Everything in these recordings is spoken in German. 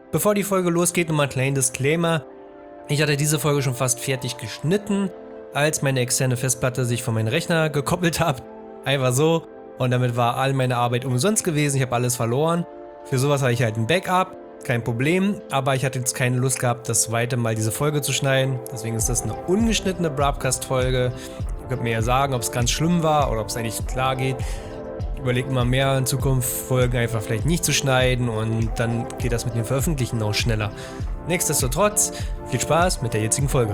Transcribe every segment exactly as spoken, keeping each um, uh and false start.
Bevor die Folge losgeht, nochmal ein kleiner Disclaimer. Ich hatte diese Folge schon fast fertig geschnitten, als meine externe Festplatte sich von meinem Rechner gekoppelt hat. Einfach so. Und damit war all meine Arbeit umsonst gewesen. Ich habe alles verloren. Für sowas habe ich halt ein Backup. Kein Problem. Aber ich hatte jetzt keine Lust gehabt, das zweite Mal diese Folge zu schneiden. Deswegen ist das eine ungeschnittene Broadcast-Folge. Ihr könnt mir ja sagen, ob es ganz schlimm war oder ob es eigentlich klar geht. Überlegt immer mehr in Zukunft, Folgen einfach vielleicht nicht zu schneiden und dann geht das mit dem Veröffentlichen auch schneller. Nichtsdestotrotz, viel Spaß mit der jetzigen Folge.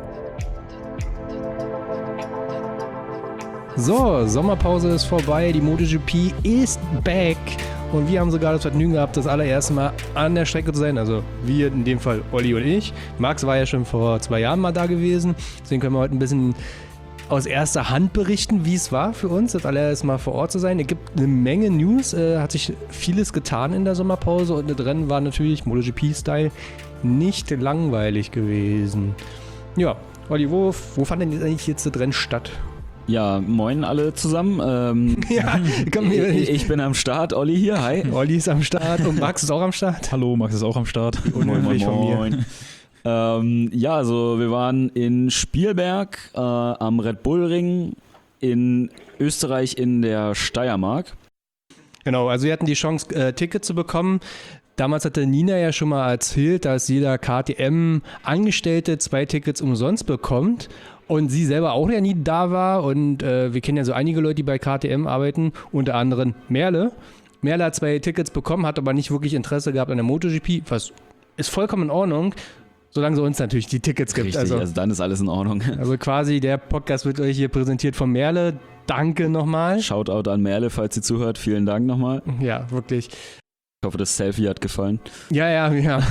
So, Sommerpause ist vorbei, die MotoGP ist back und wir haben sogar das Vergnügen gehabt, das allererste Mal an der Strecke zu sein. Also wir, in dem Fall Olli und ich. Max war ja schon vor zwei Jahren mal da gewesen, deswegen können wir heute ein bisschen aus erster Hand berichten, wie es war für uns, das allererste Mal vor Ort zu sein. Es gibt eine Menge News, äh, hat sich vieles getan in der Sommerpause und das Rennen war natürlich MotoGP-Style nicht langweilig gewesen. Ja, Olli, wo, wo fand denn eigentlich jetzt das Rennen statt? Ja, moin alle zusammen. Ähm, ja, komm hier. Ich, ich bin am Start, Olli hier, hi. Olli ist am Start und Max ist auch am Start. Hallo, Max ist auch am Start. Unhöflich von mir. Ähm, ja, also wir waren in Spielberg äh, am Red Bull Ring in Österreich in der Steiermark. Genau, also wir hatten die Chance, äh, Tickets zu bekommen. Damals hatte Nina ja schon mal erzählt, dass jeder K T M-Angestellte zwei Tickets umsonst bekommt und sie selber auch ja nie da war und äh, wir kennen ja so einige Leute, die bei K T M arbeiten, unter anderem Merle. Merle hat zwei Tickets bekommen, hat aber nicht wirklich Interesse gehabt an der MotoGP, was ist vollkommen in Ordnung. Solange es uns natürlich die Tickets gibt. Richtig, also, also dann ist alles in Ordnung. Also quasi der Podcast wird euch hier präsentiert von Merle. Danke nochmal. Shoutout an Merle, falls sie zuhört. Vielen Dank nochmal. Ja, wirklich. Ich hoffe, das Selfie hat gefallen. Ja, ja, ja.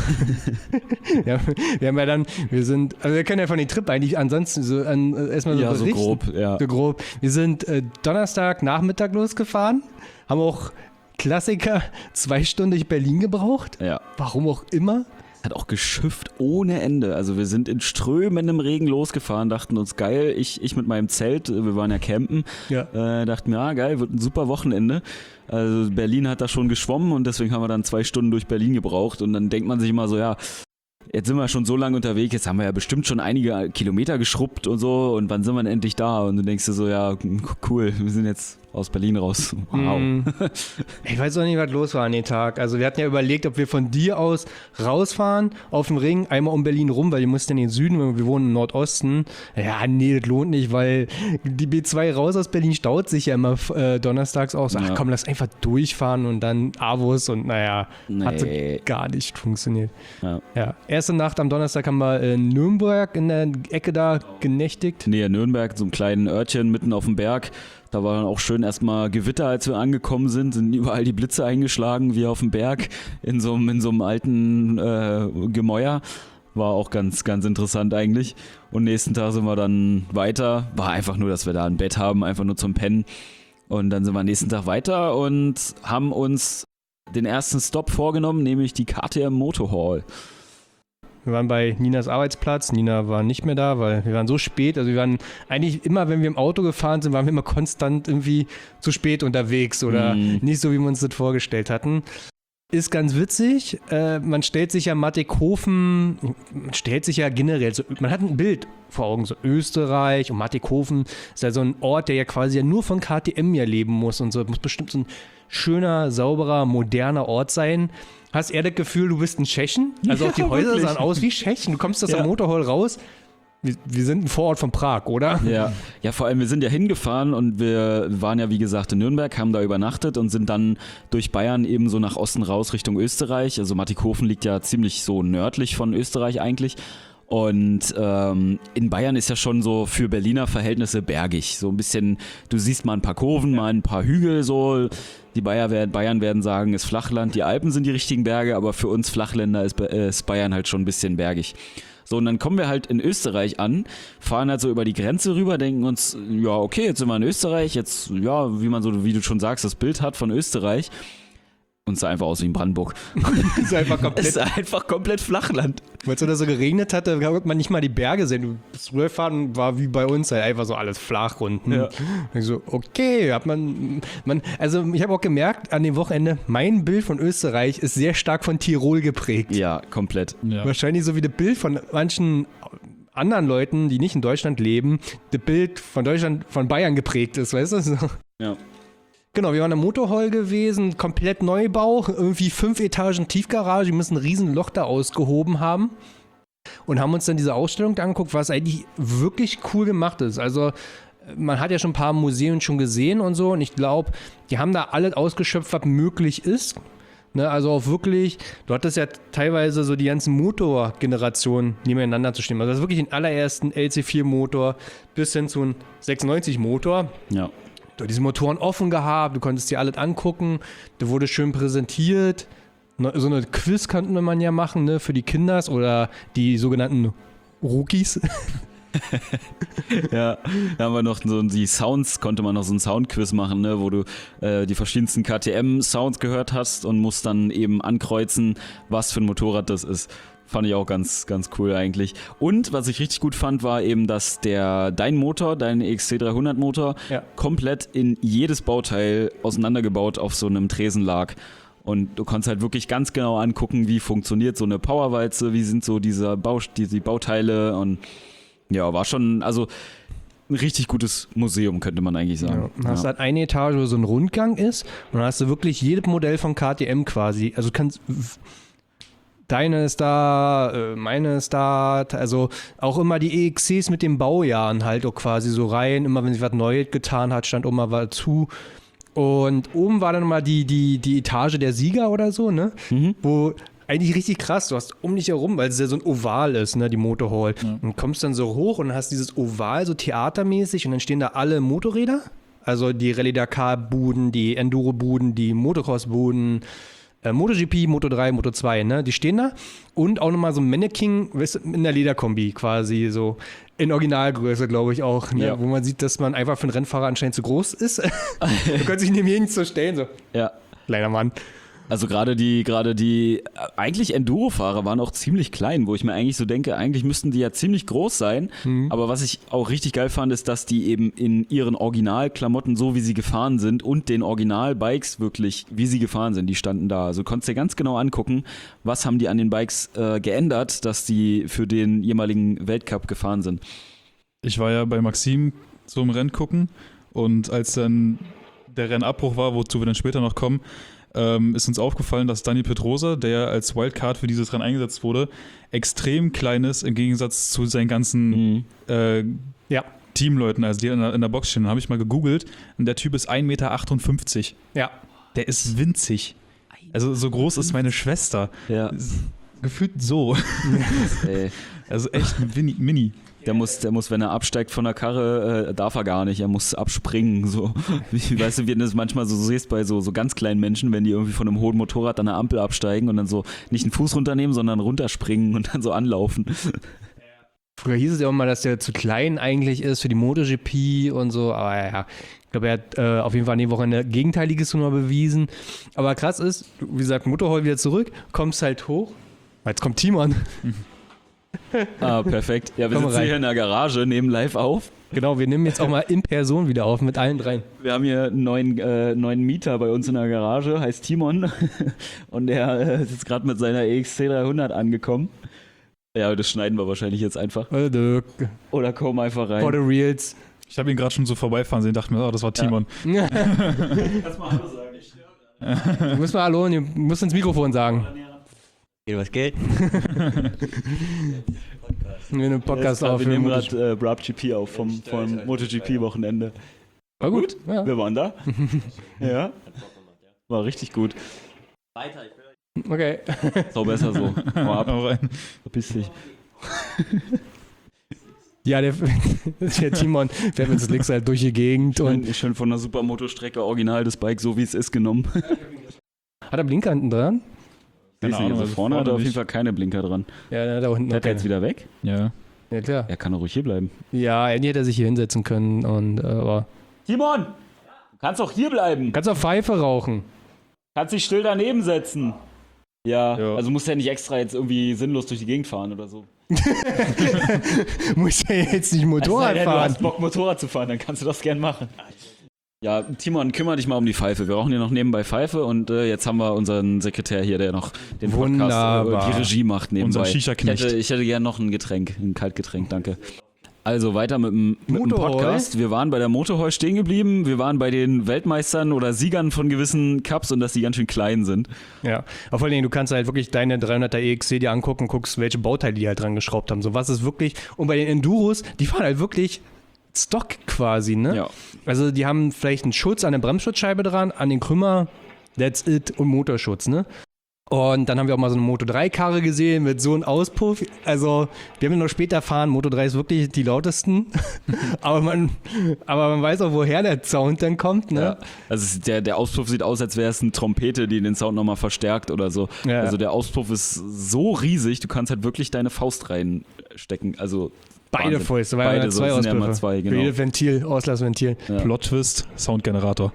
ja wir haben ja dann, wir sind, also wir können ja von den Trip eigentlich ansonsten so an, erstmal so ja, berichten. so grob, ja. So grob. Wir sind äh, Donnerstag Nachmittag losgefahren, haben auch Klassiker zwei Stunden durch Berlin gebraucht. Ja. Warum auch immer. Hat auch geschifft ohne Ende. Also wir sind in strömendem Regen losgefahren, dachten uns, geil, ich, ich mit meinem Zelt, wir waren ja campen, ja. Äh, dachten mir, ah geil, wird ein super Wochenende. Also Berlin hat da schon geschwommen und deswegen haben wir dann zwei Stunden durch Berlin gebraucht und dann denkt man sich immer so, ja, jetzt sind wir schon so lange unterwegs, jetzt haben wir ja bestimmt schon einige Kilometer geschrubbt und so und wann sind wir denn endlich da? Und du denkst dir so, ja, cool, wir sind jetzt aus Berlin raus. Wow. Mm. Ich weiß auch nicht, was los war an dem Tag. Also wir hatten ja überlegt, ob wir von dir aus rausfahren auf dem Ring, einmal um Berlin rum, weil wir mussten in den Süden, weil wir wohnen im Nordosten. Ja, nee, das lohnt nicht, weil die B zwei raus aus Berlin staut sich ja immer äh, donnerstags aus. Ach ja. komm, lass einfach durchfahren und dann Avus und naja, nee. hat so gar nicht funktioniert. Ja. ja. Erste Nacht am Donnerstag haben wir in Nürnberg in der Ecke da genächtigt. Nähe Nürnberg, so einem kleinen Örtchen mitten auf dem Berg. Da war dann auch schön erstmal Gewitter, als wir angekommen sind, sind überall die Blitze eingeschlagen, wie auf dem Berg, in so einem, in so einem alten äh, Gemäuer. War auch ganz, ganz interessant eigentlich. Und nächsten Tag sind wir dann weiter. War einfach nur, dass wir da ein Bett haben, einfach nur zum Pennen. Und dann sind wir nächsten Tag weiter und haben uns den ersten Stop vorgenommen, nämlich die K T M Motor Hall. Wir waren bei Ninas Arbeitsplatz. Nina war nicht mehr da, weil wir waren so spät. Also wir waren eigentlich immer, wenn wir im Auto gefahren sind, waren wir immer konstant irgendwie zu spät unterwegs oder mm. nicht so, wie wir uns das vorgestellt hatten. Ist ganz witzig. Äh, man stellt sich ja Mattighofen, man stellt sich ja generell, so, man hat ein Bild vor Augen, so Österreich und Mattighofen ist ja so ein Ort, der ja quasi ja nur von K T M ja leben muss und so. Muss bestimmt so ein schöner, sauberer, moderner Ort sein. Hast eher das Gefühl, du bist in Tschechien? Also ja, auch die Häuser wirklich. sahen aus wie Tschechien. Du kommst aus ja. der Motorhall raus. Wir, wir sind ein Vorort von Prag, oder? Ja. ja, vor allem wir sind ja hingefahren und wir waren ja wie gesagt in Nürnberg, haben da übernachtet und sind dann durch Bayern eben so nach Osten raus Richtung Österreich. Also Mattighofen liegt ja ziemlich so nördlich von Österreich eigentlich. Und ähm, in Bayern ist ja schon so für Berliner Verhältnisse bergig. So ein bisschen, du siehst mal ein paar Kurven, mal ein paar Hügel so. Die Bayer werden, Bayern werden sagen, ist Flachland, die Alpen sind die richtigen Berge, aber für uns Flachländer ist, ist Bayern halt schon ein bisschen bergig. So, und dann kommen wir halt in Österreich an, fahren halt so über die Grenze rüber, denken uns, ja, okay, jetzt sind wir in Österreich, jetzt, ja, wie man so, wie du schon sagst, das Bild hat von Österreich. Und es sah einfach aus wie in Brandenburg. Das ist einfach Es komplett. ist einfach komplett Flachland. Weil es da so geregnet hatte, konnte man nicht mal die Berge sehen. Du bist rübergefahren, war wie bei uns halt einfach so alles flach unten. Ja. Und ich so, okay, hat man, man also ich habe auch gemerkt an dem Wochenende, mein Bild von Österreich ist sehr stark von Tirol geprägt. Ja, komplett. Ja. Wahrscheinlich so wie das Bild von manchen anderen Leuten, die nicht in Deutschland leben, das Bild von Deutschland, von Bayern geprägt ist, weißt du? So. Ja. Genau, wir waren im Motorhall gewesen, komplett Neubau, irgendwie fünf Etagen Tiefgarage, die müssen ein riesen Loch da ausgehoben haben und haben uns dann diese Ausstellung da angeguckt, was eigentlich wirklich cool gemacht ist. Also man hat ja schon ein paar Museen schon gesehen und so und ich glaube, die haben da alles ausgeschöpft, was möglich ist. Ne, also auch wirklich, du hattest ja teilweise so die ganzen Motorgenerationen nebeneinander zu stehen. Also das ist wirklich den allerersten L C vier Motor bis hin zu einem sechsundneunzig Motor. Ja. Du hast diese Motoren offen gehabt, du konntest dir alles angucken, da wurde schön präsentiert. So eine Quiz könnten man ja machen, ne, für die Kinders oder die sogenannten Rookies. Ja, da haben wir noch so die Sounds, konnte man noch so einen Soundquiz machen, ne, wo du äh, die verschiedensten K T M-Sounds gehört hast und musst dann eben ankreuzen, was für ein Motorrad das ist. Fand ich auch ganz, ganz cool eigentlich. Und was ich richtig gut fand, war eben, dass der dein Motor, dein E X C dreihundert Motor, Ja. komplett in jedes Bauteil auseinandergebaut auf so einem Tresen lag. Und du konntest halt wirklich ganz genau angucken, wie funktioniert so eine Powerwalze, wie sind so diese, Bau, diese Bauteile und ja, war schon, also ein richtig gutes Museum, könnte man eigentlich sagen. Ja. Dann hast du Ja. halt eine Etage, wo so ein Rundgang ist und dann hast du wirklich jedes Modell von K T M quasi. Also du kannst, deine ist da, äh, meine ist da, also auch immer die E X Cs mit den Baujahren halt auch quasi so rein. Immer wenn sich was Neues getan hat, stand auch mal was zu. Und oben war dann mal die, die, die Etage der Sieger oder so, ne? Mhm. Wo eigentlich richtig krass, du hast um dich herum, weil es ja so ein Oval ist, ne, die Motorhall. Ja. Und kommst dann so hoch und hast dieses Oval so theatermäßig und dann stehen da alle Motorräder. Also die Rallye Dakar-Buden, die Enduro-Buden, die Motocross-Buden, äh, MotoGP, Moto drei, Moto zwei, ne? Die stehen da. Und auch nochmal so ein Mannequin, weißt du, in der Lederkombi quasi, so in Originalgröße, glaube ich auch, ne? Ja. Wo man sieht, dass man einfach für einen Rennfahrer anscheinend zu groß ist. Du kannst dich neben jeden so stellen, so, Ja. kleiner Mann. Also gerade die, gerade die, äh, eigentlich Enduro-Fahrer waren auch ziemlich klein, wo ich mir eigentlich so denke, eigentlich müssten die ja ziemlich groß sein. Mhm. Aber was ich auch richtig geil fand, ist, dass die eben in ihren Originalklamotten, so wie sie gefahren sind und den Original-Bikes wirklich, wie sie gefahren sind, die standen da. Also du konntest dir ganz genau angucken, was haben die an den Bikes äh, geändert, dass die für den jeweiligen Weltcup gefahren sind. Ich war ja bei Maxim so im Rennen gucken und als dann der Rennabbruch war, wozu wir dann später noch kommen, ähm, ist uns aufgefallen, dass Dani Pedrosa, der ja als Wildcard für dieses Rennen eingesetzt wurde, extrem klein ist im Gegensatz zu seinen ganzen Mhm. äh, Ja, Teamleuten, also die in der, in der Box stehen. Dann habe ich mal gegoogelt und der Typ ist ein Meter achtundfünfzig. ja. Der ist winzig. Also so groß ist meine Schwester. Ja. Ist gefühlt so. Ey. Also echt mini. mini. Der muss, der muss, wenn er absteigt von der Karre, äh, darf er gar nicht. Er muss abspringen. So. Wie, weißt du, wie du das manchmal so siehst bei so, so ganz kleinen Menschen, wenn die irgendwie von einem hohen Motorrad an der Ampel absteigen und dann so nicht einen Fuß runternehmen, sondern runterspringen und dann so anlaufen. Früher hieß es ja auch mal, dass der zu klein eigentlich ist für die MotoGP und so, aber ja, ich glaube, er hat äh, auf jeden Fall an der Woche ein Gegenteiliges nochmal bewiesen. Aber krass ist, wie gesagt, Motorhall wieder zurück, kommst halt hoch, jetzt kommt Timon. Ah, perfekt. Ja, wir Komm sitzen rein. hier in der Garage, nehmen live auf. Genau, wir nehmen jetzt auch mal in Person wieder auf mit allen dreien. Wir haben hier einen neuen, äh, neuen Mieter bei uns in der Garage, heißt Timon. Und der äh, ist jetzt gerade mit seiner E X C dreihundert angekommen. Ja, das schneiden wir wahrscheinlich jetzt einfach. Äh, Oder kommen einfach rein. For the reals. Ich habe ihn gerade schon so vorbeifahren sehen, dachte mir, oh, das war Timon. Kannst mal Hallo sagen. Du musst mal Hallo, du musst ins Mikrofon sagen. Was geht? Wenn wir einen Podcast wir aufnehmen. nehmen gerade äh, Brab G P auf vom, vom MotoGP-Wochenende. War gut. Ja. Wir waren da. Ja. War richtig gut. Weiter, ich will Okay. So besser so. Hau ab. Hau rein. Verpiss dich. Ja, der, der Timon fährt mit Slicks halt durch die Gegend und Und schön von der Supermoto-Strecke original das Bike so wie es ist genommen. hat er Blinker hinten dran? Weiß nicht, also also vorne hat er auf nicht. jeden Fall keine Blinker dran. Ja, der hat da unten Fährt noch er jetzt keine. wieder weg? Ja. Ja, klar. Er kann doch ruhig hier bleiben. Ja, eigentlich hätte er sich hier hinsetzen können und äh, aber Timon! Du kannst doch hier bleiben. kannst auch Pfeife rauchen. Kannst dich still daneben setzen. Ja, Ja. also musst ja nicht extra jetzt irgendwie sinnlos durch die Gegend fahren oder so. Muss ja jetzt nicht Motorrad Also, fahren. du hast Bock, Motorrad zu fahren, dann kannst du das gern machen. Ja, Timon, kümmere dich mal um die Pfeife. Wir brauchen hier noch nebenbei Pfeife und äh, jetzt haben wir unseren Sekretär hier, der noch den Podcast, Wunderbar. äh, die Regie macht nebenbei. Unser ich Shisha-Knecht. hätte, ich hätte gern noch ein Getränk, ein Kaltgetränk, danke. Also weiter mit dem, mit dem Motorheu. Podcast. Wir waren bei der Motorheu stehen geblieben. Wir waren bei den Weltmeistern oder Siegern von gewissen Cups und dass die ganz schön klein sind. Ja, aber vor allen Dingen, du kannst halt wirklich deine dreihunderter E X C dir angucken, guckst, welche Bauteile die halt dran geschraubt haben. So was ist wirklich, und bei den Enduros, die fahren halt wirklich Stock quasi, ne? Ja. Also die haben vielleicht einen Schutz an der Bremsschutzscheibe dran, an den Krümmer, that's it, und Motorschutz, ne? Und dann haben wir auch mal so eine Moto drei Karre gesehen mit so einem Auspuff. Also, wir haben noch später erfahren, Moto drei ist wirklich die lautesten. aber, man, aber man weiß auch, woher der Sound dann kommt, ne? Ja. Also es- der, der Auspuff sieht aus, als wäre es eine Trompete, die den Sound nochmal verstärkt oder so. Ja. Also der Auspuff ist so riesig, du kannst halt wirklich deine Faust reinstecken. Also Beide Wahnsinn. Fäuste, weil Beide, ja zwei so sind ja Auspuffe. immer zwei, genau. Jedes Ventil, Auslassventil. Ja. Plot-Twist, Soundgenerator.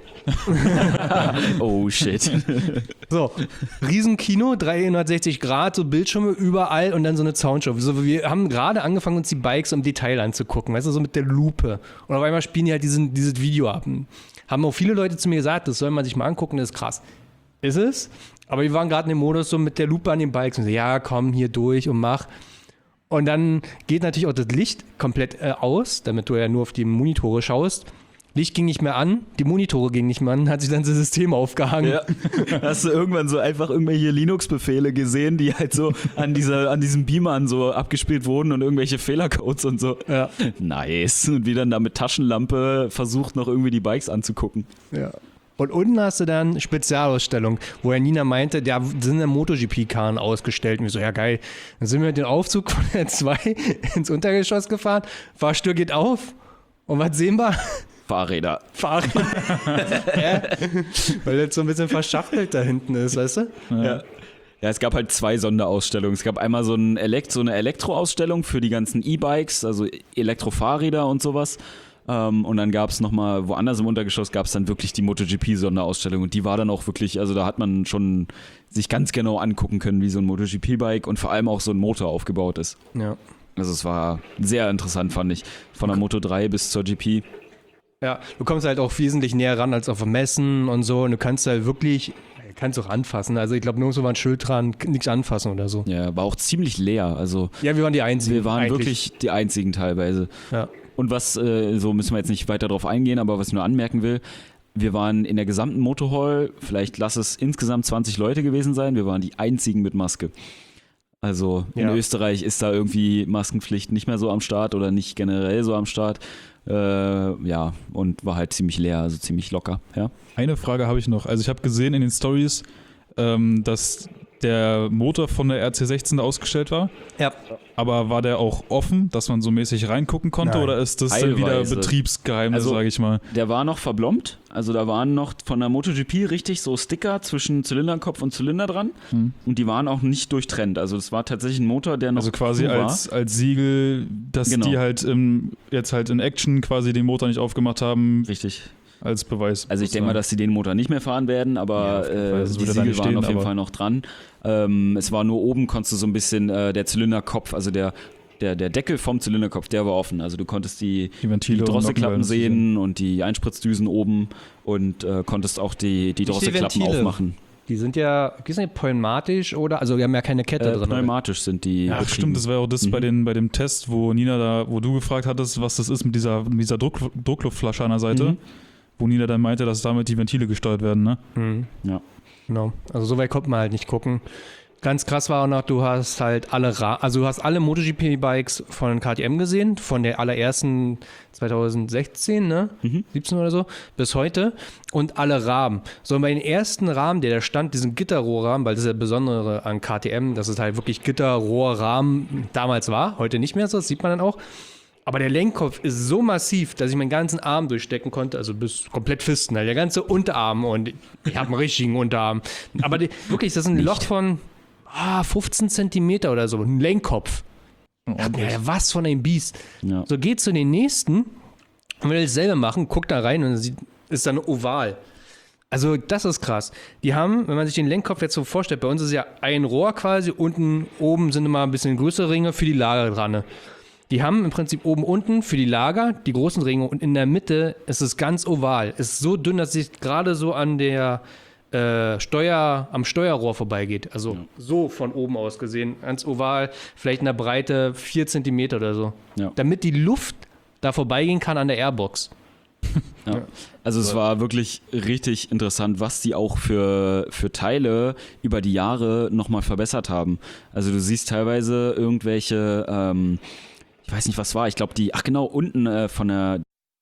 Oh shit. So, Riesenkino, dreihundertsechzig Grad, so Bildschirme überall und dann so eine Soundshow. So, wir haben gerade angefangen, uns die Bikes im Detail anzugucken, weißt du, so mit der Lupe. Und auf einmal spielen die halt diesen, dieses Video ab. Haben auch viele Leute zu mir gesagt, das soll man sich mal angucken, das ist krass. Ist es? Aber wir waren gerade in dem Modus so mit der Lupe an den Bikes und so, ja, komm hier durch und mach. Und dann geht natürlich auch das Licht komplett äh, aus, damit du ja nur auf die Monitore schaust. Licht ging nicht mehr an, die Monitore gingen nicht mehr an, hat sich dann das System aufgehangen. Ja. Hast du irgendwann so einfach irgendwelche Linux-Befehle gesehen, die halt so an, dieser, an diesem Beamern so abgespielt wurden und irgendwelche Fehlercodes und so. Ja. Nice. Und wie dann da mit Taschenlampe versucht, noch irgendwie die Bikes anzugucken. Ja. Und unten hast du dann Spezialausstellung, wo ja Nina meinte, da sind ja MotoGP-Karren ausgestellt. Und wir so, ja geil. Dann sind wir mit dem Aufzug von der zwei ins Untergeschoss gefahren, Fahrstuhl geht auf und was sehen wir? Fahrräder. Fahrrad. ja. Weil das so ein bisschen verschachtelt da hinten ist, weißt du? Ja. Ja, es gab halt zwei Sonderausstellungen. Es gab einmal so, ein Elekt- so eine Elektroausstellung für die ganzen E-Bikes, also Elektrofahrräder und sowas. Ähm, und dann gab es nochmal, woanders im Untergeschoss gab es dann wirklich die MotoGP-Sonderausstellung. Und die war dann auch wirklich, also da hat man schon sich ganz genau angucken können, wie so ein MotoGP-Bike und vor allem auch so ein Motor aufgebaut ist. Ja. Also es war sehr interessant, fand ich. Von der Moto drei bis zur G P. Ja, du kommst halt auch wesentlich näher ran als auf Messen und so. Und du kannst halt wirklich, kannst auch anfassen. Also ich glaube, nirgendwo war ein Schild dran, nichts anfassen oder so. Ja, war auch ziemlich leer. Also Ja, wir waren die Einzigen. wir waren eigentlich. wirklich die einzigen teilweise. Ja. Und was, äh, so müssen wir jetzt nicht weiter drauf eingehen, aber was ich nur anmerken will, wir waren in der gesamten Motorhall, vielleicht lass es insgesamt zwanzig Leute gewesen sein, wir waren die einzigen mit Maske. Also in Ja. Österreich ist da irgendwie Maskenpflicht nicht mehr so am Start oder nicht generell so am Start. Äh, ja, und war halt ziemlich leer, also ziemlich locker. Ja. Eine Frage habe ich noch. Also ich habe gesehen in den Stories, ähm, dass der Motor von der R C sechzehn ausgestellt war. Ja. Aber war der auch offen, dass man so mäßig reingucken konnte? Nein. Oder ist das dann wieder Teilweise. Betriebsgeheimnis, Also- sage ich mal? Der war noch verblombt, also da waren noch von der MotoGP richtig so Sticker zwischen Zylinderkopf und Zylinder dran Hm. und die waren auch nicht durchtrennt. Also es war tatsächlich ein Motor, der noch Also quasi zu war. als, als Siegel, dass Genau. die halt im, jetzt halt in Action quasi den Motor nicht aufgemacht haben, Richtig. als Beweis. Also ich denke mal, dass sie den Motor nicht mehr fahren werden, Ja, aber auf jeden Fall. äh, Das die würde da Siegel nicht waren stehen, auf jeden aber- Fall noch dran. Ähm, es war nur oben, konntest du so ein bisschen äh, der Zylinderkopf, also der, der, der Deckel vom Zylinderkopf, der war offen. Also du konntest die, die Ventile die und Drosselklappen Nockenwellen sehen und die Einspritzdüsen oben und äh, konntest auch die, die Nicht die Drosselklappen Ventile. aufmachen. Die sind ja, die sind ja pneumatisch oder, also wir haben ja keine Kette Äh, drin. pneumatisch sind die. Ach betrieben. stimmt, das war auch das Mhm. bei, den, bei dem Test, wo Nina da, wo du gefragt hattest, was das ist mit dieser, mit dieser Druck, Druckluftflasche an der Seite, Mhm. wo Nina dann meinte, dass damit die Ventile gesteuert werden, ne? Mhm. Ja. Genau. Also so weit konnte man halt nicht gucken. Ganz krass war auch noch, du hast halt alle, Ra- also du hast alle MotoGP-Bikes von K T M gesehen, von der allerersten zweitausendsechzehn, ne? Mhm. siebzehn oder so, bis heute. Und alle Rahmen. So, bei den ersten Rahmen, der da stand, diesen Gitterrohrrahmen, weil das ist ja das Besondere an K T M, dass es halt wirklich Gitterrohrrahmen damals war, heute nicht mehr so, das sieht man dann auch. Aber der Lenkkopf ist so massiv, dass ich meinen ganzen Arm durchstecken konnte, also bis komplett Fisten, halt der ganze Unterarm und ich habe einen richtigen Unterarm. Aber die, wirklich, das ist ein Loch von ah, fünfzehn Zentimeter oder so, ein Lenkkopf. Ja, was von einem Biest. Ja. So, geht zu den nächsten und will dasselbe machen, guckt da rein und sieht, ist dann oval. Also das ist krass. Die haben, wenn man sich den Lenkkopf jetzt so vorstellt, bei uns ist ja ein Rohr quasi, unten, oben sind immer ein bisschen größere Ringe für die Lager dran. Ne? Die haben im Prinzip oben, unten für die Lager die großen Ringe und in der Mitte ist es ganz oval. Es ist so dünn, dass sich gerade so an der äh, Steuer, am Steuerrohr vorbeigeht. Also ja. so von oben aus gesehen, ganz oval, vielleicht in der Breite vier Zentimeter oder so. Ja. Damit die Luft da vorbeigehen kann an der Airbox. Ja. Also es war wirklich richtig interessant, was die auch für, für Teile über die Jahre nochmal verbessert haben. Also du siehst teilweise irgendwelche, ähm, ich weiß nicht, was war, ich glaube die, ach genau, unten äh, von der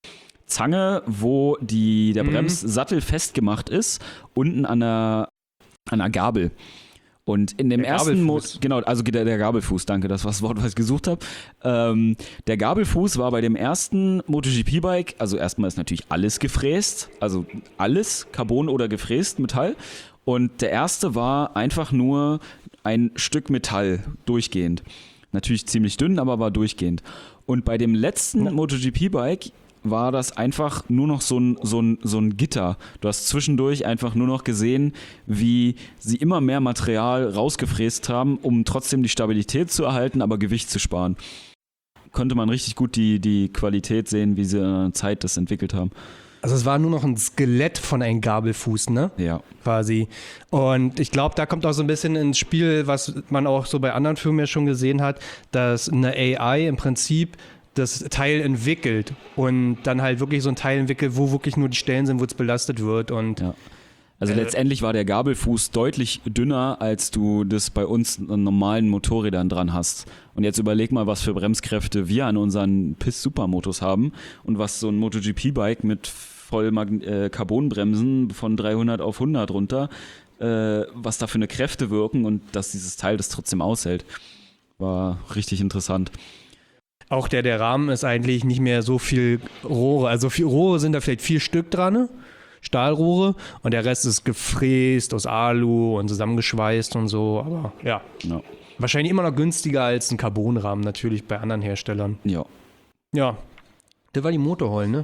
Zange, wo die, der Bremssattel mhm. festgemacht ist, unten an der, an der Gabel. Und in dem der ersten Mo- genau, also der, der Gabelfuß, danke, das war das Wort, was ich gesucht habe. Ähm, der Gabelfuß war bei dem ersten MotoGP-Bike, also erstmal ist natürlich alles gefräst, also alles, Carbon oder gefräst, Metall. Und der erste war einfach nur ein Stück Metall, durchgehend. Natürlich ziemlich dünn, aber war durchgehend. Und bei dem letzten ja. MotoGP-Bike war das einfach nur noch so ein, so, ein, so ein Gitter. Du hast zwischendurch einfach nur noch gesehen, wie sie immer mehr Material rausgefräst haben, um trotzdem die Stabilität zu erhalten, aber Gewicht zu sparen. Konnte man richtig gut die, die Qualität sehen, wie sie in der Zeit das entwickelt haben. Also es war nur noch ein Skelett von einem Gabelfuß, ne? Ja. Quasi. Und ich glaube, da kommt auch so ein bisschen ins Spiel, was man auch so bei anderen Firmen ja schon gesehen hat, dass eine A I im Prinzip das Teil entwickelt und dann halt wirklich so ein Teil entwickelt, wo wirklich nur die Stellen sind, wo es belastet wird. Und ja. Also äh, letztendlich war der Gabelfuß deutlich dünner, als du das bei uns an normalen Motorrädern dran hast. Und jetzt überleg mal, was für Bremskräfte wir an unseren P I S-Supermotos haben und was so ein MotoGP-Bike mit voll Mag- äh, Carbonbremsen von dreihundert auf hundert runter, äh, was da für eine Kräfte wirken und dass dieses Teil das trotzdem aushält. War richtig interessant. Auch der, der Rahmen ist eigentlich nicht mehr so viel Rohre. Also viel Rohre sind da vielleicht vier Stück dran, ne? Stahlrohre. Und der Rest ist gefräst aus Alu und zusammengeschweißt und so. Aber ja, ja. Wahrscheinlich immer noch günstiger als ein Carbonrahmen natürlich bei anderen Herstellern. Ja. Ja, das war die Motorhall, ne?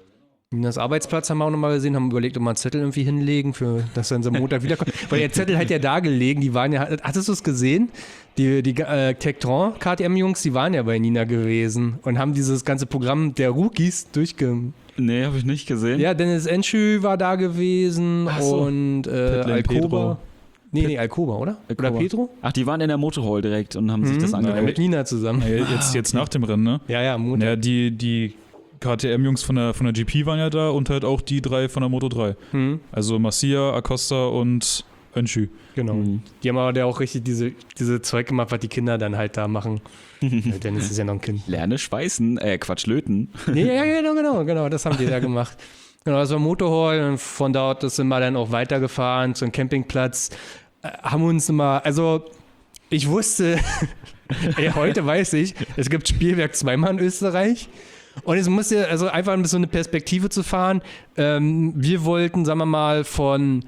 Das Arbeitsplatz haben wir auch nochmal gesehen, haben überlegt, ob wir einen Zettel irgendwie hinlegen, für, dass dann so am Montag wiederkommt. Weil der Zettel hat ja da gelegen, die waren ja, hattest du es gesehen? Die, die äh, Tektron K T M-Jungs, die waren ja bei Nina gewesen und haben dieses ganze Programm der Rookies durchge... Nee, habe ich nicht gesehen. Ja, Dennis Enschü war da gewesen so. und äh, Alcoba. Nee, nee, Alcoba, oder? Alcoba. Oder Pedro? Ach, die waren in der Motorhall direkt und haben mhm. sich das angeguckt. Ja, mit Nina zusammen. Ja, jetzt, jetzt nach dem Rennen, ne? Ja, ja, Montag. Ja, die, die K T M-Jungs von der, von der G P waren ja da und halt auch die drei von der Moto drei. Mhm. Also Masia, Acosta und Önschü. Genau. Mhm. Die haben aber auch richtig diese, diese Zeug gemacht, was die Kinder dann halt da machen. Dennis ist ja noch ein Kind. Lerne schweißen, äh, Quatsch, löten. Nee, ja, genau, genau, genau, das haben die da gemacht. Genau, das war Motorhall und von dort sind wir dann auch weitergefahren zum Campingplatz. Äh, haben uns immer, also ich wusste, ey, heute weiß ich, es gibt Spielwerk zweimal in Österreich. Und es muss ja, also einfach um so eine Perspektive zu fahren. Ähm, wir wollten, sagen wir mal, von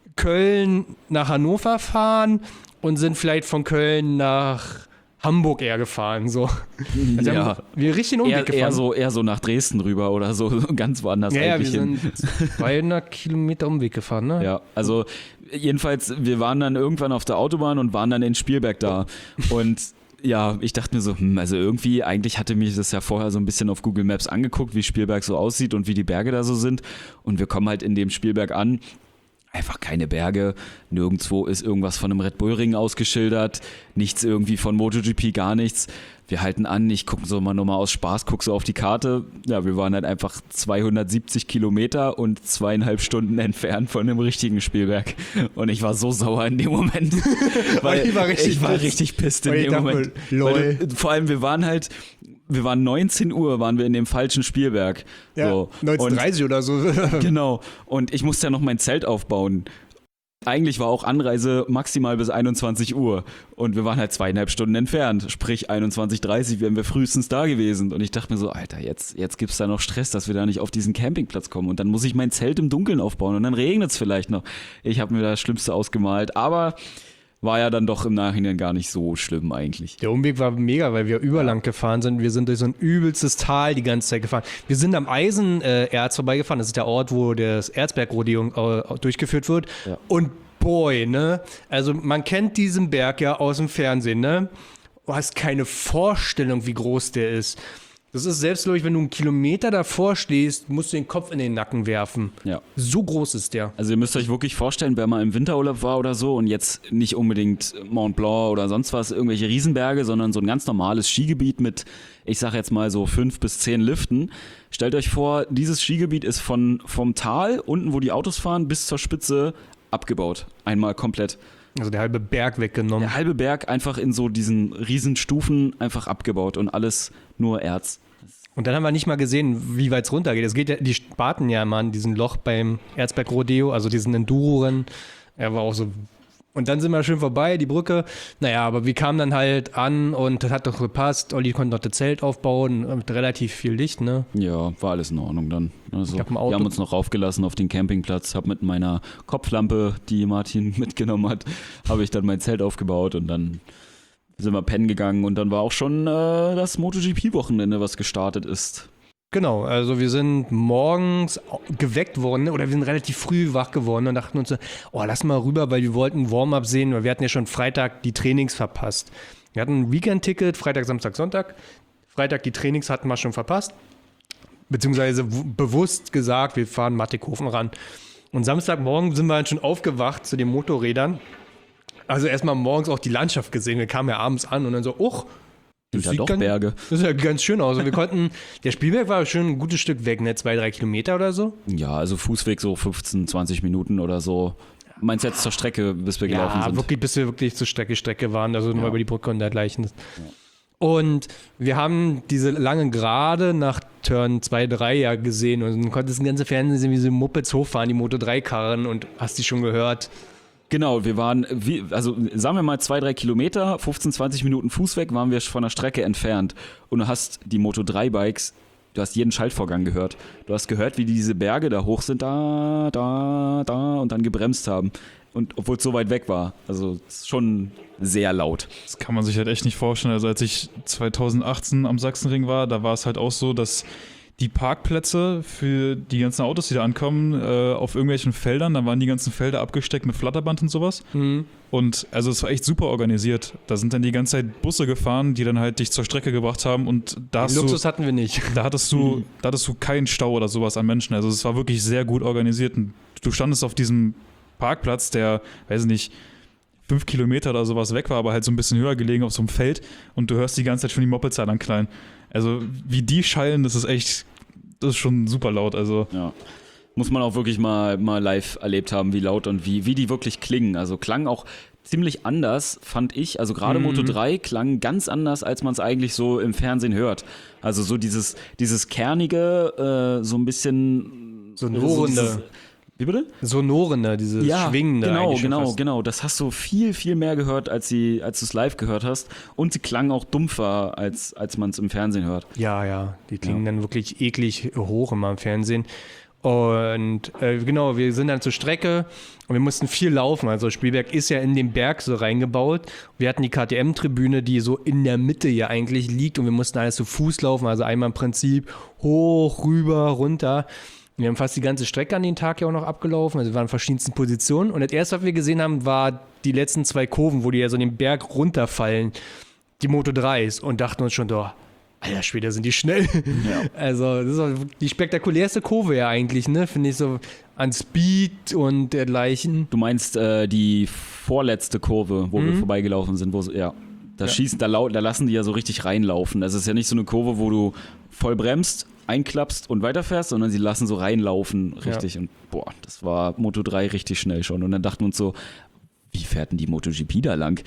Köln nach Hannover fahren und sind vielleicht von Köln nach Hamburg eher gefahren. So. Also ja. haben wir richtig Umweg eher, gefahren. Eher so, eher so nach Dresden rüber oder so, ganz woanders ja, eigentlich ja, wir hin. sind zweihundert Kilometer Umweg gefahren, ne? Ja, also jedenfalls, wir waren dann irgendwann auf der Autobahn und waren dann in Spielberg da. Und ja, ich dachte mir so, hm, also irgendwie, eigentlich hatte mich das ja vorher so ein bisschen auf Google Maps angeguckt, wie Spielberg so aussieht und wie die Berge da so sind. Und wir kommen halt in dem Spielberg an. Einfach keine Berge, nirgendwo ist irgendwas von einem Red Bull Ring ausgeschildert, nichts irgendwie von MotoGP, gar nichts. Wir halten an, ich gucke so mal nochmal aus Spaß, gucke so auf die Karte. Ja, wir waren halt einfach zweihundertsiebzig Kilometer und zweieinhalb Stunden entfernt von dem richtigen Spielberg. Und ich war so sauer in dem Moment. Weil ich war richtig, ich war richtig pisst in dem Moment. Lol. Du, vor allem, wir waren halt... Wir waren neunzehn Uhr, waren wir in dem falschen Spielberg. Ja, so. neunzehn Uhr dreißig oder so. Genau. Und ich musste ja noch mein Zelt aufbauen. Eigentlich war auch Anreise maximal bis einundzwanzig Uhr. Und wir waren halt zweieinhalb Stunden entfernt. Sprich, einundzwanzig Uhr dreißig wären wir frühestens da gewesen. Und ich dachte mir so, Alter, jetzt, jetzt gibt's da noch Stress, dass wir da nicht auf diesen Campingplatz kommen. Und dann muss ich mein Zelt im Dunkeln aufbauen. Und dann regnet es vielleicht noch. Ich habe mir das Schlimmste ausgemalt. Aber war ja dann doch im Nachhinein gar nicht so schlimm eigentlich. Der Umweg war mega, weil wir überlang gefahren sind. Wir sind durch so ein übelstes Tal die ganze Zeit gefahren. Wir sind am Eisenerz vorbeigefahren. Das ist der Ort, wo das Erzbergrodeo äh, durchgeführt wird. Ja. Und boy, ne? Also man kennt diesen Berg ja aus dem Fernsehen, ne? Du hast keine Vorstellung, wie groß der ist. Das ist selbst, glaube ich, wenn du einen Kilometer davor stehst, musst du den Kopf in den Nacken werfen. Ja. So groß ist der. Also ihr müsst euch wirklich vorstellen, wer mal im Winterurlaub war oder so und jetzt nicht unbedingt Mont Blanc oder sonst was, irgendwelche Riesenberge, sondern so ein ganz normales Skigebiet mit, ich sag jetzt mal so fünf bis zehn Liften. Stellt euch vor, dieses Skigebiet ist von, vom Tal, unten wo die Autos fahren, bis zur Spitze abgebaut. Einmal komplett. Also der halbe Berg weggenommen. Der halbe Berg einfach in so diesen riesen Stufen einfach abgebaut und alles nur Erz. Und dann haben wir nicht mal gesehen, wie weit es runtergeht. Es geht ja, die warten ja immer an diesem Loch beim Erzberg-Rodeo, also diesen Enduro-Rennen. Er war auch so. Und dann sind wir schön vorbei, die Brücke. Naja, aber wir kamen dann halt an und das hat doch gepasst. Olli konnte noch das Zelt aufbauen mit relativ viel Licht, ne? Ja, war alles in Ordnung dann. Also, Ich hab ein Auto- wir haben uns noch raufgelassen auf den Campingplatz, habe mit meiner Kopflampe, die Martin mitgenommen hat, habe ich dann mein Zelt aufgebaut und dann sind wir pennen gegangen und dann war auch schon äh, das MotoGP-Wochenende, was gestartet ist. Genau, also wir sind morgens geweckt worden oder wir sind relativ früh wach geworden und dachten uns so, oh, lass mal rüber, weil wir wollten Warm-up sehen, weil wir hatten ja schon Freitag die Trainings verpasst. Wir hatten ein Weekend-Ticket, Freitag, Samstag, Sonntag. Freitag die Trainings hatten wir schon verpasst, beziehungsweise w- bewusst gesagt, wir fahren Mattighofen ran. Und Samstagmorgen sind wir dann schon aufgewacht zu den Motorrädern. Also erstmal morgens auch die Landschaft gesehen, wir kamen ja abends an und dann so, uch, Sind ja sieht doch ganz- Berge. das sieht ja ganz schön aus. Und wir konnten, der Spielberg war schon ein gutes Stück weg, ne? Zwei, drei Kilometer oder so. Ja, also Fußweg so fünfzehn, zwanzig Minuten oder so. Meinst du jetzt zur Strecke, bis wir gelaufen Ja, sind? wirklich, bis wir wirklich zur Strecke, Strecke waren, also nur Ja. über die Brücke und dergleichen. Und wir haben diese lange Gerade nach Turn zwei, drei ja gesehen und dann konntest du den ganzen Fernsehen sehen, wie so Mopeds hochfahren, die Moto drei Karren und hast die schon gehört. Genau, wir waren, wie, also sagen wir mal zwei, drei Kilometer, fünfzehn, zwanzig Minuten Fußweg waren wir von der Strecke entfernt und du hast die Moto drei Bikes, du hast jeden Schaltvorgang gehört. Du hast gehört, wie die diese Berge da hoch sind, da, da, da und dann gebremst haben. Und obwohl es so weit weg war. Also es ist schon sehr laut. Das kann man sich halt echt nicht vorstellen. Also als ich zwanzig achtzehn am Sachsenring war, da war es halt auch so, dass die Parkplätze für die ganzen Autos, die da ankommen, äh, auf irgendwelchen Feldern, da waren die ganzen Felder abgesteckt mit Flatterband und sowas. Mhm. Und also es war echt super organisiert. Da sind dann die ganze Zeit Busse gefahren, die dann halt dich zur Strecke gebracht haben und da hast Den du, Luxus hatten wir nicht. da hattest du, da hattest du keinen Stau oder sowas an Menschen. Also es war wirklich sehr gut organisiert. Und du standest auf diesem Parkplatz, der, weiß ich nicht, fünf Kilometer oder sowas weg war, aber halt so ein bisschen höher gelegen auf so einem Feld und du hörst die ganze Zeit schon die Mopeds an klein. Also wie die schallen, das ist echt, das ist schon super laut. Also Ja. Muss man auch wirklich mal, mal live erlebt haben, wie laut und wie, wie die wirklich klingen. Also klang auch ziemlich anders, fand ich. Also gerade Mhm. Moto drei klang ganz anders, als man es eigentlich so im Fernsehen hört. Also so dieses, dieses kernige, äh, so ein bisschen Sonorende. So dieses, wie bitte? Sonorende, dieses Schwingende. genau, eigentlich schon genau, fast. genau. Das hast du viel, viel mehr gehört, als, sie, als du es live gehört hast. Und sie klangen auch dumpfer, als, als man es im Fernsehen hört. Ja, ja, die klingen dann wirklich eklig hoch immer im Fernsehen. Und äh, genau, wir sind dann zur Strecke und wir mussten viel laufen. Also Spielberg ist ja in den Berg so reingebaut. Wir hatten die K T M-Tribüne, die so in der Mitte ja eigentlich liegt und wir mussten alles zu Fuß laufen. Also einmal im Prinzip hoch, rüber, runter. Wir haben fast die ganze Strecke an den Tag ja auch noch abgelaufen. Also wir waren in verschiedensten Positionen. Und das erste, was wir gesehen haben, war die letzten zwei Kurven, wo die ja so den Berg runterfallen. Die Moto dreis und dachten uns schon, doch, alter Schwede, sind die schnell. Ja. Also das ist auch die spektakulärste Kurve ja eigentlich, ne? Finde ich so an Speed und dergleichen. Du meinst äh, die vorletzte Kurve, wo wir Mhm. vorbeigelaufen sind, wo so, ja. Da Ja. schießen, da, lau- da lassen die ja so richtig reinlaufen. Das ist ja nicht so eine Kurve, wo du voll bremst, einklappst und weiterfährst, sondern sie lassen so reinlaufen, richtig. Und boah, das war Moto drei richtig schnell schon. Und dann dachten wir uns so, wie fährt denn die MotoGP da lang?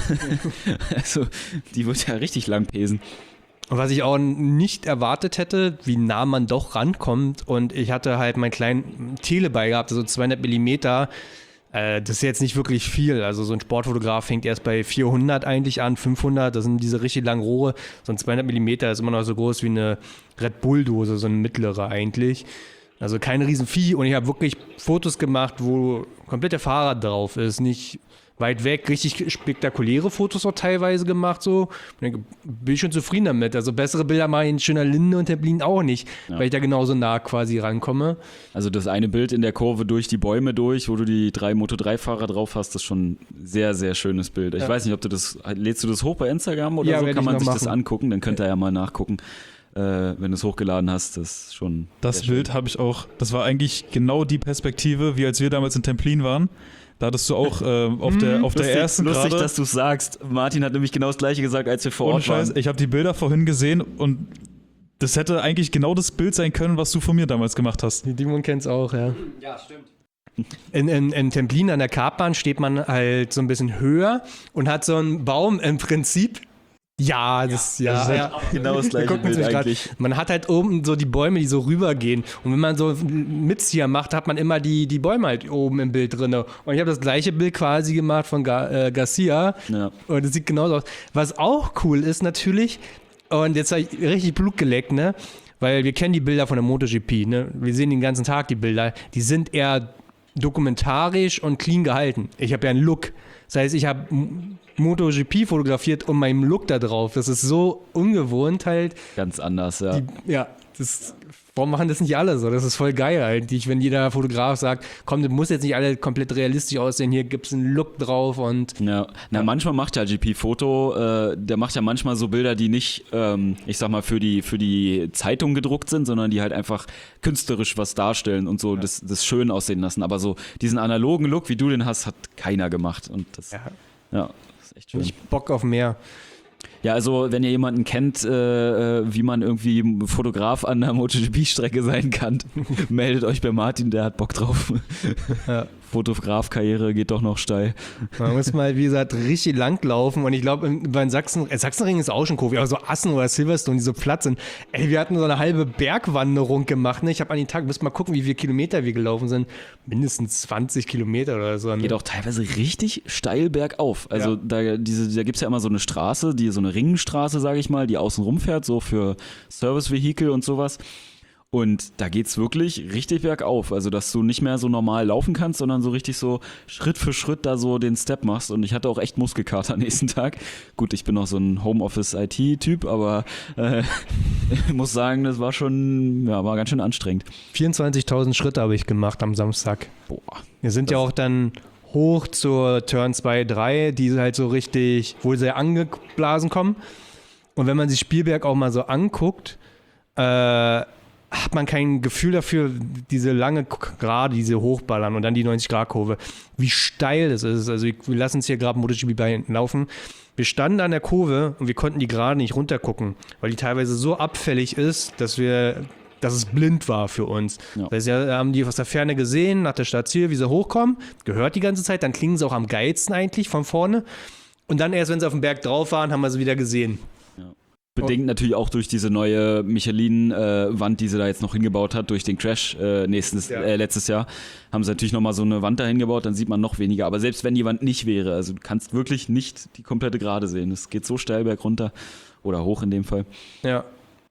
Also, die wird ja richtig lang pesen. Und was ich auch nicht erwartet hätte, wie nah man doch rankommt. Und ich hatte halt meinen kleinen Teleball gehabt, also zweihundert Millimeter. Äh, das ist jetzt nicht wirklich viel. Also so ein Sportfotograf fängt erst bei vierhundert eigentlich an, fünfhundert. Das sind diese richtig langen Rohre. So ein zweihundert Millimeter ist immer noch so groß wie eine Red Bull-Dose, so eine mittlere eigentlich. Also kein Riesenvieh. Und ich habe wirklich Fotos gemacht, wo komplett der Fahrrad drauf ist. Nicht weit weg, richtig spektakuläre Fotos auch teilweise gemacht, so. Ich denke, bin ich schon zufrieden damit. Also bessere Bilder mache ich in schöner Linde und Templin auch nicht, ja. weil ich da genauso nah quasi rankomme. Also das eine Bild in der Kurve durch die Bäume durch, wo du die drei Moto drei Fahrer drauf hast, das ist schon ein sehr, sehr schönes Bild. Ich ja. weiß nicht, ob du das, lädst du das hoch bei Instagram oder ja, so, kann man sich machen. das angucken, dann könnt ihr ja mal nachgucken. Äh, wenn du es hochgeladen hast, das ist schon. Das Bild habe ich auch, das war eigentlich genau die Perspektive, wie als wir damals in Templin waren. Da hattest du auch äh, auf der, auf der lustig, ersten Lustig, Gerade, dass du es sagst. Martin hat nämlich genau das Gleiche gesagt, als wir vor ohne Ort Scheiß, waren. ich habe die Bilder vorhin gesehen und das hätte eigentlich genau das Bild sein können, was du von mir damals gemacht hast. Die Dimon kennt es auch, ja. Ja, stimmt. In, in, in Templin an der Kartbahn steht man halt so ein bisschen höher und hat so einen Baum im Prinzip. Ja, das, ja, das ist ja. genau das gleiche Bild eigentlich. Grad, man hat halt oben so die Bäume, die so rübergehen. Und wenn man so Mitzieher macht, hat man immer die, die Bäume halt oben im Bild drin. Und ich habe das gleiche Bild quasi gemacht von Gar, äh, Garcia. Ja. Und es sieht genauso aus. Was auch cool ist natürlich, und jetzt habe ich richtig Blut geleckt, ne? Weil wir kennen die Bilder von der MotoGP, ne? Wir sehen den ganzen Tag die Bilder. Die sind eher dokumentarisch und clean gehalten. Ich habe ja einen Look. Das heißt, ich habe MotoGP fotografiert und meinen Look da drauf. Das ist so ungewohnt halt. Ganz anders, ja. Die, ja, das, warum machen das nicht alle so? Das ist voll geil eigentlich, wenn jeder Fotograf sagt, komm, das muss jetzt nicht alle komplett realistisch aussehen, hier gibt es einen Look drauf und... Ja, na ja. Manchmal macht ja G P-Foto, äh, der macht ja manchmal so Bilder, die nicht, ähm, ich sag mal, für die, für die Zeitung gedruckt sind, sondern die halt einfach künstlerisch was darstellen und so ja. das, das schön aussehen lassen. Aber so diesen analogen Look, wie du den hast, hat keiner gemacht. Und das, ja, ja das ist echt schön. Ich Bock auf mehr. Ja, also wenn ihr jemanden kennt, äh, wie man irgendwie Fotograf an der MotoGP-Strecke sein kann, meldet euch bei Martin, der hat Bock drauf. Ja. Fotograf-Karriere geht doch noch steil. Man muss mal, wie gesagt, richtig lang laufen und ich glaube, bei Sachsen, äh, Sachsenring ist auch schon Kurve, aber so Assen oder Silverstone, die so platt sind. Ey, wir hatten so eine halbe Bergwanderung gemacht, ne? Ich habe an den Tag, müssen mal gucken, wie viele Kilometer wir gelaufen sind. Mindestens zwanzig Kilometer oder so. Ne? Geht auch teilweise richtig steil bergauf. Also ja. da, diese, da gibt es ja immer so eine Straße, die so eine Ringstraße, sage ich mal, die außen rumfährt, so für Service-Vehikel und sowas. Und da geht's wirklich richtig bergauf. Also, dass du nicht mehr so normal laufen kannst, sondern so richtig so Schritt für Schritt da so den Step machst. Und ich hatte auch echt Muskelkater am nächsten Tag. Gut, ich bin auch so ein Homeoffice-I T-Typ, aber äh, ich muss sagen, das war schon, ja, war ganz schön anstrengend. vierundzwanzigtausend Schritte habe ich gemacht am Samstag. Boah. Wir sind ja auch dann hoch zur Turn zwei, drei, die halt so richtig wohl sehr angeblasen kommen. Und wenn man sich Spielberg auch mal so anguckt, äh, hat man kein Gefühl dafür, diese lange Gerade, diese Hochballern und dann die neunzig-Grad-Kurve, wie steil das ist. Also wir lassen es hier gerade MotoGP bei hinten laufen. Wir standen an der Kurve und wir konnten die gerade nicht runtergucken, weil die teilweise so abfällig ist, dass wir, dass es blind war für uns. Ja. Das heißt, ja, haben die aus der Ferne gesehen, nach der Stadt Ziel, wie sie hochkommen, gehört die ganze Zeit, dann klingen sie auch am geilsten eigentlich von vorne. Und dann erst, wenn sie auf dem Berg drauf waren, haben wir sie wieder gesehen. Bedingt natürlich auch durch diese neue Michelin-Wand, äh, die sie da jetzt noch hingebaut hat, durch den Crash äh, nächstes, ja. äh, letztes Jahr, haben sie natürlich nochmal so eine Wand da hingebaut, dann sieht man noch weniger. Aber selbst wenn die Wand nicht wäre, also du kannst wirklich nicht die komplette Gerade sehen. Es geht so steil berg runter oder hoch in dem Fall. Ja.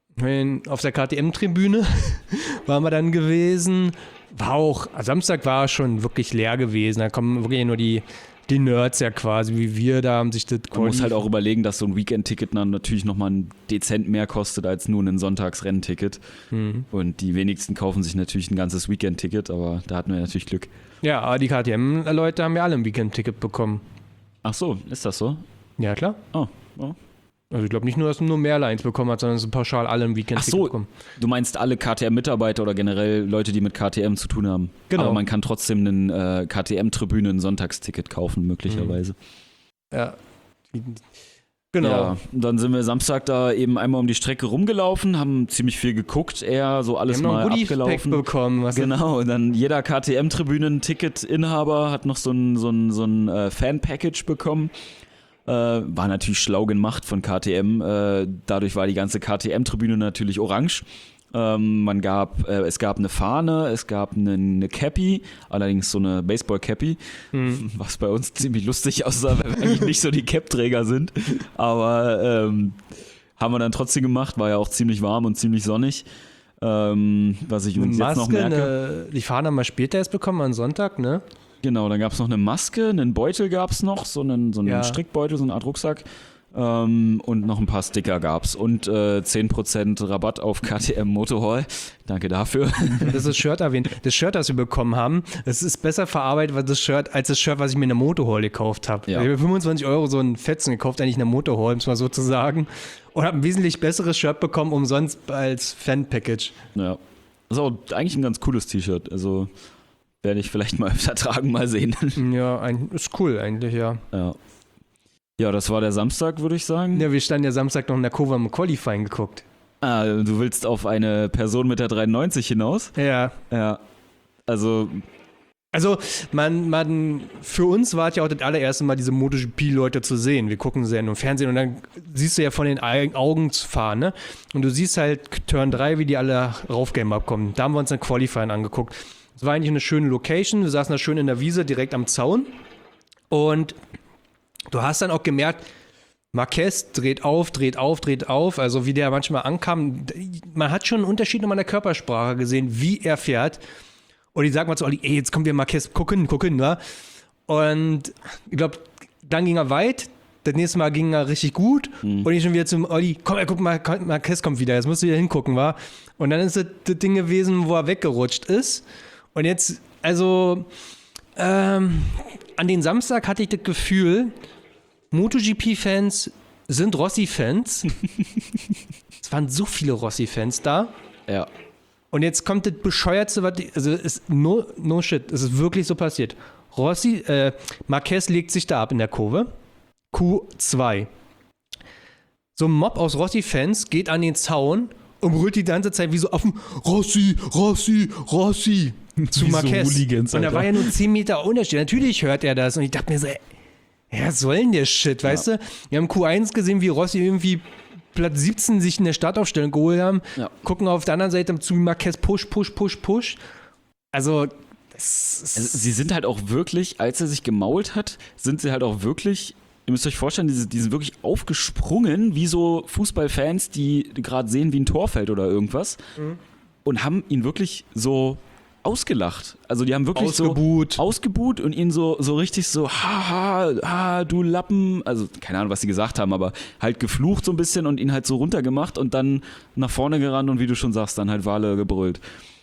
Auf der K T M-Tribüne waren wir dann gewesen. War auch, Samstag war schon wirklich leer gewesen. Da kommen wirklich nur die Die Nerds ja quasi, wie wir da haben sich das... Man muss halt auch überlegen, dass so ein Weekend-Ticket dann natürlich nochmal ein dezent mehr kostet als nur ein Sonntagsrennticket. Mhm. Und die wenigsten kaufen sich natürlich ein ganzes Weekend-Ticket, aber da hatten wir natürlich Glück. Ja, aber die K T M-Leute haben ja alle ein Weekend-Ticket bekommen. Ach so, ist das so? Ja, klar. Oh, oh. Also ich glaube nicht nur, dass nur Merlines bekommen hat, sondern dass pauschal alle ein Weekend-Ticket so, bekommen. Du meinst alle K T M-Mitarbeiter oder generell Leute, die mit K T M zu tun haben. Genau. Aber man kann trotzdem einen äh, K T M-Tribüne ein Sonntagsticket kaufen, möglicherweise. Mhm. Ja. Genau. Ja, dann sind wir Samstag da eben einmal um die Strecke rumgelaufen, haben ziemlich viel geguckt, eher so alles wir haben mal noch ein abgelaufen. Bekommen, was genau, und dann jeder K T M-Tribünen-Ticket-Inhaber hat noch so ein, so ein, so ein äh, Fan-Package bekommen. Äh, war natürlich schlau gemacht von K T M. Äh, dadurch war die ganze K T M-Tribüne natürlich orange. Ähm, man gab, äh, es gab eine Fahne, es gab eine, eine Cappy, allerdings so eine Baseball-Cappy, mhm. was bei uns ziemlich lustig aussah, weil wir eigentlich nicht so die Cap-Träger sind. Aber ähm, haben wir dann trotzdem gemacht, war ja auch ziemlich warm und ziemlich sonnig. Ähm, was ich uns Maske, jetzt noch merke. Eine, die Fahne haben wir später erst bekommen, am Sonntag, ne? Genau, dann gab es noch eine Maske, einen Beutel gab es noch, so einen, so einen Ja. Strickbeutel, so eine Art Rucksack. Ähm, und noch ein paar Sticker gab's. Und äh, zehn Prozent Rabatt auf K T M Motorhall. Danke dafür. Das ist Shirt erwähnt. Das Shirt, das wir bekommen haben, das ist besser verarbeitet als das Shirt, als das Shirt, was ich mir in der Motorhall gekauft habe. Ja. Ich habe für fünfundzwanzig Euro so einen Fetzen gekauft, eigentlich in der Motorhall, um es mal so zu sagen. Und habe ein wesentlich besseres Shirt bekommen, umsonst als Fan-Package. Ja. Das ist auch eigentlich ein ganz cooles T-Shirt. Also werde ich vielleicht mal öfter tragen, mal sehen. Ja, ein, ist cool eigentlich, ja. Ja. Ja, das war der Samstag, würde ich sagen. Ja, wir standen ja Samstag noch in der Kurve am Qualifying geguckt. Ah, du willst auf eine Person mit der dreiundneunzig hinaus? Ja. Ja. Also, Also, man, man, für uns war es ja auch das allererste Mal, diese MotoGP-Leute zu sehen. Wir gucken sie ja nur im Fernsehen und dann siehst du ja von den Augen zu fahren, ne? Und du siehst halt Turn drei, wie die alle raufgame abkommen. Da haben wir uns dann Qualifying angeguckt. Es war eigentlich eine schöne Location. Wir saßen da schön in der Wiese, direkt am Zaun. Und du hast dann auch gemerkt, Marquez dreht auf, dreht auf, dreht auf, also wie der manchmal ankam. Man hat schon einen Unterschied nochmal in der Körpersprache gesehen, wie er fährt. Und ich sag mal zu Olli, ey, jetzt kommt wieder Marquez, guck hin, guck hin, wa? Und ich glaube, dann ging er weit, das nächste Mal ging er richtig gut. Mhm. Und ich schon wieder zum Olli, komm, guck mal, Marquez kommt wieder, jetzt musst du wieder hingucken, wa? Und dann ist das, das Ding gewesen, wo er weggerutscht ist. Und jetzt, also, ähm, an den Samstag hatte ich das Gefühl, MotoGP-Fans sind Rossi-Fans. Es waren so viele Rossi-Fans da. ja. Und jetzt kommt das bescheuertste, was die, also es ist no, no shit, es ist wirklich so passiert. Rossi, äh, Marquez legt sich da ab in der Kurve. Q zwei. So ein Mob aus Rossi-Fans geht an den Zaun und brüllt die ganze Zeit wie so Affen, Rossi, Rossi, Rossi, zu Wie so Marquez. Hooligans, Und da Alter. war ja nur zehn Meter Unterschied. Natürlich hört er das und ich dachte mir so, ey, ja, was soll denn der Shit, weißt du? Wir haben Q eins gesehen, wie Rossi irgendwie Platz siebzehn sich in der Startaufstellung geholt haben. Ja. Gucken auf der anderen Seite zu Marquez, push, push, push, push. Also, das ist Also, sie sind halt auch wirklich, als er sich gemault hat, sind sie halt auch wirklich, ihr müsst euch vorstellen, die, die sind wirklich aufgesprungen, wie so Fußballfans, die gerade sehen, wie ein Tor fällt oder irgendwas. Mhm. Und haben ihn wirklich so ausgelacht. Also die haben wirklich Ausgebuht. so ausgebuht und ihn so, so richtig so, haha, ha, du Lappen. Also keine Ahnung, was sie gesagt haben, aber halt geflucht so ein bisschen und ihn halt so runtergemacht und dann nach vorne gerannt und wie du schon sagst, dann halt Wale gebrüllt.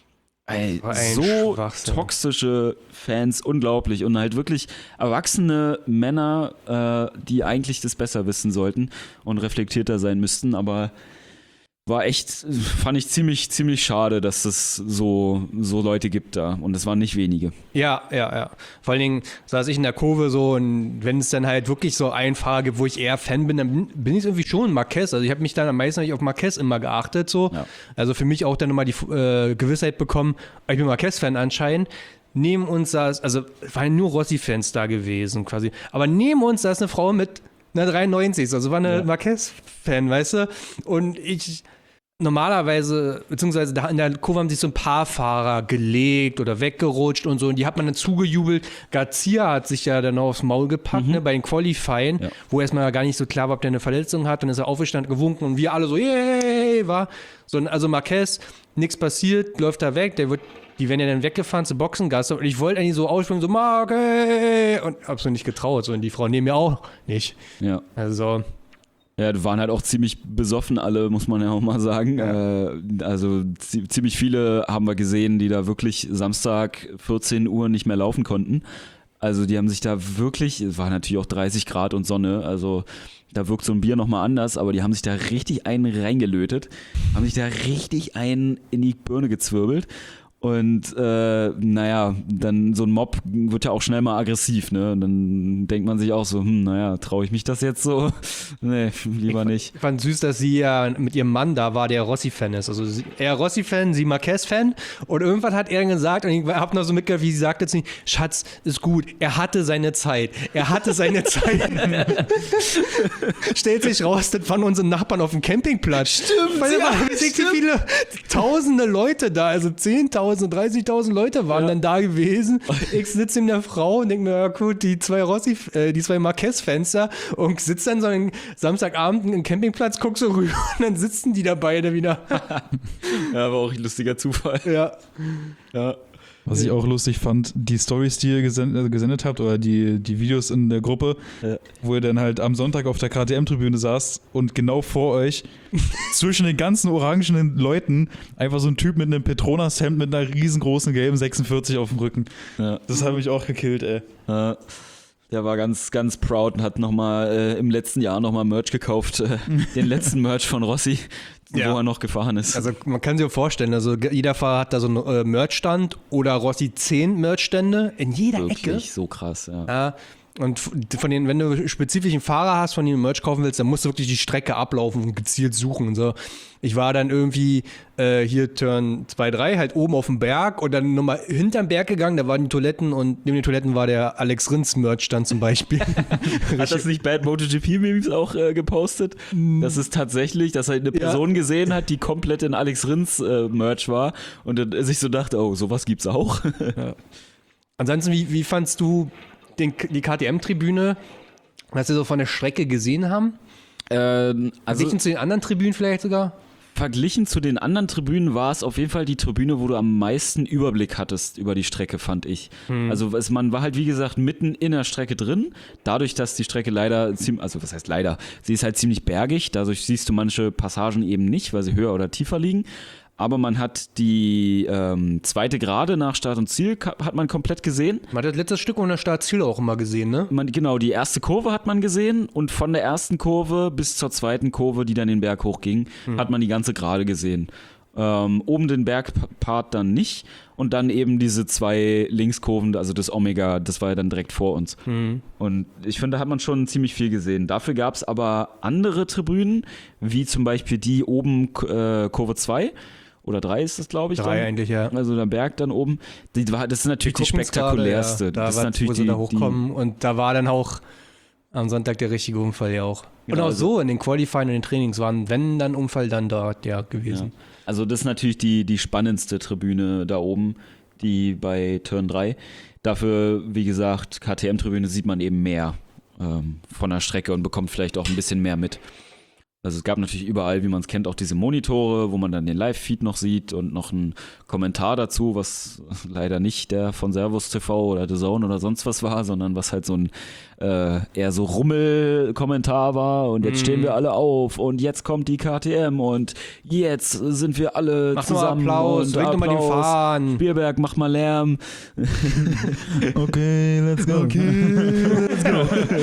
Ey, War ein so Schwachsinn. toxische Fans, unglaublich. Und halt wirklich erwachsene Männer, äh, die eigentlich das besser wissen sollten und reflektierter sein müssten, aber war echt, fand ich ziemlich, ziemlich schade, dass es so, so Leute gibt da. Und es waren nicht wenige. Ja, ja, ja. Vor allen Dingen saß ich in der Kurve so und wenn es dann halt wirklich so einen Fahrer gibt, wo ich eher Fan bin, dann bin ich irgendwie schon Marquez. Also ich habe mich dann am meisten nicht auf Marquez immer geachtet. So. Ja. Also für mich auch dann nochmal die äh, Gewissheit bekommen, ich bin Marquez-Fan anscheinend. Neben uns saß, also es waren nur Rossi-Fans da gewesen quasi. Aber neben uns saß eine Frau mit einer dreiundneunzig, also war eine Ja. Marquez-Fan, weißt du? Und ich... Normalerweise, beziehungsweise da in der Kurve haben sich so ein paar Fahrer gelegt oder weggerutscht und so und die hat man dann zugejubelt. Garcia hat sich ja dann noch aufs Maul gepackt, ne, bei den Qualifying, Ja. wo erstmal gar nicht so klar war, ob der eine Verletzung hat. Dann ist er aufgestanden, gewunken und wir alle so, yay, war. So, also Marquez, nichts passiert, läuft da weg, der wird, die werden ja dann weggefahren zu Boxengasse und ich wollte eigentlich so ausspringen, so Marquez und hab's mir nicht getraut, so und die Frau neben mir auch nicht. Ja. Also, Ja, die waren halt auch ziemlich besoffen alle, muss man ja auch mal sagen. Ja. Äh, also zi- ziemlich viele haben wir gesehen, die da wirklich Samstag vierzehn Uhr nicht mehr laufen konnten. Also die haben sich da wirklich, es war natürlich auch dreißig Grad und Sonne, also da wirkt so ein Bier nochmal anders, aber die haben sich da richtig einen reingelötet, haben sich da richtig einen in die Birne gezwirbelt. Und äh, naja, dann so ein Mob wird ja auch schnell mal aggressiv, ne? Und dann denkt man sich auch so, hm, naja, traue ich mich das jetzt so? Nee, lieber nicht. Ich fand süß, dass sie ja mit ihrem Mann da war, der Rossi-Fan ist. Also sie, er Rossi-Fan, sie Marquez-Fan. Und irgendwann hat er gesagt, und ich habe noch so mitgehört, wie sie sagte zu ihm, Schatz, ist gut, er hatte seine Zeit. Er hatte seine Zeit. Stellt sich raus, das waren unsere Nachbarn auf dem Campingplatz. Stimmt, Weil da waren richtig viele tausende Leute da, also zehntausend, dreißigtausend Leute waren dann da gewesen. Ich sitze in der Frau und denke mir, ja gut, die zwei Rossi, äh, die zwei Marquez-Fans da und sitze dann so einen Samstagabend im Campingplatz, guck so rüber und dann sitzen die da beide wieder. Ja, war auch ein lustiger Zufall. Ja. Ja. Was ich auch lustig fand, die Stories, die ihr gesendet, gesendet habt oder die, die Videos in der Gruppe, ja. wo ihr dann halt am Sonntag auf der K T M-Tribüne saßt und genau vor euch zwischen den ganzen orangenen Leuten einfach so ein Typ mit einem Petronas-Hemd mit einer riesengroßen gelben sechsundvierzig auf dem Rücken. Ja. Das habe ich auch gekillt, ey. Ja. Der war ganz, ganz proud und hat nochmal äh, im letzten Jahr nochmal Merch gekauft. Äh, den letzten Merch von Rossi, ja. wo er noch gefahren ist. Also man kann sich ja vorstellen, also jeder Fahrer hat da so einen äh, Merchstand oder Rossi zehn Merchstände in jeder Wirklich, Ecke. So krass, ja. ja. Und von den, wenn du spezifischen Fahrer hast, von denen du Merch kaufen willst, dann musst du wirklich die Strecke ablaufen und gezielt suchen und so. Ich war dann irgendwie äh, hier Turn zwei drei, halt oben auf dem Berg und dann nochmal hinterm Berg gegangen, da waren die Toiletten und neben den Toiletten war der Alex Rins Merchstand zum Beispiel. Hat das nicht Bad MotoGP-Memes auch äh, gepostet? Mm. Das ist tatsächlich, dass er eine Person ja. gesehen hat, die komplett in Alex Rins äh, Merch war und äh, sich so dachte, oh, sowas gibt's auch. Ja. Ansonsten, wie, wie fandst du den, die K T M-Tribüne, was wir so von der Strecke gesehen haben? Ähm, also Verglichen zu den anderen Tribünen vielleicht sogar? Verglichen zu den anderen Tribünen war es auf jeden Fall die Tribüne, wo du am meisten Überblick hattest über die Strecke, fand ich. Hm. Also es, man war halt, wie gesagt, mitten in der Strecke drin. Dadurch, dass die Strecke leider, ziemlich, also was heißt leider, sie ist halt ziemlich bergig. Dadurch siehst du manche Passagen eben nicht, weil sie höher oder tiefer liegen. Aber man hat die ähm, zweite Gerade nach Start und Ziel hat man komplett gesehen. Man hat das letzte Stück unter Start-Ziel auch immer gesehen, ne? Man, genau, die erste Kurve hat man gesehen und von der ersten Kurve bis zur zweiten Kurve, die dann den Berg hochging, hm. hat man die ganze Gerade gesehen. Ähm, oben den Bergpart dann nicht und dann eben diese zwei Linkskurven, also das Omega, das war ja dann direkt vor uns. Hm. Und ich finde, da hat man schon ziemlich viel gesehen. Dafür gab es aber andere Tribünen, wie zum Beispiel die oben äh, Kurve zwei. Oder drei ist das, glaube ich. Drei dann. eigentlich, ja. Also der Berg dann oben. Die, das ist natürlich die, die spektakulärste. Ja. Da das war, ist natürlich wo sie die, da hochkommen. Die, und da war dann auch am Sonntag der richtige Unfall ja auch. Genau, und auch also, so in den Qualifying und den Trainings waren, wenn dann Unfall, dann dort ja gewesen. Ja. Also das ist natürlich die, die spannendste Tribüne da oben, die bei Turn drei. Dafür, wie gesagt, K T M-Tribüne sieht man eben mehr ähm, von der Strecke und bekommt vielleicht auch ein bisschen mehr mit. Also es gab natürlich überall, wie man es kennt, auch diese Monitore, wo man dann den Live-Feed noch sieht und noch einen Kommentar dazu, was leider nicht der von Servus T V oder The Zone oder sonst was war, sondern was halt so ein äh, eher so Rummel-Kommentar war und jetzt mm. stehen wir alle auf und jetzt kommt die K T M und jetzt sind wir alle mach zusammen. Mach mal Applaus, und bring doch mal den Fahren. Spielberg, mach mal Lärm. Okay, let's go. Okay, let's go.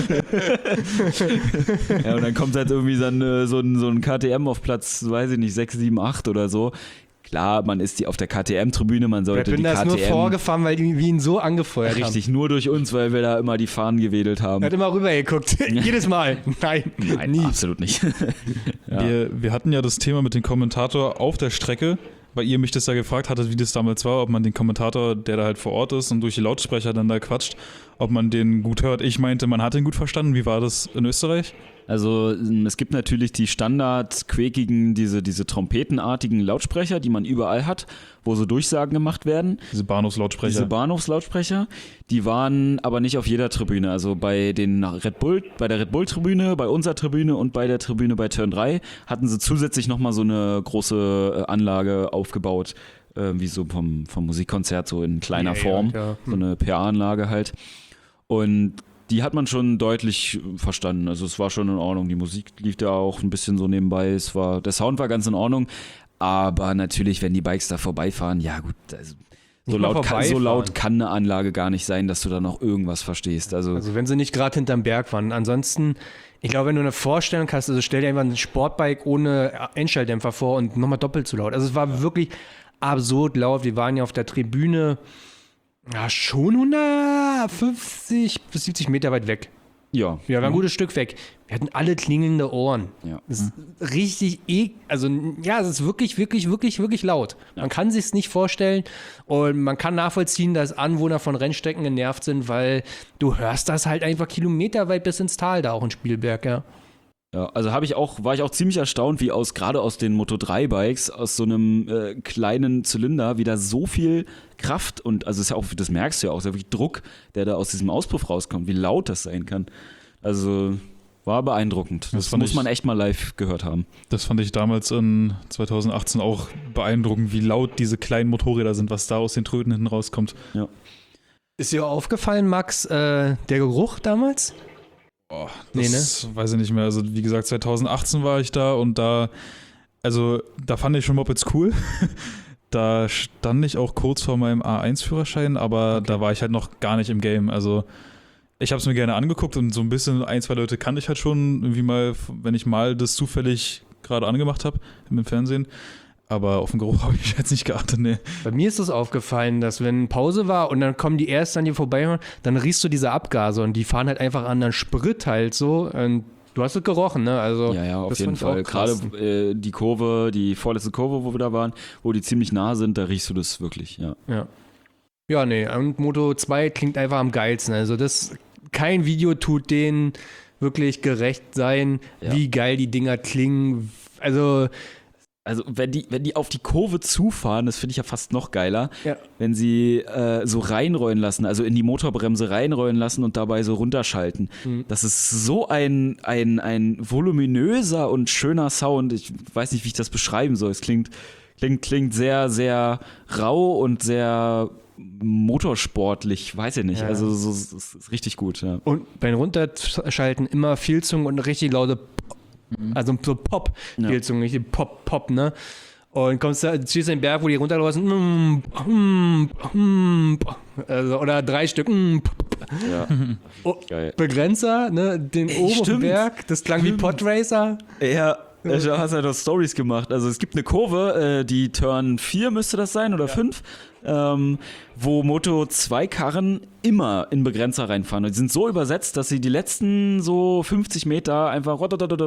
Ja, und dann kommt halt irgendwie dann äh, so ein, so ein K T M auf Platz, weiß ich nicht, sechs, sieben, acht oder so. Klar, man ist die auf der K T M-Tribüne, man sollte die K T M... Ich bin das nur vorgefahren, weil die ihn so angefeuert richtig, haben. Richtig, nur durch uns, weil wir da immer die Fahnen gewedelt haben. Er hat immer rübergeguckt, jedes Mal. Nein, Nein, nie. Absolut nicht. Ja. Wir, wir hatten ja das Thema mit dem Kommentator auf der Strecke, weil ihr mich das ja gefragt hattet, wie das damals war, ob man den Kommentator, der da halt vor Ort ist und durch die Lautsprecher dann da quatscht, ob man den gut hört. Ich meinte, man hat den gut verstanden. Wie war das in Österreich? Also es gibt natürlich die standard-quäkigen, diese, diese trompetenartigen Lautsprecher, die man überall hat, wo so Durchsagen gemacht werden. Diese Bahnhofslautsprecher. Diese Bahnhofslautsprecher, die waren aber nicht auf jeder Tribüne. Also bei den Red Bull, bei der Red Bull-Tribüne, bei unserer Tribüne und bei der Tribüne bei Turn drei hatten sie zusätzlich nochmal so eine große Anlage aufgebaut, äh, wie so vom, vom Musikkonzert, so in kleiner ja, Form. Ja, ja. Hm. So eine P A-Anlage halt. Und die hat man schon deutlich verstanden. Also es war schon in Ordnung. Die Musik lief da auch ein bisschen so nebenbei. Es war, der Sound war ganz in Ordnung. Aber natürlich, wenn die Bikes da vorbeifahren, ja gut, also so, laut kann, so laut kann eine Anlage gar nicht sein, dass du da noch irgendwas verstehst. Also, also wenn sie nicht gerade hinterm Berg waren. Ansonsten, ich glaube, wenn du eine Vorstellung hast, also stell dir einfach ein Sportbike ohne Einschalldämpfer vor und nochmal doppelt so laut. Also es war wirklich absurd laut. Wir waren ja auf der Tribüne ja, schon hundertfünfzig bis siebzig Meter weit weg. Ja. Ja, war ein gutes Stück weg. Wir hatten alle klingelnde Ohren. Ja. Das ist richtig, e- also ja, es ist wirklich, wirklich, wirklich, wirklich laut. Ja. Man kann sich es nicht vorstellen und man kann nachvollziehen, dass Anwohner von Rennstrecken genervt sind, weil du hörst das halt einfach kilometerweit bis ins Tal da auch in Spielberg, ja. Ja, also habe ich auch, war ich auch ziemlich erstaunt, wie aus gerade aus den Moto drei Bikes, aus so einem äh, kleinen Zylinder, wieder so viel Kraft und also ist ja auch, das merkst du ja auch, ist ja wirklich Druck, der da aus diesem Auspuff rauskommt, wie laut das sein kann. Also war beeindruckend. Das, Das fand muss ich- man echt mal live gehört haben. Das fand ich damals in zwanzig achtzehn auch beeindruckend, wie laut diese kleinen Motorräder sind, was da aus den Tröten hinten rauskommt. Ist dir aufgefallen, Max, äh, der Geruch damals? Oh, Nee, das weiß ich nicht mehr. Also wie gesagt, zwanzig achtzehn war ich da und da, also da fand ich schon Mopeds cool. Da stand ich auch kurz vor meinem A eins Führerschein, aber da war ich halt noch gar nicht im Game. Also ich habe es mir gerne angeguckt und so ein bisschen, ein, zwei Leute kannte ich halt schon, irgendwie mal, wenn ich mal das zufällig gerade angemacht habe im Fernsehen. Aber auf den Geruch habe ich jetzt nicht geachtet, nee. Bei mir ist es aufgefallen, dass wenn Pause war und dann kommen die erst an dir vorbei, dann riechst du diese Abgase und die fahren halt einfach an, dann Sprit halt so. Und du hast es gerochen, ne? Also, Ja, ja, auf das jeden fand ich auch Fall. krass. Gerade äh, die Kurve, die vorletzte Kurve, wo wir da waren, wo die ziemlich nah sind, da riechst du das wirklich, ja. Ja. Ja, nee, und Moto zwei klingt einfach am geilsten. Also das, kein Video tut denen wirklich gerecht sein, Ja. wie geil die Dinger klingen. Also, Also wenn die, wenn die auf die Kurve zufahren, das finde ich ja fast noch geiler, ja. wenn sie äh, so reinrollen lassen, also in die Motorbremse reinrollen lassen und dabei so runterschalten. Mhm. Das ist so ein, ein, ein voluminöser und schöner Sound. Ich weiß nicht, wie ich das beschreiben soll. Es klingt, klingt, klingt sehr, sehr rau und sehr motorsportlich, weiß ich nicht. Ja. Also so, es ist richtig gut, ja. Und beim Runterschalten immer Vielzungen und richtig laute Pop. Also so Pop, Ja. Vielzungen, richtig Pop, Pop, ne? Und kommst da, ziehst den Berg, wo die runterlaufen, mm, mm, mm, also, oder drei Stück, mm, ja. oh, Geil. Begrenzer, ne? Den oben auf dem stimmt. Berg, das klang wie Podracer. Ja, du hast ja noch Stories gemacht. Also es gibt eine Kurve, äh, die Turn vier müsste das sein oder fünf, ähm, wo Moto zwei Karren immer in Begrenzer reinfahren. Und die sind so übersetzt, dass sie die letzten so fünfzig Meter einfach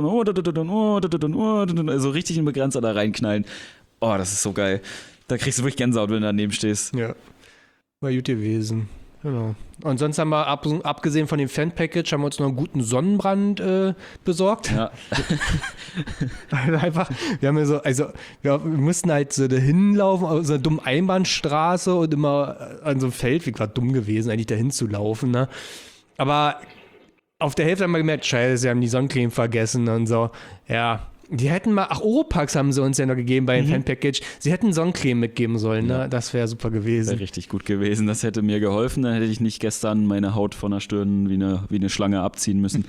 so richtig in Begrenzer da reinknallen. Oh, das ist so geil. Da kriegst du wirklich Gänsehaut, wenn du daneben stehst. Ja, war gut gewesen. Genau. Und sonst haben wir, ab, abgesehen von dem Fan-Package, haben wir uns noch einen guten Sonnenbrand äh, besorgt. Ja. Also einfach, wir haben ja so, also wir mussten halt so dahin laufen, auf so einer dummen Einbahnstraße und immer an so einem Feldweg, war dumm gewesen, eigentlich dahin zu laufen, ne? Aber auf der Hälfte haben wir gemerkt, scheiße, wir haben die Sonnencreme vergessen und so. Ja, die hätten mal, ach, Oropax haben sie uns ja noch gegeben bei dem Mhm. Fan-Package. Sie hätten Sonnencreme mitgeben sollen, ne? Ja. Das wäre super gewesen. Wäre richtig gut gewesen. Das hätte mir geholfen. Dann hätte ich nicht gestern meine Haut von der Stirn wie eine, wie eine Schlange abziehen müssen.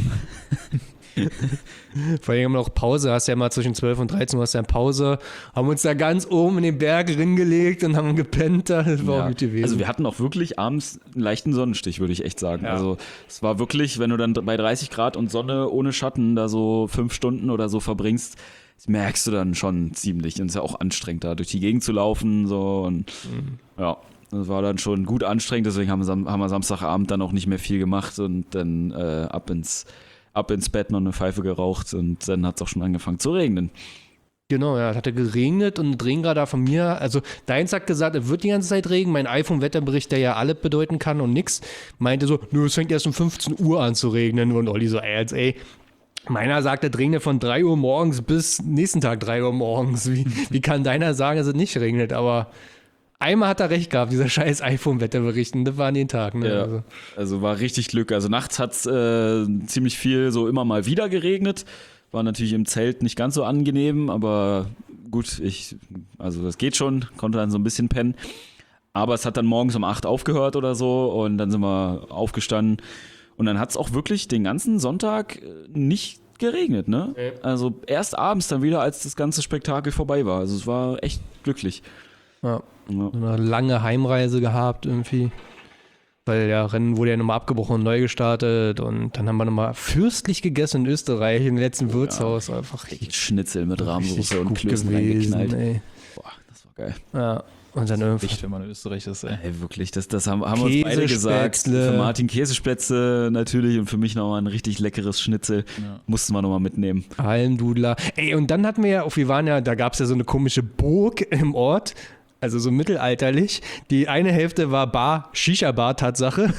Vor allem haben wir noch Pause, hast ja immer zwischen zwölf und dreizehn Uhr hast ja Pause, haben uns da ganz oben in den Berg ringelegt und haben gepennt, da. Das war Ja. auch gut gewesen. Also wir hatten auch wirklich abends einen leichten Sonnenstich, würde ich echt sagen. Ja. Also es war wirklich, wenn du dann bei dreißig Grad und Sonne ohne Schatten da so fünf Stunden oder so verbringst, das merkst du dann schon ziemlich. Und es ist ja auch anstrengend, da durch die Gegend zu laufen. So und Mhm. ja, das war dann schon gut anstrengend. Deswegen haben wir, Sam- haben wir Samstagabend dann auch nicht mehr viel gemacht und dann äh, ab ins ab ins Bett noch eine Pfeife geraucht und dann hat es auch schon angefangen zu regnen. Genau, ja, es hatte geregnet und ein Regenradar von mir, also deins hat gesagt, es wird die ganze Zeit Regen, mein iPhone-Wetterbericht, der ja alles bedeuten kann und nix, meinte so, nö, es fängt erst um fünfzehn Uhr an zu regnen und Olli so, ey, jetzt, ey, meiner sagt, es regnet von drei Uhr morgens bis nächsten Tag drei Uhr morgens, wie, wie kann deiner sagen, dass es nicht regnet, aber einmal hat er recht gehabt, dieser scheiß iPhone-Wetterbericht und das war an den Tag, ne, Ja. also. Also war richtig Glück. Also nachts hat es äh, ziemlich viel so immer mal wieder geregnet. War natürlich im Zelt nicht ganz so angenehm, aber gut, ich, also das geht schon, konnte dann so ein bisschen pennen. Aber es hat dann morgens um acht aufgehört oder so und dann sind wir aufgestanden. Und dann hat es auch wirklich den ganzen Sonntag äh, nicht geregnet, ne? Nee. Also erst abends dann wieder, als das ganze Spektakel vorbei war. Also es war echt glücklich. Ja. Ja. Eine lange Heimreise gehabt irgendwie. Weil ja, Rennen wurde ja nochmal abgebrochen und neu gestartet und dann haben wir nochmal fürstlich gegessen in Österreich im letzten Wirtshaus. Einfach richtig, Schnitzel mit richtig Rahmsoße und gut Klößen gewesen, reingeknallt. ey. Boah, das war geil. Ja, und dann irgendwie. Echt, wenn man in Österreich ist, ey. Ey, wirklich, das, das haben, haben wir uns beide gesagt. Käsespätzle. Für Martin Käsespätzle natürlich und für mich nochmal ein richtig leckeres Schnitzel. Ja. Mussten wir nochmal mitnehmen. Almdudler. Ey, und dann hatten wir ja, auch wir waren ja, da gab es ja so eine komische Burg im Ort. Also so mittelalterlich. Die eine Hälfte war Bar, Shisha-Bar, Tatsache.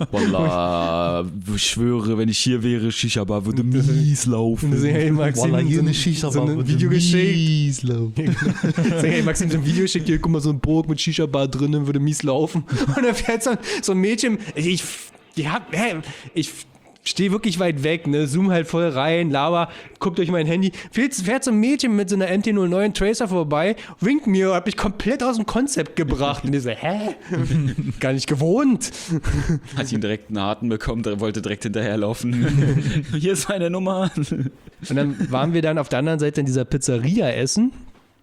Wallah, ich schwöre, wenn ich hier wäre, Shisha-Bar würde mies laufen. Und deswegen hat Maxim Wallah, hier so, eine ein- Shisha-Bar so ein würde Video geschickt. mies laufen. Deswegen hat Maxim so ein Video geschickt, hier, guck mal, so eine Burg mit Shisha-Bar drinnen, würde mies laufen. Und dann fährt so, so ein Mädchen, ich, die hat, hä, ich Stehe wirklich weit weg, ne, zoom halt voll rein, laber, guckt durch mein Handy, fährt, fährt so ein Mädchen mit so einer M T null neun Tracer vorbei, winkt mir, hat mich komplett aus dem Konzept gebracht. Und ich so, hä? Gar nicht gewohnt. Hat ihn direkt einen Harten bekommen, der wollte direkt hinterherlaufen. Hier ist meine Nummer. Und dann waren wir dann auf der anderen Seite in dieser Pizzeria essen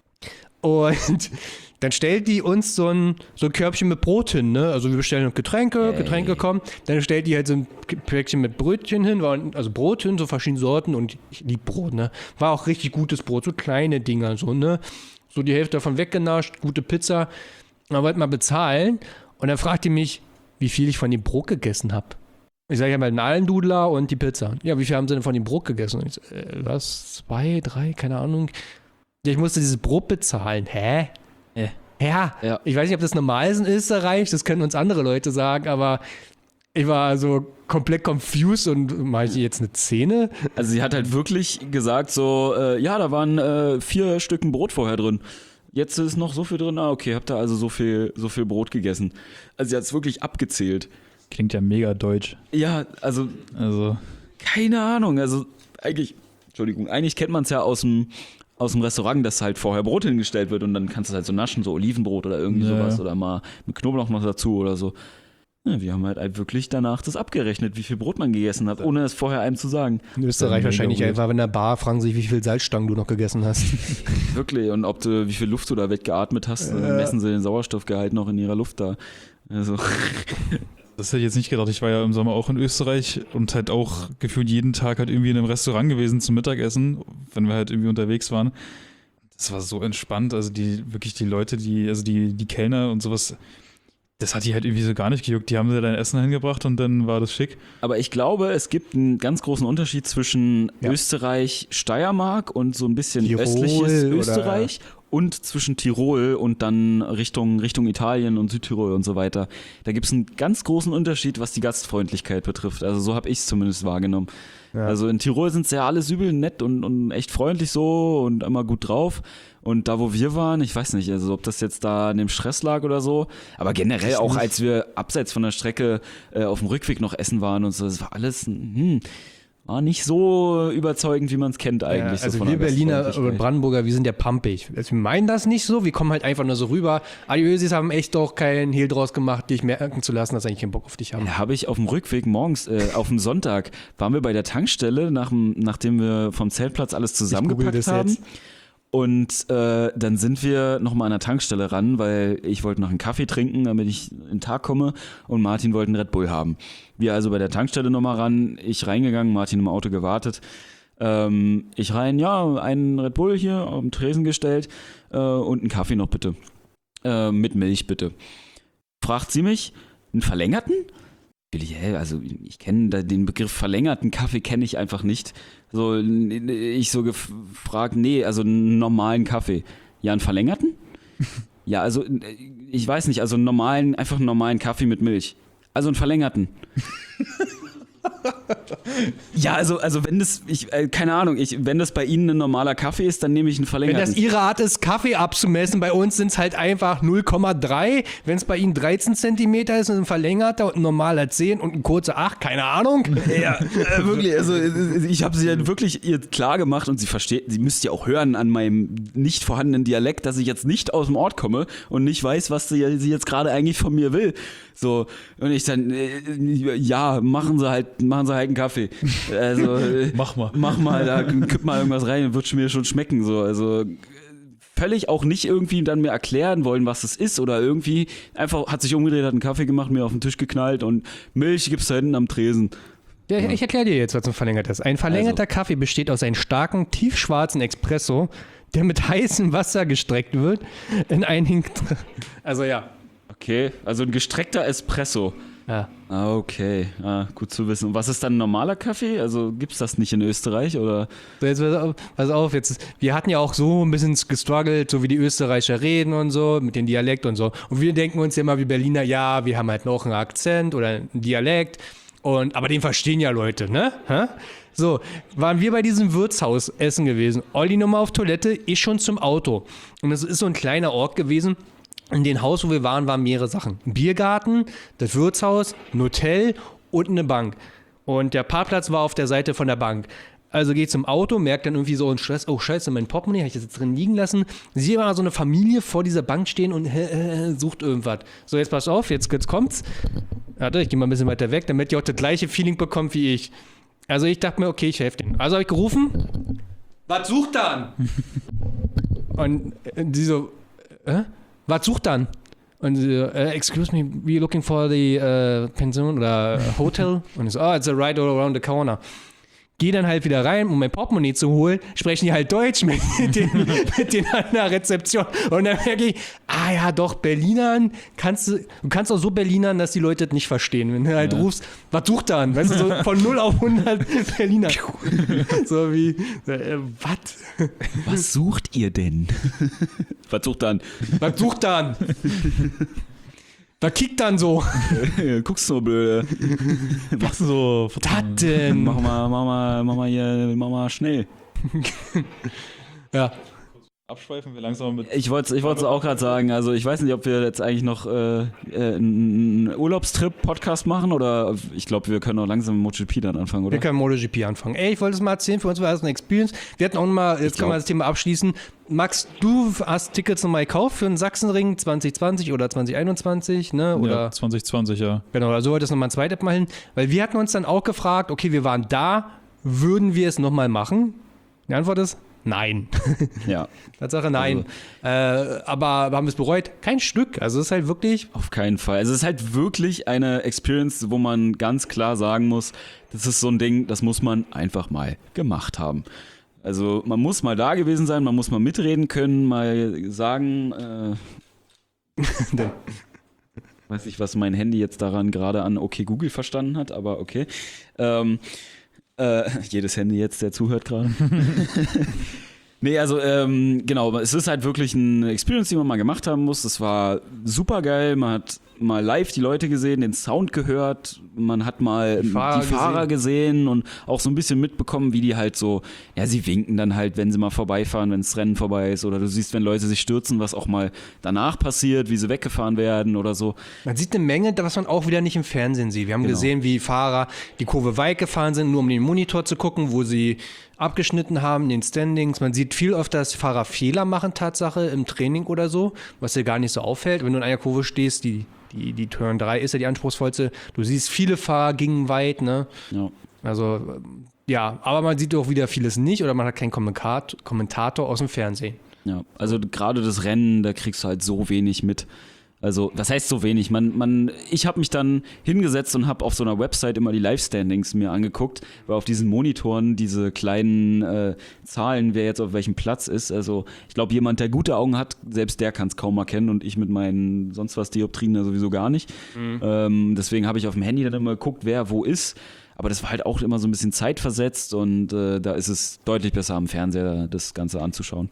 und dann stellt die uns so ein, so ein Körbchen mit Brot hin, ne? Also wir bestellen Getränke, hey. Getränke kommen, dann stellt die halt so ein Päckchen mit Brötchen hin, also Brot hin, so verschiedene Sorten und ich lieb Brot, ne? War auch richtig gutes Brot, so kleine Dinger, so, ne? So die Hälfte davon weggenascht, gute Pizza. Dann wollte mal bezahlen und dann fragt die mich, wie viel ich von dem Brot gegessen habe. Ich sage ja mal den Allendudler und die Pizza. Ja, wie viel haben sie denn von dem Brot gegessen? Und ich so, äh, was? Zwei, drei, keine Ahnung. Ja, ich musste dieses Brot bezahlen. Hä? Ja. Ja, ja, ich weiß nicht, ob das normal ist in Österreich, das können uns andere Leute sagen, aber ich war so komplett confused und mache ich jetzt eine Szene? Also sie hat halt wirklich gesagt so, äh, ja, da waren äh, vier Stücken Brot vorher drin. Jetzt ist noch so viel drin, ah okay, habt ihr also so viel, so viel Brot gegessen. Also sie hat es wirklich abgezählt. Klingt ja mega deutsch. Ja, also, also keine Ahnung, also eigentlich, Entschuldigung, eigentlich kennt man es ja aus dem aus dem Restaurant, dass halt vorher Brot hingestellt wird und dann kannst du es halt so naschen, so Olivenbrot oder irgendwie ja. sowas oder mal mit Knoblauch noch dazu oder so. Ja, wir haben halt wirklich danach das abgerechnet, wie viel Brot man gegessen hat, ohne es vorher einem zu sagen. In Österreich wahrscheinlich einfach in der Bar fragen sich, wie viel Salzstangen du noch gegessen hast. Wirklich, und ob du, wie viel Luft du da weggeatmet hast, äh. messen sie den Sauerstoffgehalt noch in ihrer Luft da. Also. Das hätte ich jetzt nicht gedacht. Ich war ja im Sommer auch in Österreich und halt auch gefühlt jeden Tag halt irgendwie in einem Restaurant gewesen zum Mittagessen, wenn wir halt irgendwie unterwegs waren. Das war so entspannt. Also die, wirklich die Leute, die, also die, die Kellner und sowas, das hat die halt irgendwie so gar nicht gejuckt. Die haben dir dein Essen hingebracht und dann war das schick. Aber ich glaube, es gibt einen ganz großen Unterschied zwischen ja. Österreich, Steiermark und so ein bisschen Tirol östliches Österreich und zwischen Tirol und dann Richtung, Richtung Italien und Südtirol und so weiter. Da gibt es einen ganz großen Unterschied, was die Gastfreundlichkeit betrifft. Also so habe ich es zumindest wahrgenommen. Ja. Also in Tirol sind sie ja alle übel nett und, und echt freundlich so und immer gut drauf. Und da, wo wir waren, ich weiß nicht, also ob das jetzt da an dem Stress lag oder so, aber generell auch, als wir abseits von der Strecke äh, auf dem Rückweg noch essen waren und so, das war alles, hm, war nicht so überzeugend, wie man es kennt eigentlich. Ja, also so von wir Berliner oder Brandenburger, wir sind ja pumpig. Also wir meinen das nicht so, wir kommen halt einfach nur so rüber. Ah, die Ösis haben echt doch keinen Hehl draus gemacht, dich merken zu lassen, dass sie eigentlich keinen Bock auf dich haben. Ja, habe ich auf dem Rückweg morgens, äh, auf dem Sonntag, waren wir bei der Tankstelle, nach, nachdem wir vom Zeltplatz alles zusammengepackt haben. Jetzt. Und äh, dann sind wir nochmal an der Tankstelle ran, weil ich wollte noch einen Kaffee trinken, damit ich in den Tag komme und Martin wollte einen Red Bull haben. Wir also bei der Tankstelle nochmal ran, ich reingegangen, Martin im Auto gewartet. Ähm, ich rein, ja, einen Red Bull hier auf den Tresen gestellt äh, und einen Kaffee noch bitte. Äh, mit Milch bitte. Fragt sie mich, einen verlängerten? Also ich kenne den Begriff verlängerten Kaffee kenne ich einfach nicht. So, ich so gefragt, nee, also einen normalen Kaffee. Ja, einen verlängerten? Ja, also ich weiß nicht, also einen normalen, einfach einen normalen Kaffee mit Milch. Also einen verlängerten. Ja, also, also wenn das, ich, äh, keine Ahnung, ich, wenn das bei Ihnen ein normaler Kaffee ist, dann nehme ich einen verlängerten. Wenn das Ihre Art ist, Kaffee abzumessen, bei uns sind es halt einfach null Komma drei. Wenn es bei Ihnen dreizehn Zentimeter ist, ein verlängerter und ein normaler zehn und ein kurzer acht, keine Ahnung. Ja, äh, wirklich, also ich habe sie ja wirklich ihr klar gemacht und sie versteht, sie müsst ja auch hören an meinem nicht vorhandenen Dialekt, dass ich jetzt nicht aus dem Ort komme und nicht weiß, was sie, sie jetzt gerade eigentlich von mir will. So, und ich dann, äh, ja, machen Sie halt, machen Sie halt einen Kaffee. Also, äh, mach mal. Mach mal, da kipp mal irgendwas rein, wird mir schon schmecken. So, also völlig auch nicht irgendwie dann mir erklären wollen, was es ist oder irgendwie einfach hat sich umgedreht, hat einen Kaffee gemacht, mir auf den Tisch geknallt und Milch gibt's da hinten am Tresen. Ja, ja. Ich erkläre dir jetzt, was ein verlängerter ist. Ein verlängerter also. Kaffee besteht aus einem starken, tiefschwarzen Espresso, der mit heißem Wasser gestreckt wird in einen, also ja. Okay, also ein gestreckter Espresso. Ja. Ah, okay, ah, gut zu wissen. Und was ist dann ein normaler Kaffee? Also gibt's das nicht in Österreich, oder? So, jetzt pass auf, pass auf, jetzt, wir hatten ja auch so ein bisschen gestruggelt, so wie die Österreicher reden und so, mit dem Dialekt und so. Und wir denken uns ja immer wie Berliner, ja, wir haben halt noch einen Akzent oder einen Dialekt, und, aber den verstehen ja Leute, ne? Hä? So, waren wir bei diesem Wirtshaus essen gewesen. Olli nochmal auf Toilette, ich schon zum Auto. Und es ist so ein kleiner Ort gewesen. In dem Haus, wo wir waren, waren mehrere Sachen. Ein Biergarten, das Wirtshaus, ein Hotel und eine Bank. Und der Parkplatz war auf der Seite von der Bank. Also gehe ich zum Auto, merke dann irgendwie so in Stress, oh scheiße, mein Portemonnaie, habe ich das jetzt drin liegen lassen. Sehe aber so eine Familie vor dieser Bank stehen und äh, sucht irgendwas. So, jetzt pass auf, jetzt, jetzt kommt's. Warte, ich gehe mal ein bisschen weiter weg, damit ihr auch das gleiche Feeling bekommt wie ich. Also ich dachte mir, okay, ich helfe denen. Also habe ich gerufen, was sucht dann? Und äh, die so, äh, was sucht dann? Und sie so, uh, excuse me, we looking for the uh, Pension oder Hotel? Und ich so, oh, it's a right around the corner. Geh dann halt wieder rein, um mein Portemonnaie zu holen, sprechen die halt Deutsch mit den, mit den an der Rezeption. Und dann merke ich, ah ja, doch, Berlinern, kannst du, du kannst auch so Berlinern, dass die Leute das nicht verstehen. Wenn du halt ja. rufst, was sucht dann? Weißt du, so von null auf hundert Berliner. So wie, äh, was? Was sucht ihr denn? Was sucht dann? Was sucht dann? Was kickt dann so? Guckst du so blöde. Machst du so. Was denn? Mach mal, mach mal, mach mal hier, mach mal schnell. Ja. Abschweifen wir langsam mit. Ich wollte ich es auch gerade sagen, also ich weiß nicht, ob wir jetzt eigentlich noch äh, einen Urlaubstrip-Podcast machen oder ich glaube, wir können auch langsam mit MotoGP dann anfangen, oder? Wir können MotoGP anfangen. Ey, ich wollte es mal erzählen, für uns war das eine Experience. Wir hatten auch mal, jetzt können wir das Thema abschließen. Max, du hast Tickets nochmal gekauft für den Sachsenring zwanzig zwanzig oder zwanzig einundzwanzig, ne? Oder ja, zwanzig zwanzig, ja. Genau, also wolltest du nochmal ein zweites Mal hin, weil wir hatten uns dann auch gefragt, okay, wir waren da, würden wir es nochmal machen? Die Antwort ist nein. Ja. Tatsache nein. Also. Äh, aber haben wir es bereut? Kein Stück. Also es ist halt wirklich... Auf keinen Fall. Also es ist halt wirklich eine Experience, wo man ganz klar sagen muss, das ist so ein Ding, das muss man einfach mal gemacht haben. Also man muss mal da gewesen sein, man muss mal mitreden können, mal sagen... Äh, weiß nicht, was mein Handy jetzt daran gerade an okay Google verstanden hat, aber okay. Ähm... Äh, jedes Handy jetzt, der zuhört gerade. Nee, also ähm, genau, es ist halt wirklich eine Experience, die man mal gemacht haben muss. Das war super geil, man hat mal live die Leute gesehen, den Sound gehört, man hat mal die Fahrer, die Fahrer gesehen. gesehen und auch so ein bisschen mitbekommen, wie die halt so, ja, sie winken dann halt, wenn sie mal vorbeifahren, wenn das Rennen vorbei ist oder du siehst, wenn Leute sich stürzen, was auch mal danach passiert, wie sie weggefahren werden oder so. Man sieht eine Menge, was man auch wieder nicht im Fernsehen sieht. Wir haben genau. gesehen, wie Fahrer die Kurve weit gefahren sind, nur um den Monitor zu gucken, wo sie abgeschnitten haben in den Standings. Man sieht viel öfter, dass Fahrer Fehler machen, Tatsache, im Training oder so, was dir gar nicht so auffällt. Wenn du in einer Kurve stehst, die, die, die Turn drei ist ja die anspruchsvollste, du siehst, viele Fahrer gingen weit, ne? Ja. Also, ja, aber man sieht auch wieder vieles nicht oder man hat keinen Kommentat- Kommentator aus dem Fernsehen. Ja, also gerade das Rennen, da kriegst du halt so wenig mit. Also, was heißt so wenig? Man, man, ich habe mich dann hingesetzt und habe auf so einer Website immer die Live-Standings mir angeguckt, weil auf diesen Monitoren diese kleinen äh, Zahlen, wer jetzt auf welchem Platz ist. Also, ich glaube, jemand, der gute Augen hat, selbst der kann es kaum erkennen und ich mit meinen sonst was Dioptrien da sowieso gar nicht. Mhm. Ähm, deswegen habe ich auf dem Handy dann immer geguckt, wer wo ist. Aber das war halt auch immer so ein bisschen zeitversetzt und äh, da ist es deutlich besser am Fernseher, das Ganze anzuschauen.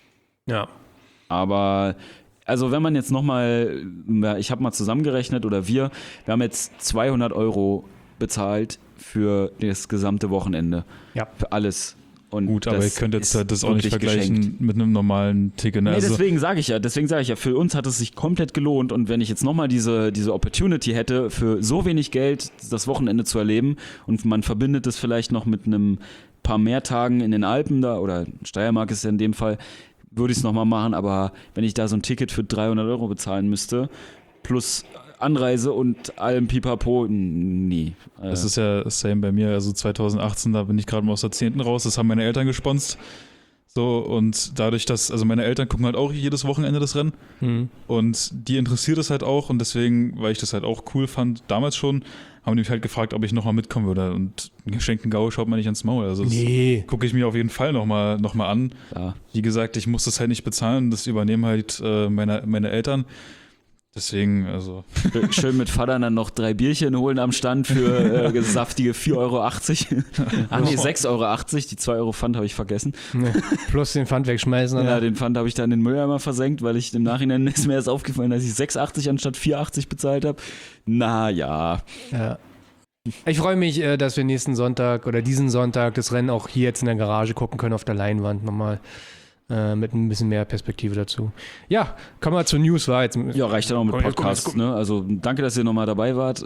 Ja. Aber... Also wenn man jetzt nochmal, ich habe mal zusammengerechnet oder wir, wir haben jetzt zweihundert Euro bezahlt für das gesamte Wochenende. Ja. Für alles. Und gut, aber ihr könnt jetzt halt das auch nicht vergleichen geschenkt. Mit einem normalen Ticket. Ne? Nee, also deswegen sage ich ja, deswegen sage ich ja, für uns hat es sich komplett gelohnt und wenn ich jetzt nochmal diese, diese Opportunity hätte, für so wenig Geld das Wochenende zu erleben und man verbindet es vielleicht noch mit einem paar mehr Tagen in den Alpen da oder Steiermark ist ja in dem Fall, würde ich es nochmal machen, aber wenn ich da so ein Ticket für dreihundert Euro bezahlen müsste, plus Anreise und allem Pipapo, nee. Das ist ja same bei mir, also zwanzig achtzehn, da bin ich gerade mal aus der zehnten raus, das haben meine Eltern gesponst. So, und dadurch, dass, also meine Eltern gucken halt auch jedes Wochenende das Rennen mhm. und die interessiert es halt auch und deswegen, weil ich das halt auch cool fand, damals schon, haben die mich halt gefragt, ob ich nochmal mitkommen würde und einen geschenkten Gaul schaut man nicht ans Maul, also das nee. gucke ich mir auf jeden Fall nochmal noch mal an. Ja. Wie gesagt, ich muss das halt nicht bezahlen, das übernehmen halt äh, meine, meine Eltern. Deswegen, also. Schön mit Vater dann noch drei Bierchen holen am Stand für äh, saftige vier Euro achtzig. Ach nee, sechs Euro achtzig, die zwei Euro Pfand habe ich vergessen. Nee, plus den Pfand wegschmeißen. Oder? Ja, den Pfand habe ich dann in den Mülleimer versenkt, weil ich im Nachhinein ist mir erst aufgefallen, dass ich sechs Euro achtzig anstatt vier Euro achtzig bezahlt habe. Naja. Ja. Ich freue mich, dass wir nächsten Sonntag oder diesen Sonntag das Rennen auch hier jetzt in der Garage gucken können auf der Leinwand nochmal. Äh, mit ein bisschen mehr Perspektive dazu. Ja, kommen wir zur News. War jetzt, Ja, reicht dann auch mit Komm, jetzt Podcasts, gucken, ne? Also danke, dass ihr nochmal dabei wart.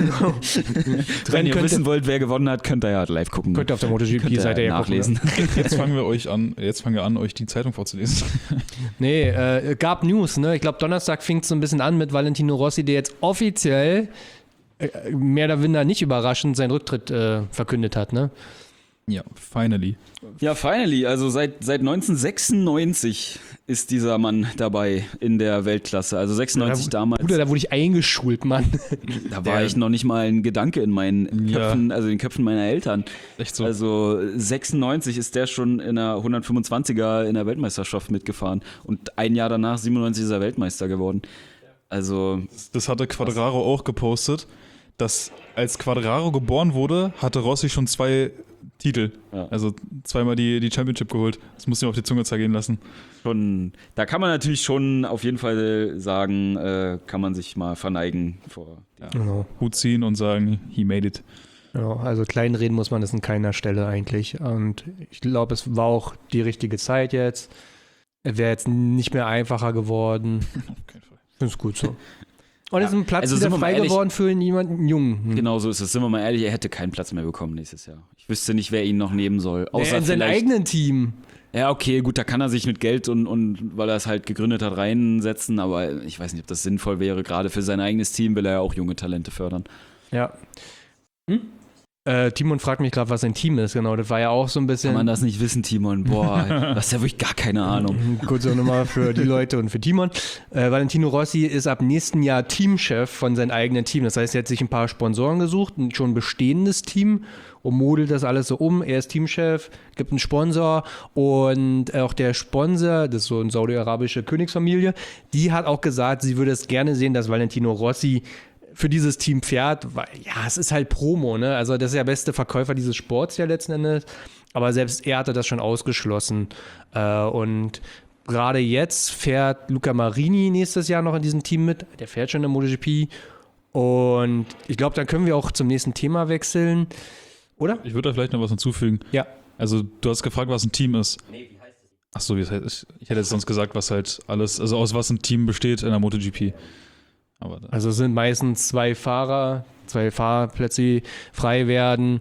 Wenn ihr könnt wissen ihr- wollt, wer gewonnen hat, könnt ihr ja live gucken. Könnt ihr auf der MotoGP-Seite ja nachlesen. gucken. Jetzt fangen wir euch an, jetzt fangen wir an, euch die Zeitung vorzulesen. Nee, äh, gab News, ne? Ich glaube, Donnerstag fing es so ein bisschen an mit Valentino Rossi, der jetzt offiziell, äh, mehr oder weniger nicht überraschend, seinen Rücktritt äh, verkündet hat, ne? Ja, finally. Ja, finally. Also seit, seit neunzehnhundertsechsundneunzig ist dieser Mann dabei in der Weltklasse. Also sechsundneunzig da, damals. Bruder, da wurde ich eingeschult, Mann. Da war ich noch nicht mal ein Gedanke in meinen Ja. Köpfen, also in den Köpfen meiner Eltern. Echt so. Also sechsundneunzig ist der schon in der hundertfünfundzwanziger in der Weltmeisterschaft mitgefahren und ein Jahr danach siebenundneunzig ist er Weltmeister geworden. Also Das hatte Quadraro auch gepostet, dass als Quadraro geboren wurde, hatte Rossi schon zwei Titel. Ja. Also zweimal die, die Championship geholt. Das musst du ihm auf die Zunge zergehen lassen. schon, da kann man natürlich schon auf jeden Fall sagen, äh, kann man sich mal verneigen vor. Ja. Genau. Hut ziehen und sagen, he made it. Genau, also kleinreden muss man das an keiner Stelle eigentlich. Und ich glaube, es war auch die richtige Zeit jetzt. Er wäre jetzt nicht mehr einfacher geworden. Auf keinen Fall. Finde es gut so. Und es ist ein Platz Also wieder sind wir mal frei ehrlich- geworden für jemanden Jungen. Hm. Genau so ist es. Sind wir mal ehrlich, er hätte keinen Platz mehr bekommen nächstes Jahr. Ich wüsste nicht, wer ihn noch nehmen soll. Außer Nee, in seinem vielleicht, eigenen Team. Ja, okay, gut, da kann er sich mit Geld und, und weil er es halt gegründet hat, reinsetzen, aber ich weiß nicht, ob das sinnvoll wäre. Gerade für sein eigenes Team will er ja auch junge Talente fördern. Ja. Hm? Äh, Timon fragt mich gerade, was sein Team ist. Genau, das war ja auch so ein bisschen. Kann man das nicht wissen, Timon? Boah, du hast ja wirklich gar keine Ahnung. Kurze Nummer für die Leute und für Timon. Äh, Valentino Rossi ist ab nächsten Jahr Teamchef von seinem eigenen Team. Das heißt, er hat sich ein paar Sponsoren gesucht, ein schon bestehendes Team und modelt das alles so um. Er ist Teamchef, gibt einen Sponsor und auch der Sponsor, das ist so eine saudi-arabische Königsfamilie, die hat auch gesagt, sie würde es gerne sehen, dass Valentino Rossi für dieses Team fährt, weil ja, es ist halt Promo, ne? Also das ist der beste Verkäufer dieses Sports ja letzten Endes, aber selbst er hatte das schon ausgeschlossen. Äh, und gerade jetzt fährt Luca Marini nächstes Jahr noch in diesem Team mit, der fährt schon in der MotoGP und ich glaube, dann können wir auch zum nächsten Thema wechseln, oder? Ich würde da vielleicht noch was hinzufügen. Ja. Also du hast gefragt, was ein Team ist. Nee, wie heißt es? Achso, wie es heißt. Ich hätte jetzt sonst gesagt, was halt alles, also aus was ein Team besteht in der MotoGP. Aber da, Also es sind meistens zwei Fahrer, zwei Fahrplätze die frei werden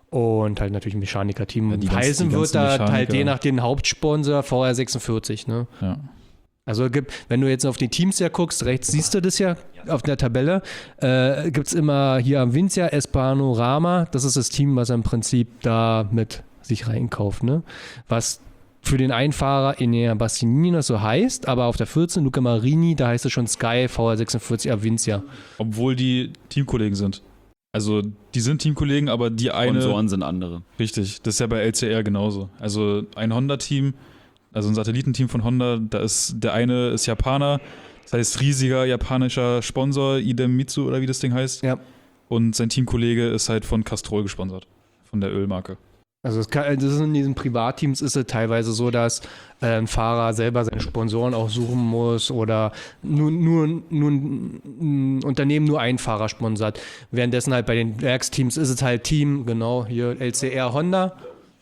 und halt natürlich ein Mechaniker-Team. Ja, die Und ganz- heißen die wird ganzen da halt Mechaniker. je nach den Hauptsponsor V R sechsundvierzig, ne? ja. Also gibt, wenn du jetzt auf die Teams ja guckst, rechts siehst du das ja auf der Tabelle, äh, gibt es immer hier am Vincia Espanorama, das ist das Team, was im Prinzip da mit sich reinkauft, ne? Was für den einen Fahrer Enea Bastianini das so heißt, aber auf der vierzehn, Luca Marini, da heißt es schon Sky V R sechsundvierzig Avincia. Obwohl die Teamkollegen sind. Also die sind Teamkollegen, aber die eine... Sponsoren sind andere. Richtig, das ist ja bei L C R genauso. Also ein Honda-Team, also ein Satellitenteam von Honda, da ist der eine ist Japaner, das heißt riesiger japanischer Sponsor, Idemitsu oder wie das Ding heißt. Ja. Und sein Teamkollege ist halt von Castrol gesponsert, von der Ölmarke. Also es kann, das ist in diesen Privatteams ist es teilweise so, dass äh, ein Fahrer selber seine Sponsoren auch suchen muss oder nur, nur, nur ein Unternehmen nur einen Fahrer sponsert. Währenddessen halt bei den Werksteams ist es halt Team, genau, hier L C R Honda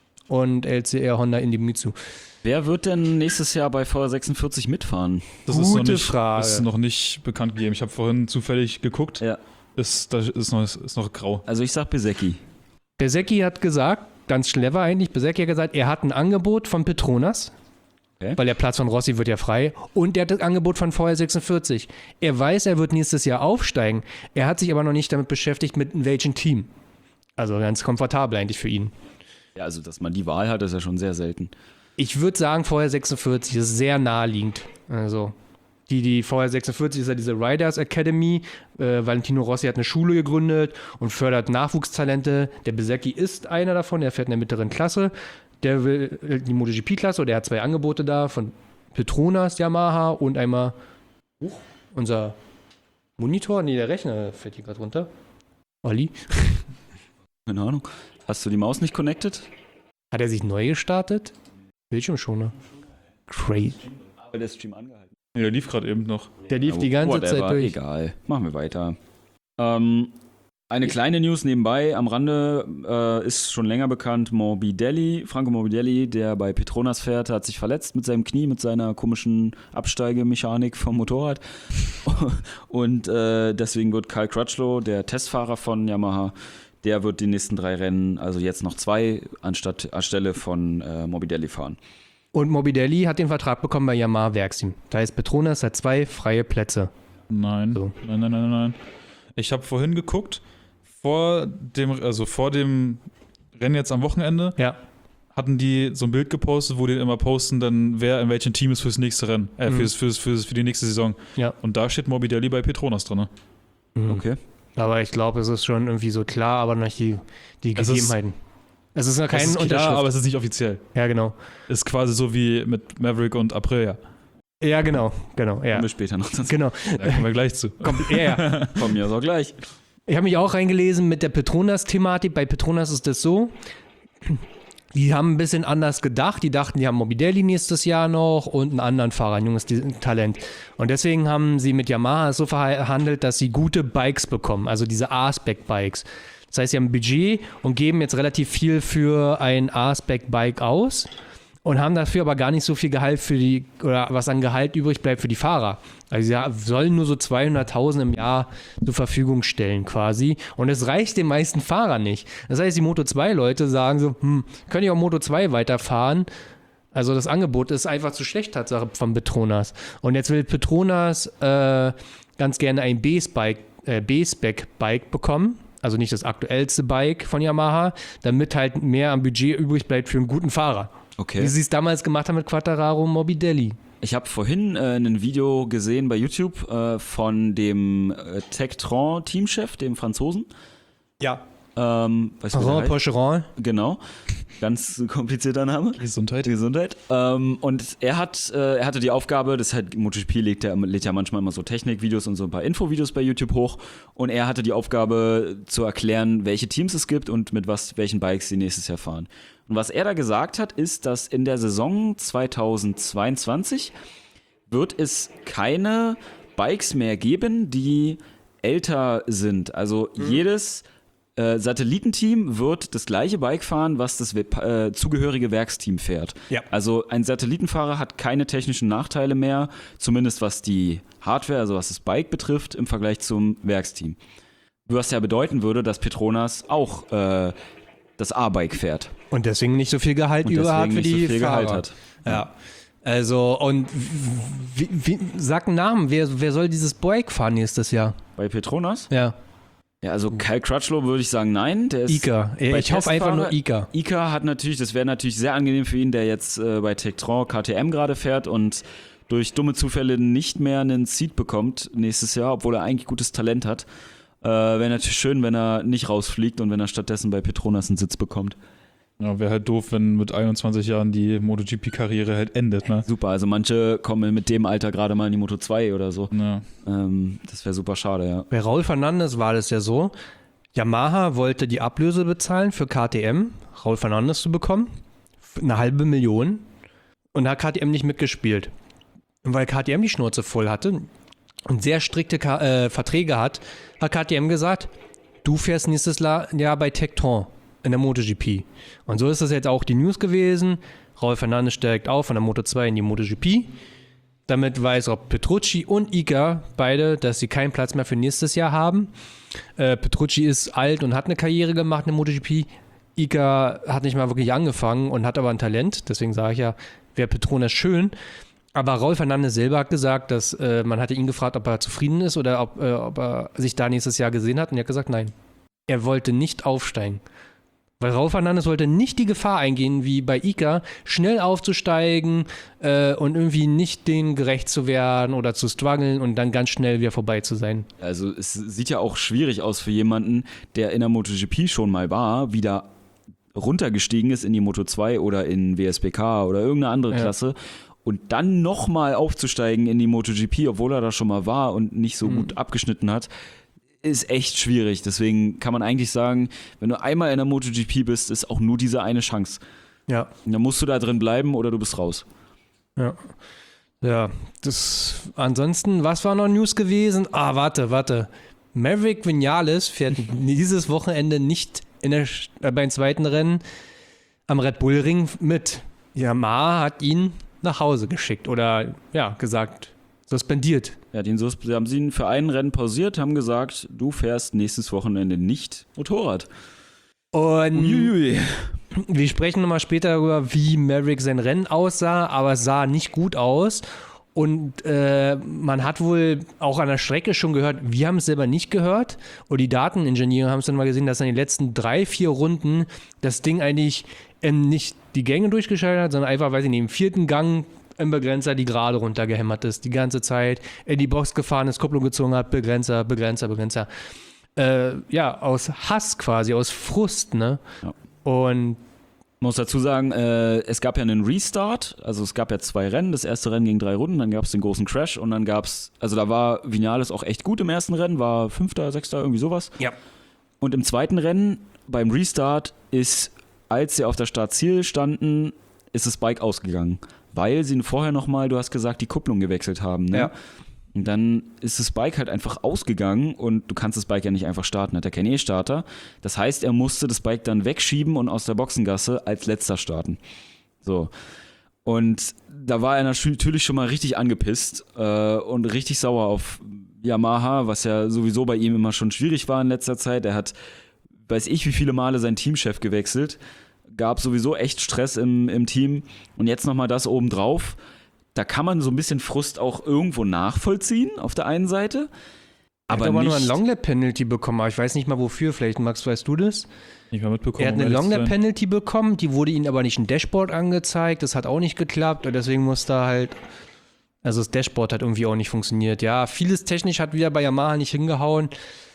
und L C R Honda Idemitsu. Wer wird denn nächstes Jahr bei V R sechsundvierzig mitfahren? Das ist noch Gute nicht, Frage. ist noch nicht bekannt gegeben. Ich habe vorhin zufällig geguckt. Ja. Ist, da ist noch, ist noch grau. Also ich sag Besecki. Besecki hat gesagt, ganz clever eigentlich, Besecki hat gesagt, er hat ein Angebot von Petronas, Okay. weil der Platz von Rossi wird ja frei, und er hat das Angebot von V R sechsundvierzig. Er weiß, er wird nächstes Jahr aufsteigen, er hat sich aber noch nicht damit beschäftigt, mit welchem Team. Also ganz komfortabel eigentlich für ihn. Ja, also dass man die Wahl hat, ist ja schon sehr selten. Ich würde sagen, V R sechsundvierzig ist sehr naheliegend. Also die, die V R sechsundvierzig ist ja diese Riders Academy. Äh, Valentino Rossi hat eine Schule gegründet und fördert Nachwuchstalente. Der Besecki ist einer davon, der fährt in der mittleren Klasse. Der will äh, die MotoGP-Klasse, der hat zwei Angebote da von Petronas, Yamaha und einmal uh, unser Monitor. Nee, der Rechner fährt hier gerade runter. Olli. Keine Ahnung. Hast du die Maus nicht connected? Hat er sich neu gestartet? Bildschirmschoner. Crazy. Weil der Stream angehalten. Nee, der lief gerade eben noch. Der lief die ganze Whatever, Zeit durch. Egal. Machen wir weiter. Ähm, Eine kleine News nebenbei am Rande äh, ist schon länger bekannt, Morbidelli, Franco Morbidelli, der bei Petronas fährt, hat sich verletzt mit seinem Knie, mit seiner komischen Absteigemechanik vom Motorrad. Und äh, deswegen wird Kyle Crutchlow, der Testfahrer von Yamaha, der wird die nächsten drei Rennen, also jetzt noch zwei, anstatt anstelle von äh, Morbidelli fahren. Und Morbidelli hat den Vertrag bekommen bei Yamaha Werksteam. Da heißt, Petronas hat zwei freie Plätze. Nein, So. nein, nein, nein, nein. Ich habe vorhin geguckt, vor dem, also vor dem Rennen jetzt am Wochenende, Ja. hatten die so ein Bild gepostet, wo die immer posten, dann wer in welchem Team ist fürs nächste Rennen, äh, Mhm. fürs, fürs, fürs, für die nächste Saison. Ja. Und da steht Morbidelli bei Petronas drin. Mhm. Okay. Aber ich glaube, es ist schon irgendwie so klar, aber noch die, die Es ist- Gegebenheiten. Es ist noch kein Es ist klar, Unterschrift. aber es ist nicht offiziell. Ja, genau. Ist quasi so wie mit Maverick und Aprilia. Ja, genau. Genau, ja. Kommen wir später noch dazu. Genau. Da kommen wir gleich zu. Komm, ja, ja. Von mir so gleich. Ich habe mich auch reingelesen mit der Petronas-Thematik. Bei Petronas ist das so, die haben ein bisschen anders gedacht. Die dachten, die haben Morbidelli nächstes Jahr noch und einen anderen Fahrer, ein junges Talent. Und deswegen haben sie mit Yamaha so verhandelt, dass sie gute Bikes bekommen, also diese A-Spec-Bikes. Das heißt, sie haben ein Budget und geben jetzt relativ viel für ein A-Spec-Bike aus und haben dafür aber gar nicht so viel Gehalt für die, oder was an Gehalt übrig bleibt für die Fahrer. Also sie sollen nur so zweihunderttausend im Jahr zur Verfügung stellen quasi. Und es reicht den meisten Fahrern nicht. Das heißt, die Moto zwei Leute sagen so, hm, können ich auch Moto zwei weiterfahren? Also das Angebot ist einfach zu schlecht, Tatsache von Petronas. Und jetzt will Petronas äh, ganz gerne ein B-Spec äh, B-Spec-Bike bekommen. Also nicht das aktuellste Bike von Yamaha, damit halt mehr am Budget übrig bleibt für einen guten Fahrer. Okay. Wie sie es damals gemacht haben mit Quartararo und Morbidelli. Ich habe vorhin äh, ein Video gesehen bei YouTube äh, von dem äh, Tektron-Teamchef, dem Franzosen. Ja. Ähm, weißt du, wie der Romain heißt? Pocheron. Genau. Ganz komplizierter Name. Gesundheit. Gesundheit. Ähm, und er hat, äh, er hatte die Aufgabe, das halt, MotoGP legt ja, lädt ja manchmal immer so Technikvideos und so ein paar Infovideos bei YouTube hoch. Und er hatte die Aufgabe zu erklären, welche Teams es gibt und mit was, welchen Bikes sie nächstes Jahr fahren. Und was er da gesagt hat, ist, dass in der Saison zweitausendzweiundzwanzig wird es keine Bikes mehr geben, die älter sind. Also mhm. jedes äh, Satellitenteam wird das gleiche Bike fahren, was das äh, zugehörige Werksteam fährt. Ja. Also ein Satellitenfahrer hat keine technischen Nachteile mehr, zumindest was die Hardware, also was das Bike betrifft, im Vergleich zum Werksteam. Was ja bedeuten würde, dass Petronas auch äh, das A-Bike fährt. Und deswegen nicht so viel Gehalt Und über deswegen hat für nicht die so viel Fahrer. Gehalt hat. Ja. Also, und wie, wie, sag einen Namen, wer, wer soll dieses Bike fahren nächstes Jahr? Bei Petronas? Ja, Ja, also Kyle Crutchlow würde ich sagen, nein. Der ist Ika. bei Ich hoffe einfach nur Ika. Ika hat natürlich, das wäre natürlich sehr angenehm für ihn, der jetzt äh, bei Tektron K T M gerade fährt und durch dumme Zufälle nicht mehr einen Seat bekommt nächstes Jahr, obwohl er eigentlich gutes Talent hat. Äh, wäre natürlich schön, wenn er nicht rausfliegt und wenn er stattdessen bei Petronas einen Sitz bekommt. Ja, wäre halt doof, wenn mit einundzwanzig Jahren die MotoGP-Karriere halt endet, ne? Super, also manche kommen mit dem Alter gerade mal in die Moto zwei oder so. Ja. Ähm, das wäre super schade, ja. Bei Raul Fernandes war das ja so, Yamaha wollte die Ablöse bezahlen für K T M, Raul Fernandes zu bekommen, eine halbe Million, und da hat K T M nicht mitgespielt. Und weil K T M die Schnauze voll hatte und sehr strikte Ka- äh, Verträge hat, hat K T M gesagt, du fährst nächstes Jahr bei Tektron in der MotoGP. Und so ist das jetzt auch die News gewesen. Raul Fernandes steigt auf von der Moto zwei in die MotoGP. Damit weiß auch Petrucci und Ika beide, dass sie keinen Platz mehr für nächstes Jahr haben. Äh, Petrucci ist alt und hat eine Karriere gemacht in der MotoGP. Ika hat nicht mal wirklich angefangen und hat aber ein Talent. Deswegen sage ich ja, wäre Petronas schön. Aber Raul Fernandes selber hat gesagt, dass äh, man hatte ihn gefragt, ob er zufrieden ist oder ob, äh, ob er sich da nächstes Jahr gesehen hat. Und er hat gesagt, nein. Er wollte nicht aufsteigen. Weil Raul Fernandes wollte nicht die Gefahr eingehen, wie bei Ika, schnell aufzusteigen äh, und irgendwie nicht denen gerecht zu werden oder zu strugglen und dann ganz schnell wieder vorbei zu sein. Also es sieht ja auch schwierig aus für jemanden, der in der MotoGP schon mal war, wieder runtergestiegen ist in die Moto zwei oder in W S B K oder irgendeine andere Ja. Klasse und dann nochmal aufzusteigen in die MotoGP, obwohl er da schon mal war und nicht so Mhm. gut abgeschnitten hat, ist echt schwierig. Deswegen kann man eigentlich sagen, wenn du einmal in der MotoGP bist, ist auch nur diese eine Chance. Ja, Und dann musst du da drin bleiben oder du bist raus. ja. Ja, das, ansonsten, was war noch News gewesen? Ah, warte, warte. Maverick Vinales fährt dieses Wochenende nicht in der, äh, beim zweiten Rennen am Red Bull Ring mit. Yamaha hat ihn nach Hause geschickt oder ja, gesagt, suspendiert. Ja, den sus- haben sie ihn für ein Rennen pausiert, haben gesagt, du fährst nächstes Wochenende nicht Motorrad. Und Uiuiui. wir sprechen nochmal später darüber, wie Maverick sein Rennen aussah, aber es sah nicht gut aus. Und äh, man hat wohl auch an der Strecke schon gehört, wir haben es selber nicht gehört. Und die Dateningenieure haben es dann mal gesehen, dass in den letzten drei, vier Runden das Ding eigentlich ähm, nicht die Gänge durchgeschaltet hat, sondern einfach, weiß ich nicht, im vierten Gang im Begrenzer die Gerade runtergehämmert ist. Die ganze Zeit in die Box gefahren ist, Kupplung gezogen hat, Begrenzer, Begrenzer, Begrenzer. Äh, ja, aus Hass quasi, aus Frust, ne? Ja. Und Ich muss dazu sagen, äh, es gab ja einen Restart, also es gab ja zwei Rennen, das erste Rennen ging drei Runden, dann gab es den großen Crash und dann gab es, also da war Vinales auch echt gut im ersten Rennen, war Fünfter, Sechster, irgendwie sowas. ja. Und im zweiten Rennen, beim Restart, ist, als sie auf der Startziel standen, ist das Bike ausgegangen, weil sie vorher nochmal, du hast gesagt, die Kupplung gewechselt haben, ne? Ja. Und dann ist das Bike halt einfach ausgegangen und du kannst das Bike ja nicht einfach starten, hat er keinen E-Starter. Das heißt, er musste das Bike dann wegschieben und aus der Boxengasse als letzter starten. So. Und da war er natürlich schon mal richtig angepisst äh, und richtig sauer auf Yamaha, was ja sowieso bei ihm immer schon schwierig war in letzter Zeit. Er hat, weiß ich wie viele Male seinen Teamchef gewechselt, gab sowieso echt Stress im, im Team und jetzt nochmal das obendrauf. Da kann man so ein bisschen Frust auch irgendwo nachvollziehen, auf der einen Seite. Aber er hat aber nicht, nur ein Longlap-Penalty bekommen, aber ich weiß nicht mal wofür. Vielleicht, Max, weißt du das? Nicht mal mitbekommen. Er hat um eine ehrlich zu sein. Longlap-Penalty bekommen, die wurde ihm aber nicht im Dashboard angezeigt. Das hat auch nicht geklappt und deswegen musste er halt, also das Dashboard hat irgendwie auch nicht funktioniert. Ja, vieles technisch hat wieder bei Yamaha nicht hingehauen.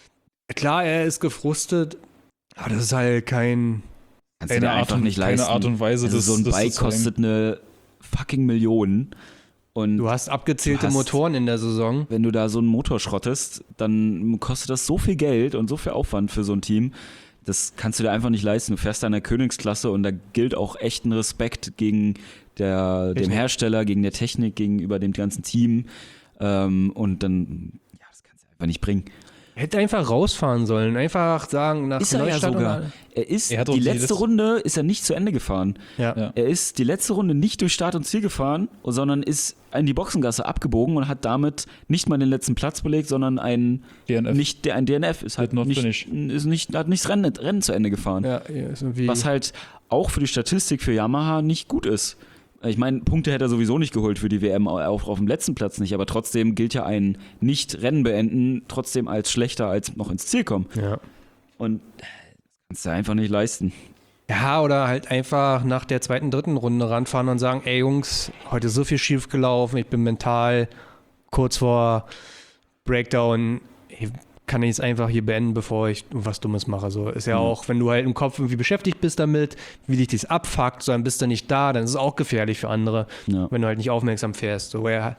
Klar, er ist gefrustet, aber das ist halt kein... kannst du Keine dir Art einfach und- nicht keine leisten. Art und Weise, also das- so ein das Bike zu zeigen. kostet eine fucking Million. Und Du hast abgezählte Du hast- Motoren in der Saison. wenn du da so einen Motor schrottest, dann kostet das so viel Geld und so viel Aufwand für so ein Team. Das kannst du dir einfach nicht leisten. Du fährst da in der Königsklasse und da gilt auch echt ein Respekt gegen der, dem Technik. Hersteller, gegen der Technik, gegenüber dem ganzen Team. Ähm, und dann, ja, das kannst du einfach nicht bringen. Hätte einfach rausfahren sollen. Einfach sagen, nach Ist er ja Neustadt sogar. und- Er ist, Er hat auch die die letzte letzte- Runde ist er nicht zu Ende gefahren. Ja. Ja. Er ist die letzte Runde nicht durch Start und Ziel gefahren, sondern ist in die Boxengasse abgebogen und hat damit nicht mal den letzten Platz belegt, sondern ein D N F. nicht der ein D N F ist halt Did not nicht, finish. ist nicht hat nicht das Rennen, Rennen zu Ende gefahren, Ja, ist irgendwie... was halt auch für die Statistik für Yamaha nicht gut ist. Ich meine, Punkte hätte er sowieso nicht geholt für die W M, auch auf dem letzten Platz nicht, aber trotzdem gilt ja ein Nicht-Rennen beenden trotzdem als schlechter als noch ins Ziel kommen. ja. Und das kannst du einfach nicht leisten. Ja, oder halt einfach nach der zweiten, dritten Runde ranfahren und sagen, ey Jungs, heute ist so viel schief gelaufen, ich bin mental kurz vor Breakdown, ich kann ich es einfach hier beenden, bevor ich was Dummes mache. So ist ja Mhm. auch, wenn du halt im Kopf irgendwie beschäftigt bist damit, wie dich das abfuckt, so dann bist du nicht da, dann ist es auch gefährlich für andere, Ja. wenn du halt nicht aufmerksam fährst. So, ja.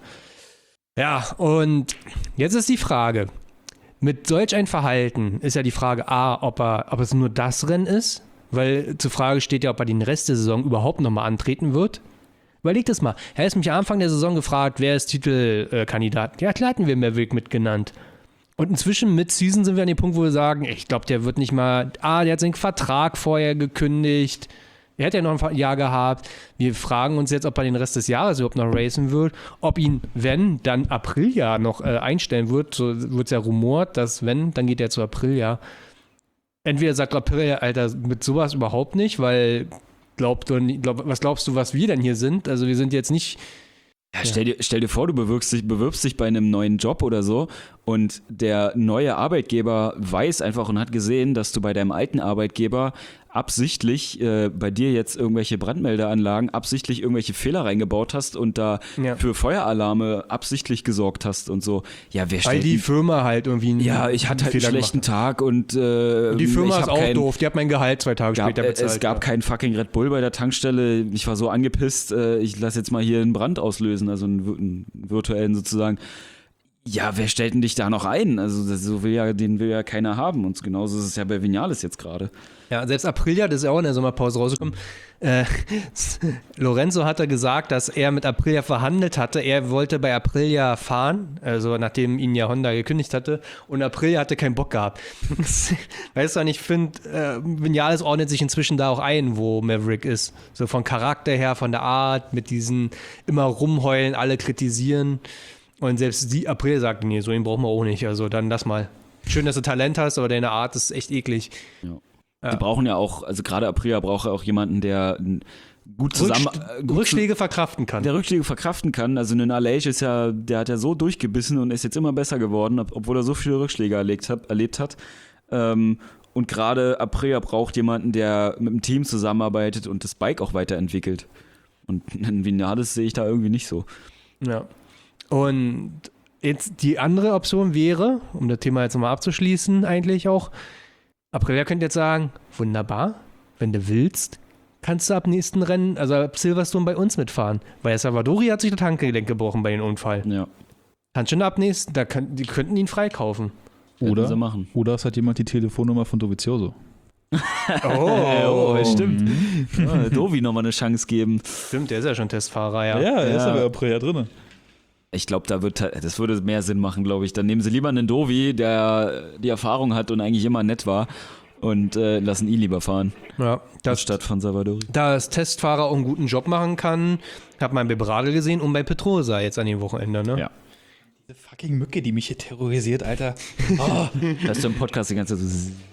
ja, und jetzt ist die Frage, mit solch ein Verhalten ist ja die Frage A, ob, er, ob es nur das Rennen ist, weil zur Frage steht ja, ob er den Rest der Saison überhaupt nochmal antreten wird. Überleg das mal. Er ist mich am Anfang der Saison gefragt, wer ist Titelkandidat? Ja, klar hatten wir Maverick mitgenannt. Und inzwischen mit Season sind wir an dem Punkt, wo wir sagen, ich glaube, der wird nicht mal, ah, der hat seinen Vertrag vorher gekündigt. Er hat ja noch ein Jahr gehabt. Wir fragen uns jetzt, ob er den Rest des Jahres überhaupt noch racen wird. Ob ihn, wenn, dann Apriljahr noch äh, einstellen wird. So wird es ja rumort, dass wenn, dann geht er zu Apriljahr. Entweder sagt Apriljahr, Alter, mit sowas überhaupt nicht, weil glaubt du, glaub, was glaubst du, was wir denn hier sind? Also wir sind jetzt nicht... Ja, stell, dir, stell dir vor, du bewirbst dich, bewirbst dich bei einem neuen Job oder so und der neue Arbeitgeber weiß einfach und hat gesehen, dass du bei deinem alten Arbeitgeber absichtlich äh, bei dir jetzt irgendwelche Brandmeldeanlagen, absichtlich irgendwelche Fehler reingebaut hast und da Ja. für Feueralarme absichtlich gesorgt hast und so. Ja, wer Weil stellt die die Firma halt irgendwie einen Ja, ich hatte halt einen Fehler schlechten gemacht Tag und äh, hat. Die Firma ich ist hab auch kein, doof. Die hat mein Gehalt zwei Tage Gab, später äh, bezahlt. es gab ja. keinen fucking Red Bull bei der Tankstelle. Ich war so angepisst, äh, ich lasse jetzt mal hier einen Brand auslösen, also einen, einen virtuellen sozusagen. Ja, wer stellt denn dich da noch ein? Also das, so will ja, den will ja keiner haben. Und genauso ist es ja bei Vinales jetzt gerade. Ja, selbst Aprilia, das ist ja auch in der Sommerpause rausgekommen. Äh, Lorenzo hatte gesagt, dass er mit Aprilia verhandelt hatte. Er wollte bei Aprilia fahren, also nachdem ihn ja Honda gekündigt hatte. Und Aprilia hatte keinen Bock gehabt. Weißt du, und ich finde, äh, Vinales ordnet sich inzwischen da auch ein, wo Maverick ist. So von Charakter her, von der Art, mit diesen immer rumheulen, alle kritisieren. Und selbst die Aprilia sagt, nee, so ihn brauchen wir auch nicht. Also dann lass mal. Schön, dass du Talent hast, aber deine Art ist echt eklig. Ja. Ja. Die brauchen ja auch, also gerade Aprilia braucht ja auch jemanden, der gut zusammen... Rückst- gut Rückschläge verkraften kann. Der Rückschläge verkraften kann. Also ein Aleix ist ja, der hat ja so durchgebissen und ist jetzt immer besser geworden, obwohl er so viele Rückschläge erlebt hat. Erlebt hat. Ähm, und gerade Aprilia braucht jemanden, der mit dem Team zusammenarbeitet und das Bike auch weiterentwickelt. Und in Vinales sehe ich da irgendwie nicht so. Ja. Und jetzt die andere Option wäre, um das Thema jetzt nochmal abzuschließen, eigentlich auch, Aprilia könnte jetzt sagen, wunderbar, wenn du willst, kannst du ab nächsten Rennen, also ab Silverstone bei uns mitfahren. Weil Salvadori hat sich das Handgelenk gebrochen bei dem Unfall. Ja. Kannst schon ab nächsten, da kann, die könnten ihn freikaufen. Oder, sie machen. oder es hat jemand die Telefonnummer von Dovizioso. Oh, oh stimmt. Ja, Dovi nochmal eine Chance geben. Stimmt, der ist ja schon Testfahrer, ja. Ja, er Ja. ist aber Aprilia drin. Ich glaube, da wird das würde mehr Sinn machen, glaube ich. Dann nehmen sie lieber einen Dovi, der die Erfahrung hat und eigentlich immer nett war, und äh, lassen ihn lieber fahren. Ja, das, Statt von Salvadori. da als Testfahrer auch einen guten Job machen kann, hat man bei Bradl gesehen und bei Petrosa jetzt an dem Wochenende, ne? Ja. Diese fucking Mücke, die mich hier terrorisiert, Alter. Oh. Das ist im Podcast die ganze Zeit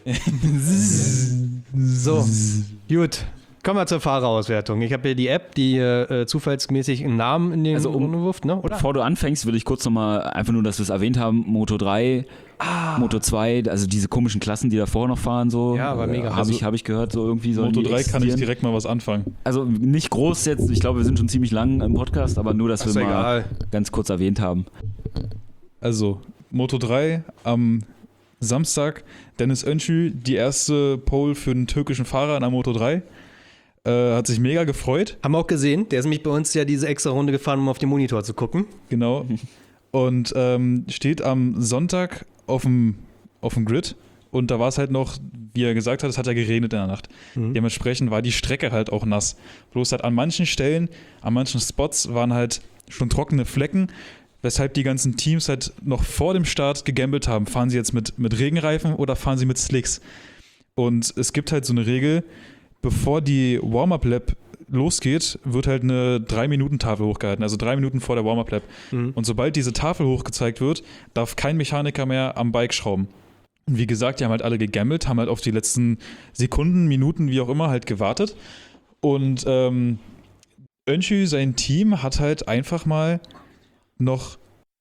so. So, gut. Kommen wir zur Fahrerauswertung. Ich habe hier die App, die äh, zufallsmäßig einen Namen in den Also um- Runde wirft, ne? Oder? Bevor du anfängst, will ich kurz nochmal, einfach nur, dass wir es erwähnt haben, Moto drei, Ah. Moto zwei, also diese komischen Klassen, die davor noch fahren, so. Ja, war mega. Habe Also- ich, hab ich gehört, so irgendwie so. Moto drei kann ich direkt mal was anfangen. Also nicht groß jetzt, ich glaube, wir sind schon ziemlich lang im Podcast, aber nur, dass Ach, wir ist mal egal. ganz kurz erwähnt haben. Also, Moto drei am Samstag, Dennis Öncü, die erste Pole für einen türkischen Fahrer in der Moto drei. Äh, hat sich mega gefreut, Haben wir auch gesehen. Der ist nämlich bei uns ja diese extra Runde gefahren, um auf den Monitor zu gucken. genau. Und ähm, steht am Sonntag auf dem, auf dem Grid. Und da war es halt noch, wie er gesagt hat, es hat ja geregnet in der Nacht. Mhm. Dementsprechend war die Strecke halt auch nass. Bloß halt an manchen Stellen, an manchen Spots waren halt schon trockene Flecken, weshalb die ganzen Teams halt noch vor dem Start gegambelt haben. Fahren sie jetzt mit, mit Regenreifen oder fahren sie mit Slicks? Und es gibt halt so eine Regel, bevor die Warm-Up-Lap losgeht, wird halt eine drei Minuten Tafel hochgehalten, also drei Minuten vor der Warm-Up-Lap. Mhm. Und sobald diese Tafel hochgezeigt wird, darf kein Mechaniker mehr am Bike schrauben. Und wie gesagt, die haben halt alle gegambelt, haben halt auf die letzten Sekunden, Minuten, wie auch immer, halt gewartet. Und ähm, Öncü, sein Team, hat halt einfach mal noch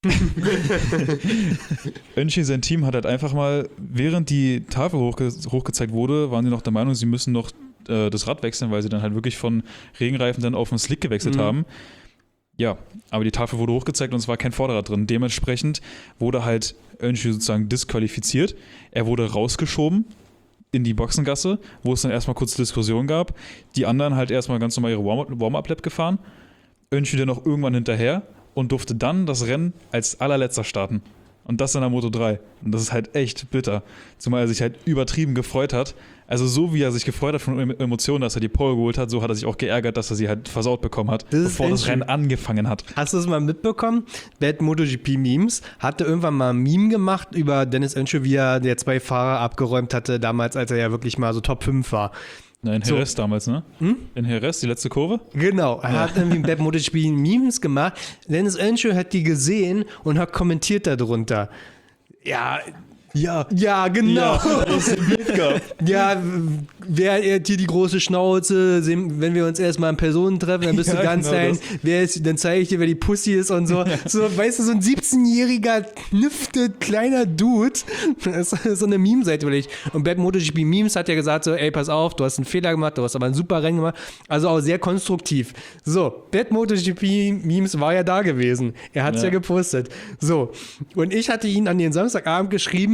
Öncü, sein Team hat halt einfach mal, während die Tafel hochge hochgezeigt wurde, waren sie noch der Meinung, sie müssen noch äh, das Rad wechseln, weil sie dann halt wirklich von Regenreifen dann auf den Slick gewechselt Mhm. haben. Ja, aber die Tafel wurde hochgezeigt und es war kein Vorderrad drin. Dementsprechend wurde halt Öncü sozusagen disqualifiziert. Er wurde rausgeschoben in die Boxengasse, wo es dann erstmal kurz Diskussion gab. Die anderen halt erstmal ganz normal ihre Warm-Up-Lap gefahren. Öncü dann noch irgendwann hinterher und durfte dann das Rennen als allerletzter starten. Und das in der Moto drei. Und das ist halt echt bitter. Zumal er sich halt übertrieben gefreut hat. Also so wie er sich gefreut hat von Emotionen, dass er die Pole geholt hat, so hat er sich auch geärgert, dass er sie halt versaut bekommen hat, Das ist bevor das Öncü. Rennen angefangen hat. Hast du es mal mitbekommen? Bad MotoGP Memes hatte irgendwann mal ein Meme gemacht über Dennis Öncü, wie er der zwei Fahrer abgeräumt hatte, damals, als er ja wirklich mal so Top fünf war. Na, in So. Jerez damals, ne? Hm? In Jerez, die letzte Kurve? Genau, er hat irgendwie Bad MotoGP Memes gemacht. Dennis Öncü hat die gesehen und hat kommentiert darunter. Ja, Ja. ja, genau. das ist ein Bild gehabt. Ja, wer hat hier die große Schnauze? Sehen- Wenn wir uns erstmal in Personen treffen, dann bist Ja, du ganz genau dein, das. wer ist, dann zeige ich dir, wer die Pussy ist und so. So, weißt du, so ein siebzehnjähriger, knüfte, kleiner Dude. Das ist so eine Meme-Seite, will ich. Und Bad MotoGP Memes hat ja gesagt so, ey, pass auf, du hast einen Fehler gemacht, du hast aber ein super Rennen gemacht. Also auch sehr konstruktiv. So, Bad MotoGP Memes war ja da gewesen. Er hat es ja. Ja. gepostet. So, und ich hatte ihn an den Samstagabend geschrieben,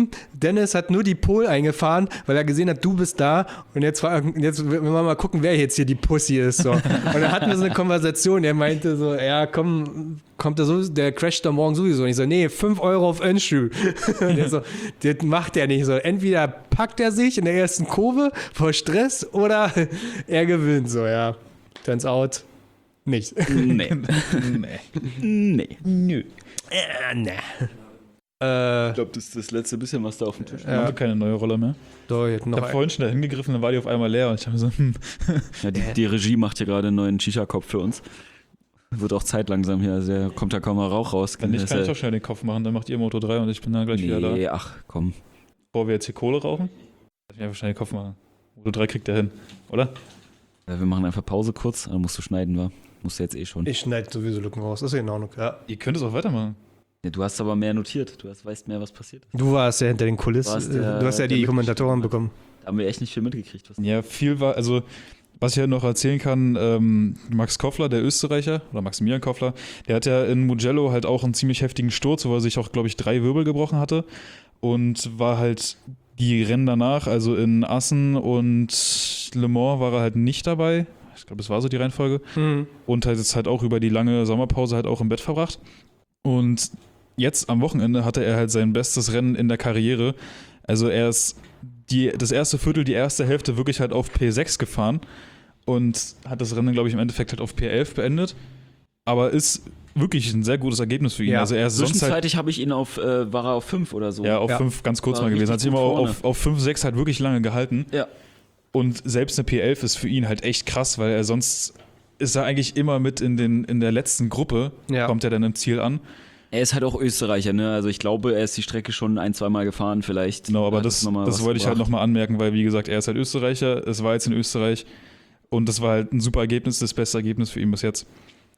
geschrieben, Dennis hat nur die Pole eingefahren, weil er gesehen hat, du bist da und jetzt, war, jetzt wollen wir mal gucken, wer jetzt hier die Pussy ist. So. Und dann hatten wir so eine Konversation, er meinte so, ja komm, kommt der, so, der crasht da morgen sowieso. Und ich so, nee, fünf Euro auf Endschuh. Und er so, das macht er nicht so. Entweder packt er sich in der ersten Kurve vor Stress oder er gewinnt so, ja. Turns out, nicht. Nee. Nee. Nee. Nö. Äh, ne. Äh, Ich glaube, das ist das letzte bisschen, was da auf dem Tisch ist. Ich hatte keine neue Rolle mehr. so, jetzt Ich noch habe ein. vorhin schnell hingegriffen, dann war die auf einmal leer und ich dachte mir so, hm. Ja, die, die Regie macht hier gerade einen neuen Shisha-Kopf für uns. Wird auch Zeit langsam hier, also der kommt da kaum mal Rauch raus. Wenn nicht, Das kann ist ich ja- auch schnell den Kopf machen, dann macht ihr Moto drei und ich bin dann gleich wieder da. Nee, ach komm. Bevor wir jetzt hier Kohle rauchen, lass mich einfach schnell den Kopf machen. Moto drei kriegt er hin, oder? Ja, wir machen einfach Pause kurz, dann musst du schneiden, wa? Musst du jetzt eh schon. Ich schneide sowieso Lücken raus, das ist in Ordnung. Ja. Ihr könnt es auch weitermachen. Ja, du hast aber mehr notiert, du hast, weißt mehr, was passiert ist. Du warst ja hinter den Kulissen, Du warst der- du hast ja der die mit- Kommentatoren bekommen. Da haben wir echt nicht viel mitgekriegt. Was Ja, viel war, also was ich halt noch erzählen kann, ähm, Max Koffler, der Österreicher, oder Maximilian Koffler, der hat ja in Mugello halt auch einen ziemlich heftigen Sturz, wo er sich auch, glaube ich, drei Wirbel gebrochen hatte und war halt die Rennen danach, also in Assen und Le Mans war er halt nicht dabei. Ich glaube, das war so die Reihenfolge. Mhm. Und hat jetzt halt auch über die lange Sommerpause halt auch im Bett verbracht. Und jetzt am Wochenende hatte er halt sein bestes Rennen in der Karriere. Also er ist die, das erste Viertel, die erste Hälfte wirklich halt auf P sechs gefahren und hat das Rennen, glaube ich, im Endeffekt halt auf P elf beendet. Aber ist wirklich ein sehr gutes Ergebnis für ihn. Ja. Also er ist sonst halt Zwischenzeitlich habe ich ihn auf, äh, war er auf fünf oder so. ja, auf Ja. fünf ganz kurz War mal gewesen. Hat richtig sich immer gut vorne. auf, auf fünf, sechs halt wirklich lange gehalten. Ja. Und selbst eine P elf ist für ihn halt echt krass, weil er sonst ist er eigentlich immer mit in, den, in der letzten Gruppe, Ja. kommt er dann im Ziel an. Er ist halt auch Österreicher, ne? Also ich glaube, er ist die Strecke schon ein, zwei Mal gefahren vielleicht. Genau, aber Hat das, noch mal das was wollte ich halt gebracht. nochmal anmerken, weil wie gesagt, er ist halt Österreicher, es war jetzt in Österreich und das war halt ein super Ergebnis, das beste Ergebnis für ihn bis jetzt.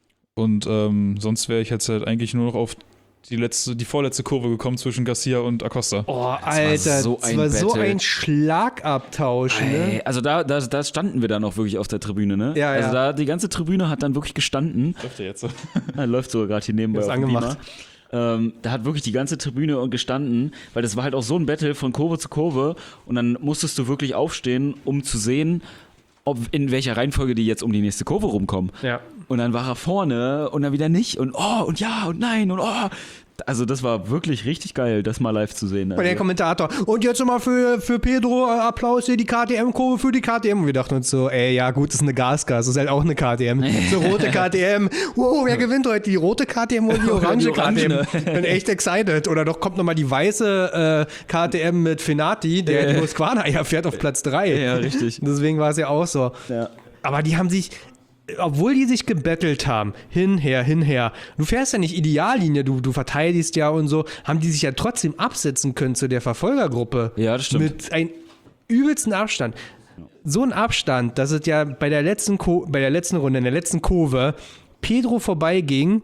Und ähm, sonst wäre ich jetzt halt eigentlich nur noch auf die letzte, die vorletzte Kurve gekommen zwischen Garcia und Acosta. Oh, Alter, so das ein war so Battle. ein Schlagabtausch, Ey, ne? also da, da, da standen wir dann auch wirklich auf der Tribüne, ne? Ja, also ja. da die ganze Tribüne hat dann wirklich gestanden. Läuft er jetzt so? Da läuft sogar gerade hier nebenbei Ist auf dem angemacht. Beamer. Ähm, da hat wirklich die ganze Tribüne gestanden, weil das war halt auch so ein Battle von Kurve zu Kurve und dann musstest du wirklich aufstehen, um zu sehen, ob in welcher Reihenfolge die jetzt um die nächste Kurve rumkommen. Ja. Und dann war er vorne und dann wieder nicht und oh und ja und nein und oh. Also das war wirklich richtig geil, das mal live zu sehen. Und der Also, Kommentator, und jetzt nochmal für, für Pedro, äh, Applaus hier, die K T M-Kurve für die K T M. Und wir dachten uns so, ey, ja gut, das ist eine Gasgas, das ist halt auch eine K T M. So rote K T M. Wow, wer gewinnt heute? Die rote K T M oder die Oder orange die K T M? orangene. Bin echt excited. Oder doch kommt nochmal die weiße äh, K T M mit Fenati, der die Husqvarna ja fährt auf Platz drei. ja, richtig. Deswegen war es ja auch so. Ja. Aber die haben sich, obwohl die sich gebettelt haben, hinher, hinher, du fährst ja nicht Ideallinie, du, du verteidigst ja und so, haben die sich ja trotzdem absetzen können zu der Verfolgergruppe. Ja, das stimmt. Mit einem übelsten Abstand. So ein Abstand, dass es ja bei der letzten, Ko- bei der letzten Runde, in der letzten Kurve, Pedro vorbeiging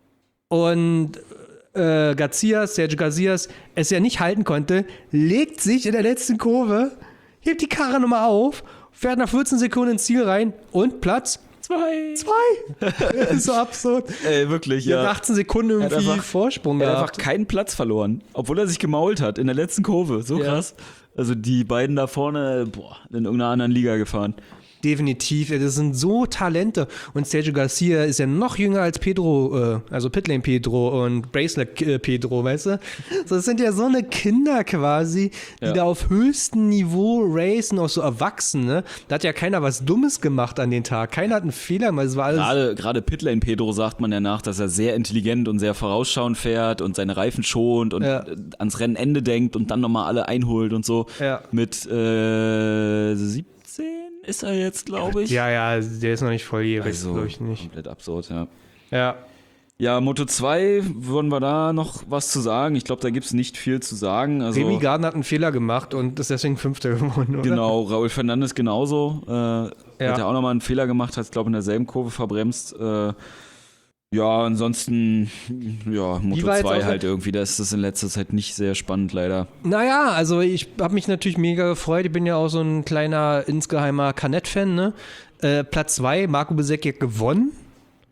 und äh, Garcias, Sergio Garcias, es ja nicht halten konnte, legt sich in der letzten Kurve, hebt die Karre nochmal auf, fährt nach vierzehn Sekunden ins Ziel rein und Platz Zwei. zwei. Das ist so absurd. Ey, wirklich, Die hat ja. achtzehn Sekunden Er hat irgendwie einfach- Vorsprung Er hat einfach gehabt. keinen Platz verloren, obwohl er sich gemault hat in der letzten Kurve. So Ja. krass. Also die beiden da vorne, boah, in irgendeiner anderen Liga gefahren. Definitiv, das sind so Talente. Und Sergio Garcia ist ja noch jünger als Pedro, äh, also Pitlane Pedro und Bracelet äh, Pedro, weißt du? So, das sind ja so eine Kinder quasi, die Ja. da auf höchstem Niveau racen, auch so Erwachsene. Da hat ja keiner was Dummes gemacht an den Tag. Keiner hat einen Fehler gemacht. Es war alles. Gerade, gerade Pitlane Pedro sagt man ja nach, dass er sehr intelligent und sehr vorausschauend fährt und seine Reifen schont und Ja. äh, ans Rennende denkt und dann nochmal alle einholt und so. Ja. Mit äh, siebzehn ist er jetzt, glaube ich. Ja, ja, der ist noch nicht volljährig, also, glaube ich nicht. komplett absurd, ja. Ja. Ja, Moto zwei, würden wir da noch was zu sagen? Ich glaube, da gibt es nicht viel zu sagen. Also, Remy Gardner hat einen Fehler gemacht und ist deswegen Fünfter geworden, oder? genau, Raúl Fernandes genauso. Äh, Ja. Hat ja auch nochmal einen Fehler gemacht, hat, glaube ich, in derselben Kurve verbremst. Äh, ja, ansonsten, ja, Moto war jetzt zwei auch- halt irgendwie, da ist das in letzter Zeit nicht sehr spannend, leider. Naja, also ich habe mich natürlich mega gefreut. Ich bin ja auch so ein kleiner, insgeheimer Canet-Fan, ne? Äh, Platz zwei, Marco Bezzecchi hat gewonnen.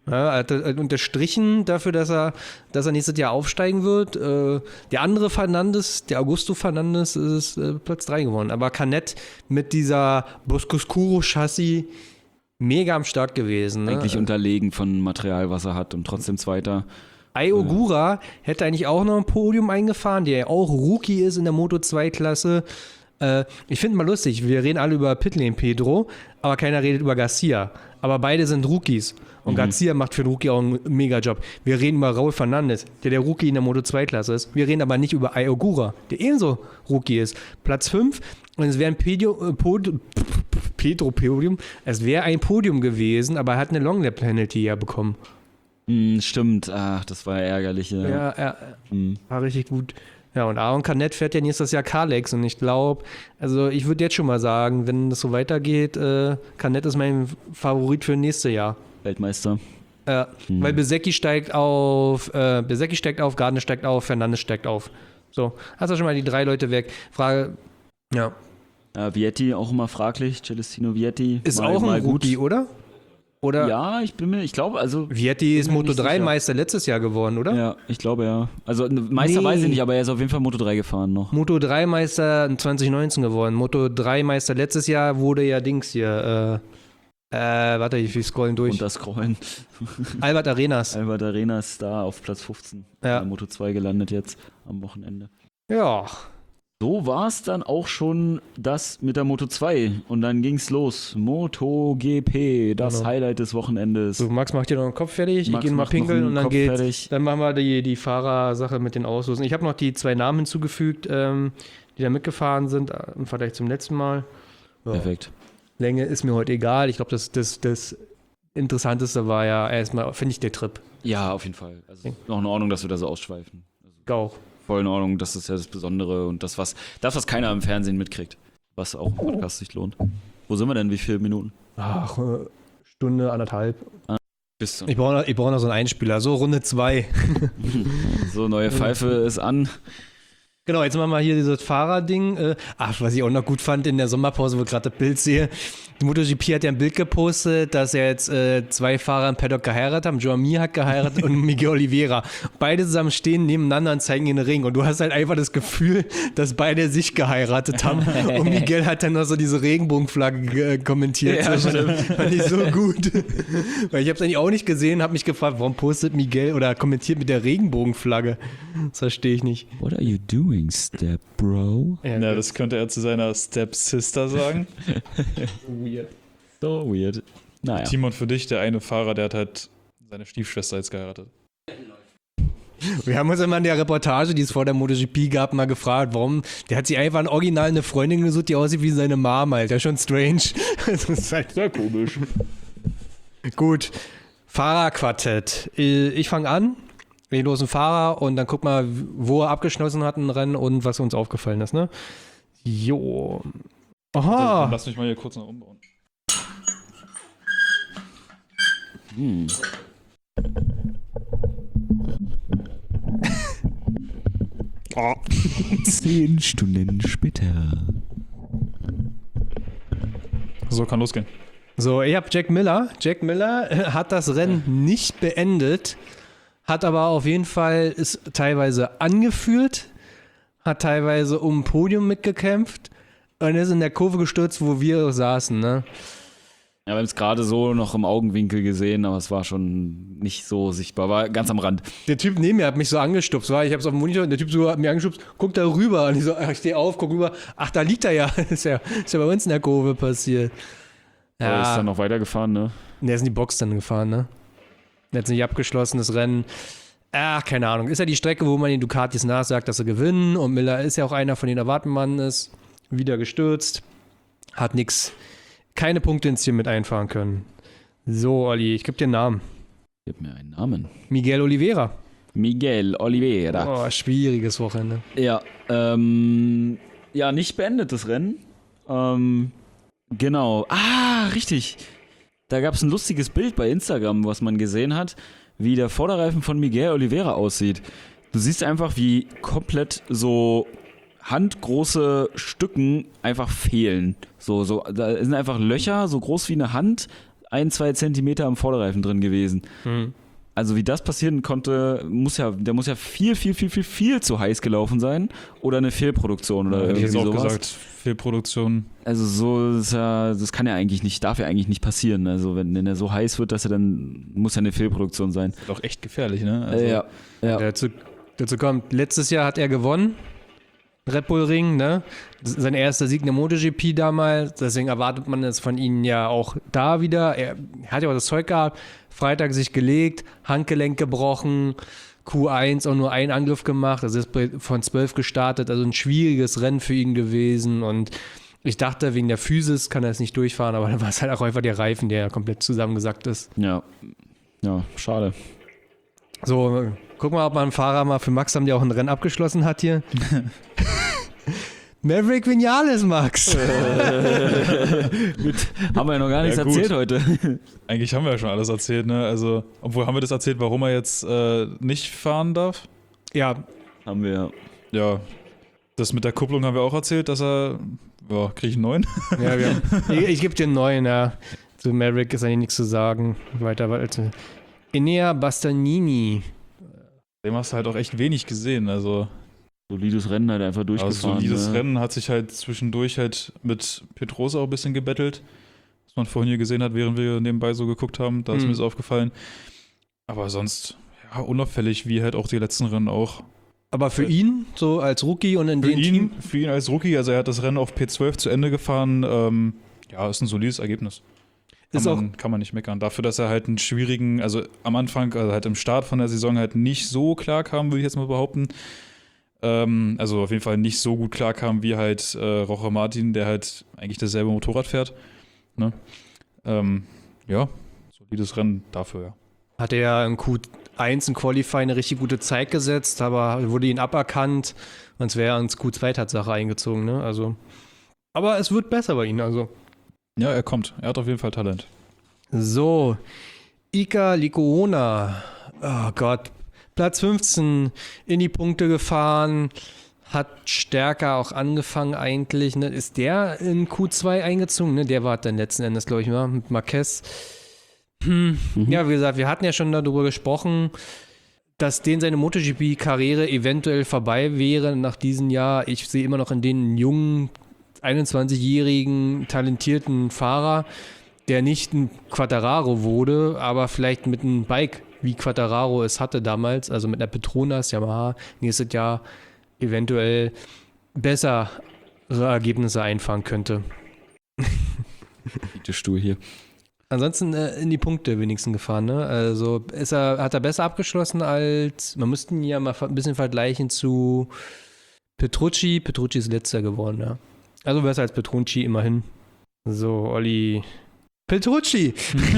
Ja, er hat äh, unterstrichen dafür, dass er, dass er nächstes Jahr aufsteigen wird. Äh, der andere Fernandes, der Augusto Fernandes, ist äh, Platz drei geworden. Aber Canet mit dieser Boscoscuro-Chassis mega am Start gewesen. Ne? Eigentlich unterlegen von Material, was er hat und trotzdem Zweiter. Ai Ogura hätte eigentlich auch noch ein Podium eingefahren, der ja auch Rookie ist in der Moto zwei Klasse. Äh, ich finde mal lustig, wir reden alle über Pitlane Pedro, aber keiner redet über Garcia. Aber beide sind Rookies. Und mhm. Garcia macht für den Rookie auch einen Mega-Job. Wir reden über Raul Fernandes, der der Rookie in der Moto zwei Klasse ist. Wir reden aber nicht über Ai Ogura, der ebenso Rookie ist. Platz fünf. Und es wäre ein Pedio, äh, Pod, Pedro-Podium. Es wäre ein Podium gewesen, aber er hat eine Long-Lap-Penalty ja bekommen. Mm, stimmt, ach, das war ärgerlich. Ja, ja, ja mm. war richtig gut. Ja, und Aaron Canet fährt ja nächstes Jahr Kalex und ich glaube, also ich würde jetzt schon mal sagen, wenn das so weitergeht, äh, Canet ist mein Favorit für nächstes Jahr. Weltmeister. Äh, mhm. Weil Bezzecchi steigt auf, äh, Bezzecchi steigt auf, Gardner steigt auf, Fernandes steigt auf. So, hast du schon mal die drei Leute weg. Frage, ja. Äh, Vietti auch immer fraglich, Celestino Vietti. Ist mal, auch ein Rookie, gut. oder? Oder? Ja, ich bin mir, ich glaube, also. Vietti ist Moto drei Meister letztes Jahr geworden, oder? Ja, ich glaube ja. Also Meister nee. weiß ich nicht, aber er ist auf jeden Fall Moto drei gefahren noch. Moto drei Meister zwanzig neunzehn geworden. Moto drei Meister letztes Jahr wurde ja Dings hier, äh, äh, warte, ich will scrollen durch. Und das Scrollen. Albert Arenas. Albert Arenas da auf Platz fünfzehn. Ja. Moto zwei gelandet jetzt am Wochenende. Ja. So war es dann auch schon das mit der Moto zwei und dann ging's los. MotoGP, das genau. Highlight des Wochenendes. So, Max macht hier noch den Kopf fertig, Max ich gehe mal pinkeln und dann Kopf geht's. Fertig. Dann machen wir die, die Fahrersache mit den Auslosen. Ich habe noch die zwei Namen hinzugefügt, ähm, die da mitgefahren sind im Vergleich zum letzten Mal. Ja. Perfekt. Länge ist mir heute egal. Ich glaube, das, das, das Interessanteste war ja erstmal, finde ich, der Trip. Ja, auf jeden Fall. Also okay. Noch in Ordnung, dass wir da so ausschweifen. Also, auch. Voll in Ordnung, das ist ja das Besondere und das, was, das, was keiner im Fernsehen mitkriegt, was auch im Podcast sich lohnt. Wo sind wir denn? Wie viele Minuten? Ach, Stunde, anderthalb. Ah, bis ich brauche noch, ich brauch noch so einen Einspieler, so Runde zwei. So, neue Pfeife ist an. Genau, jetzt machen wir hier dieses Fahrerding. Ach, was ich auch noch gut fand in der Sommerpause, wo ich gerade das Bild sehe. Die MotoGP hat ja ein Bild gepostet, dass er jetzt äh, zwei Fahrer im Paddock geheiratet haben. Joan Mir hat geheiratet und Miguel Oliveira. Beide zusammen stehen nebeneinander und zeigen in den Ring. Und du hast halt einfach das Gefühl, dass beide sich geheiratet haben. Und Miguel hat dann noch so diese Regenbogenflagge äh, kommentiert. Ja, das fand ich so gut. Weil ich habe es eigentlich auch nicht gesehen, habe mich gefragt, warum postet Miguel oder kommentiert mit der Regenbogenflagge? Das verstehe ich nicht. What are you doing, Step Bro? Ja, ja, das könnte er zu seiner Step Sister sagen. Weird. So weird. Naja. Timon, für dich, der eine Fahrer, der hat halt seine Stiefschwester jetzt geheiratet. Wir haben uns immer in der Reportage, die es vor der MotoGP gab, mal gefragt, warum, der hat sich einfach original eine Freundin gesucht, die aussieht wie seine Mom, Alter, schon strange. Das ist halt sehr komisch. Gut, Fahrerquartett. Ich fange an, wir losen Fahrer und dann guck mal, wo er abgeschlossen hat ein Rennen und was uns aufgefallen ist, ne? Jo. Aha. Dann lass mich mal hier kurz noch umbauen. Hm. Oh. Zehn Stunden später. So, kann losgehen. So, ich habe Jack Miller. Jack Miller hat das Rennen nicht beendet, hat aber auf jeden Fall es teilweise angeführt, hat teilweise um ein Podium mitgekämpft und ist in der Kurve gestürzt, wo wir saßen, ne? Ja, wir haben es gerade so noch im Augenwinkel gesehen, aber es war schon nicht so sichtbar, war ganz am Rand. Der Typ neben mir hat mich so angestupst, war, ich hab's auf dem Monitor und der Typ so hat mich angestupst, guck da rüber und ich so, ach, ich steh auf, guck rüber, ach, da liegt er ja, ist ja, ist ja bei uns in der Kurve passiert. Ja. Er ist dann noch weitergefahren, ne? Der ist in die Box dann gefahren, ne? Der hat nicht abgeschlossen, das Rennen. Ach, keine Ahnung. Ist ja die Strecke, wo man den Ducatis nachsagt, dass sie gewinnen. Und Miller ist ja auch einer von den erwarten man ist. Wieder gestürzt. Hat nix. Keine Punkte ins Ziel mit einfahren können. So, Olli, ich gebe dir einen Namen. Gib mir einen Namen. Miguel Oliveira. Miguel Oliveira. Oh, schwieriges Wochenende. Ja, ähm, ja, nicht beendet das Rennen. Ähm, genau. Ah, richtig. Da gab es ein lustiges Bild bei Instagram, was man gesehen hat, wie der Vorderreifen von Miguel Oliveira aussieht. Du siehst einfach, wie komplett so handgroße Stücken einfach fehlen. So, so, da sind einfach Löcher, so groß wie eine Hand, ein, zwei Zentimeter am Vorderreifen drin gewesen. Mhm. Also wie das passieren konnte, muss ja, der muss ja viel, viel, viel, viel, viel zu heiß gelaufen sein oder eine Fehlproduktion oder Hätte irgendwie ich jetzt auch sowas. gesagt, Fehlproduktion. Also so ist ja, das kann ja eigentlich nicht, darf ja eigentlich nicht passieren. Also wenn, wenn er so heiß wird, dass er dann, muss ja eine Fehlproduktion sein. Das ist auch echt gefährlich, ne? Also, äh, ja, ja. Dazu, dazu kommt, letztes Jahr hat er gewonnen, Red Bull Ring, ne? Das ist sein erster Sieg in der MotoGP damals, deswegen erwartet man es von ihm ja auch da wieder. Er hat ja auch das Zeug gehabt, Freitag sich gelegt, Handgelenk gebrochen, Q eins auch nur einen Angriff gemacht, also ist von zwölf gestartet, also ein schwieriges Rennen für ihn gewesen und ich dachte, wegen der Physis kann er es nicht durchfahren, aber dann war es halt auch einfach der Reifen, der komplett zusammengesackt ist. Ja, ja, schade. So, guck mal, ob man einen Fahrer mal für Max haben, der auch ein Rennen abgeschlossen hat hier. Maverick Vinales, Max. Mit, haben wir ja noch gar nichts Ja, gut. erzählt heute. Eigentlich haben wir ja schon alles erzählt, ne? Also, obwohl haben wir das erzählt, warum er jetzt äh, nicht fahren darf? Ja, Haben wir. Ja, das mit der Kupplung haben wir auch erzählt, dass er, ja, krieg ich einen neuen? ja wir, ich, ich gebe dir einen neuen, ja. Zu Maverick ist eigentlich nichts zu sagen. Weiter, weiter. Enea Bastianini. Dem hast du halt auch echt wenig gesehen, also. Solides Rennen halt einfach Ja, durchgefahren. solides ne? Rennen, hat sich halt zwischendurch halt mit Pedrosa auch ein bisschen gebettelt. Was man vorhin hier gesehen hat, während wir nebenbei so geguckt haben, da ist Mhm. mir das aufgefallen. Aber sonst, ja, unauffällig, wie halt auch die letzten Rennen auch. Aber für ihn, so als Rookie und in Für dem ihn, Team, für ihn als Rookie, also er hat das Rennen auf P zwölf zu Ende gefahren, ähm, ja, ist ein solides Ergebnis. Kann, Ist auch- man, kann man nicht meckern. Dafür, dass er halt einen schwierigen, also am Anfang, also halt im Start von der Saison halt nicht so klar kam, würde ich jetzt mal behaupten. Ähm, also auf jeden Fall nicht so gut klar kam wie halt äh, Roger Martin, der halt eigentlich dasselbe Motorrad fährt. Ne? Ähm, ja, solides Rennen dafür, ja. hat er in Q eins in Qualify eine richtig gute Zeit gesetzt, aber wurde ihn aberkannt, sonst wäre er ins Q zwei Tatsache eingezogen, ne? Also. Aber es wird besser bei ihm, also. Ja, er kommt. Er hat auf jeden Fall Talent. So, Ika Likuona, oh Gott, Platz fünfzehn in die Punkte gefahren, hat stärker auch angefangen eigentlich, ne? Ist der in Q zwei eingezogen, ne? Der war dann letzten Endes, glaube ich, mal mit Marquez. Hm. Mhm. Ja, wie gesagt, wir hatten ja schon darüber gesprochen, dass denen seine MotoGP-Karriere eventuell vorbei wäre nach diesem Jahr. Ich sehe immer noch in den einen jungen, einundzwanzigjährigen, talentierten Fahrer, der nicht ein Quattararo wurde, aber vielleicht mit einem Bike, wie Quattararo es hatte damals, also mit einer Petronas Yamaha, nächstes Jahr eventuell bessere Ergebnisse einfahren könnte. Der Stuhl hier. Ansonsten äh, in die Punkte wenigstens gefahren, ne? Also ist er, hat er besser abgeschlossen als, man müsste ihn ja mal ein bisschen vergleichen zu Petrucci. Petrucci ist letzter geworden, ja. Also besser als Petrucci immerhin. So, Olli. Petrucci!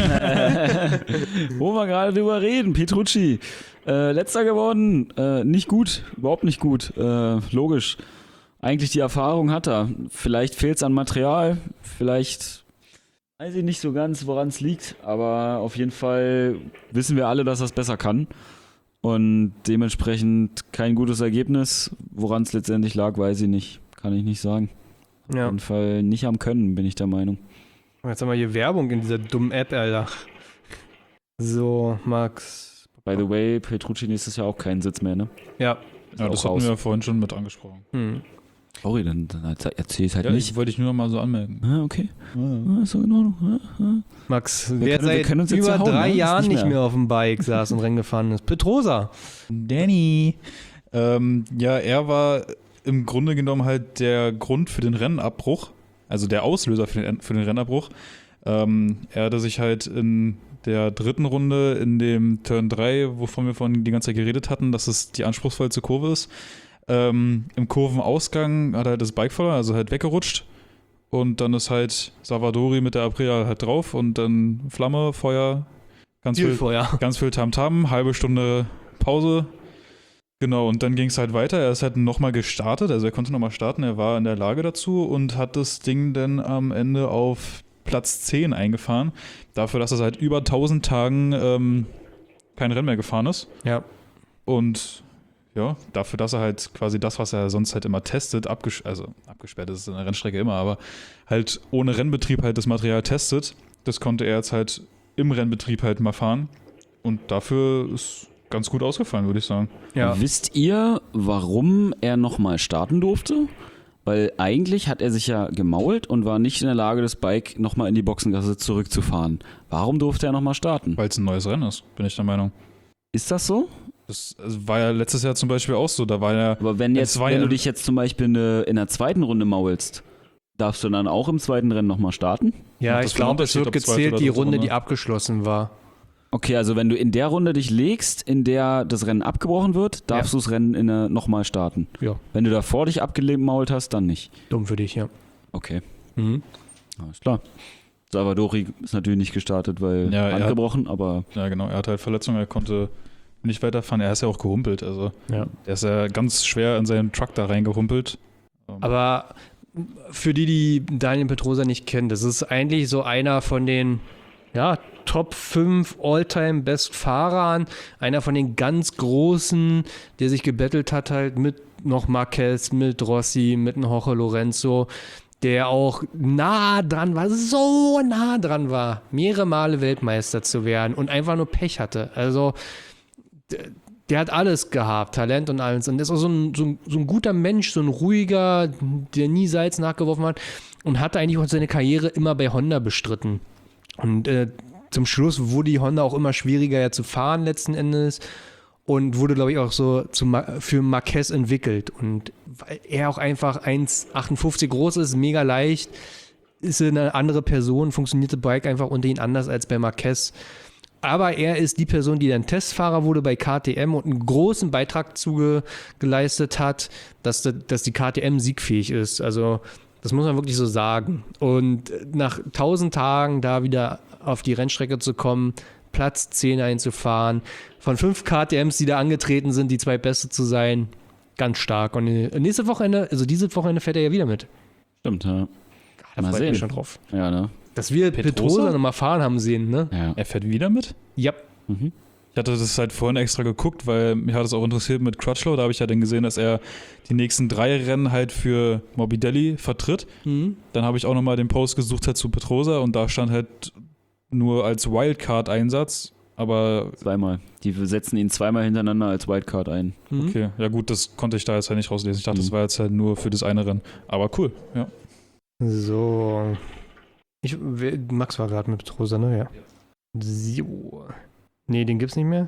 Wo wir gerade drüber reden, Petrucci. Äh, letzter geworden, äh, nicht gut, überhaupt nicht gut. Äh, logisch. Eigentlich die Erfahrung hat er. Vielleicht fehlt es an Material, vielleicht weiß ich nicht so ganz, woran es liegt, aber auf jeden Fall wissen wir alle, dass er es besser kann. Und dementsprechend kein gutes Ergebnis. Woran es letztendlich lag, weiß ich nicht. Kann ich nicht sagen. Auf Ja. jeden Fall nicht am Können, bin ich der Meinung. Jetzt haben wir hier Werbung in dieser dummen App, Alter. So, Max. By the way, Petrucci nächstes Jahr auch keinen Sitz mehr, ne? Ja. Ist Ja, auch das raus. hatten wir ja vorhin schon mit angesprochen. Hm. Sorry, dann, dann erzähl es halt Ja, nicht. ich wollte ich nur noch mal so anmelden. Ah, okay. Ja. Ah, ist doch in Ordnung. Ah, ah. Max, Wir wer können- wir seit können uns jetzt über ja hauen, drei ne? Ist Jahren nicht nicht mehr. mehr. auf dem Bike saß und Rennen gefahren ist. Petrosa. Danny. Ähm, ja, er war im Grunde genommen halt der Grund für den Rennabbruch, also der Auslöser für den, für den Rennabbruch. Ähm, er hatte sich halt in der dritten Runde in dem Turn drei, wovon wir vorhin die ganze Zeit geredet hatten, dass es die anspruchsvollste Kurve ist, ähm, im Kurvenausgang hat er halt das Bike verloren, also halt weggerutscht. Und dann ist halt Savadori mit der Aprilia halt drauf und dann Flamme, Feuer, ganz viel, Feuer. ganz viel Tamtam, halbe Stunde Pause. Genau, und dann ging es halt weiter. Er ist halt nochmal gestartet, also er konnte nochmal starten, er war in der Lage dazu und hat das Ding dann am Ende auf Platz zehn eingefahren. Dafür, dass er seit über tausend Tagen ähm, kein Rennen mehr gefahren ist. Ja. Und ja, dafür, dass er halt quasi das, was er sonst halt immer testet, abges- also abgesperrt ist in der Rennstrecke immer, aber halt ohne Rennbetrieb halt das Material testet, Das konnte er jetzt halt im Rennbetrieb halt mal fahren. Und dafür ist ganz gut ausgefallen, würde ich sagen. Ja. Wisst ihr, warum er nochmal starten durfte? Weil eigentlich hat er sich ja gemault und war nicht in der Lage, das Bike nochmal in die Boxengasse zurückzufahren. Warum durfte er nochmal starten? Weil es ein neues Rennen ist, bin ich der Meinung. Ist das so? Das war ja letztes Jahr zum Beispiel auch so. Da war ja. Aber wenn, jetzt, war wenn ja, du dich jetzt zum Beispiel in, eine, in der zweiten Runde maulst, darfst du dann auch im zweiten Rennen nochmal starten? Ja, Macht ich das für einen glaube, es Unterschied, wird ob zweite gezählt oder die dritte Runde, Runde? die abgeschlossen war. Okay, also wenn du in der Runde dich legst, in der das Rennen abgebrochen wird, darfst Ja. du das Rennen in der nochmal starten. Ja. Wenn du davor dich abgemault hast, dann nicht. Dumm für dich, ja. Okay, Mhm. alles klar. Salvadori ist natürlich nicht gestartet, weil Ja, er hat- angebrochen, aber Ja, genau. Er hatte halt Verletzungen, er konnte nicht weiterfahren. Er ist ja auch gehumpelt. Also, Ja. er ist ja ganz schwer in seinen Truck da reingehumpelt. Aber für die, die Daniel Pedrosa nicht kennen, das ist eigentlich so einer von den ja, Top fünf All-Time-Best-Fahrern, einer von den ganz Großen, der sich gebettelt hat halt mit noch Marquez, mit Rossi, mit einem Jorge Lorenzo, der auch nah dran war, so nah dran war, mehrere Male Weltmeister zu werden und einfach nur Pech hatte. Also der, der hat alles gehabt, Talent und alles. Und der ist auch so ein, so, ein, so ein guter Mensch, so ein ruhiger, der nie Salz nachgeworfen hat und hatte eigentlich auch seine Karriere immer bei Honda bestritten. Und äh, zum Schluss wurde die Honda auch immer schwieriger ja zu fahren letzten Endes und wurde, glaube ich, auch so zu Ma- für Marquez entwickelt. Und weil er auch einfach eins Komma achtundfünfzig groß ist, mega leicht, ist er eine andere Person, funktionierte Bike einfach unter ihn anders als bei Marquez. Aber er ist die Person, die dann Testfahrer wurde bei K T M und einen großen Beitrag zuge geleistet hat, dass, dass die K T M siegfähig ist. Also das muss man wirklich so sagen. Und nach tausend Tagen da wieder auf die Rennstrecke zu kommen, Platz zehn einzufahren, von fünf K T Ms, die da angetreten sind, die zwei Beste zu sein, ganz stark. Und nächste Wochenende, also dieses Wochenende fährt er ja wieder mit. stimmt, ja. Da Mal freue ich sehen. mich schon drauf. Ja, ne? Dass wir Pedrosa? Pedrosa nochmal fahren haben sehen, ne? Ja. Er fährt wieder mit? Ja. Mhm. Ich hatte das halt vorhin extra geguckt, weil mich hat es auch interessiert mit Crutchlow. Da habe ich ja dann gesehen, dass er die nächsten drei Rennen halt für Morbidelli vertritt. Mhm. Dann habe ich auch nochmal den Post gesucht halt zu Pedrosa und da stand halt nur als Wildcard-Einsatz. Aber Zweimal. Die setzen ihn zweimal hintereinander als Wildcard ein. Mhm. okay, ja gut, das konnte ich da jetzt halt nicht rauslesen. Ich dachte, Mhm. das war jetzt halt nur für das eine Rennen. Aber cool, ja. So. Ich, wer- Max war gerade mit Pedrosa, ne? Ja. So. Nee, den gibt's nicht mehr.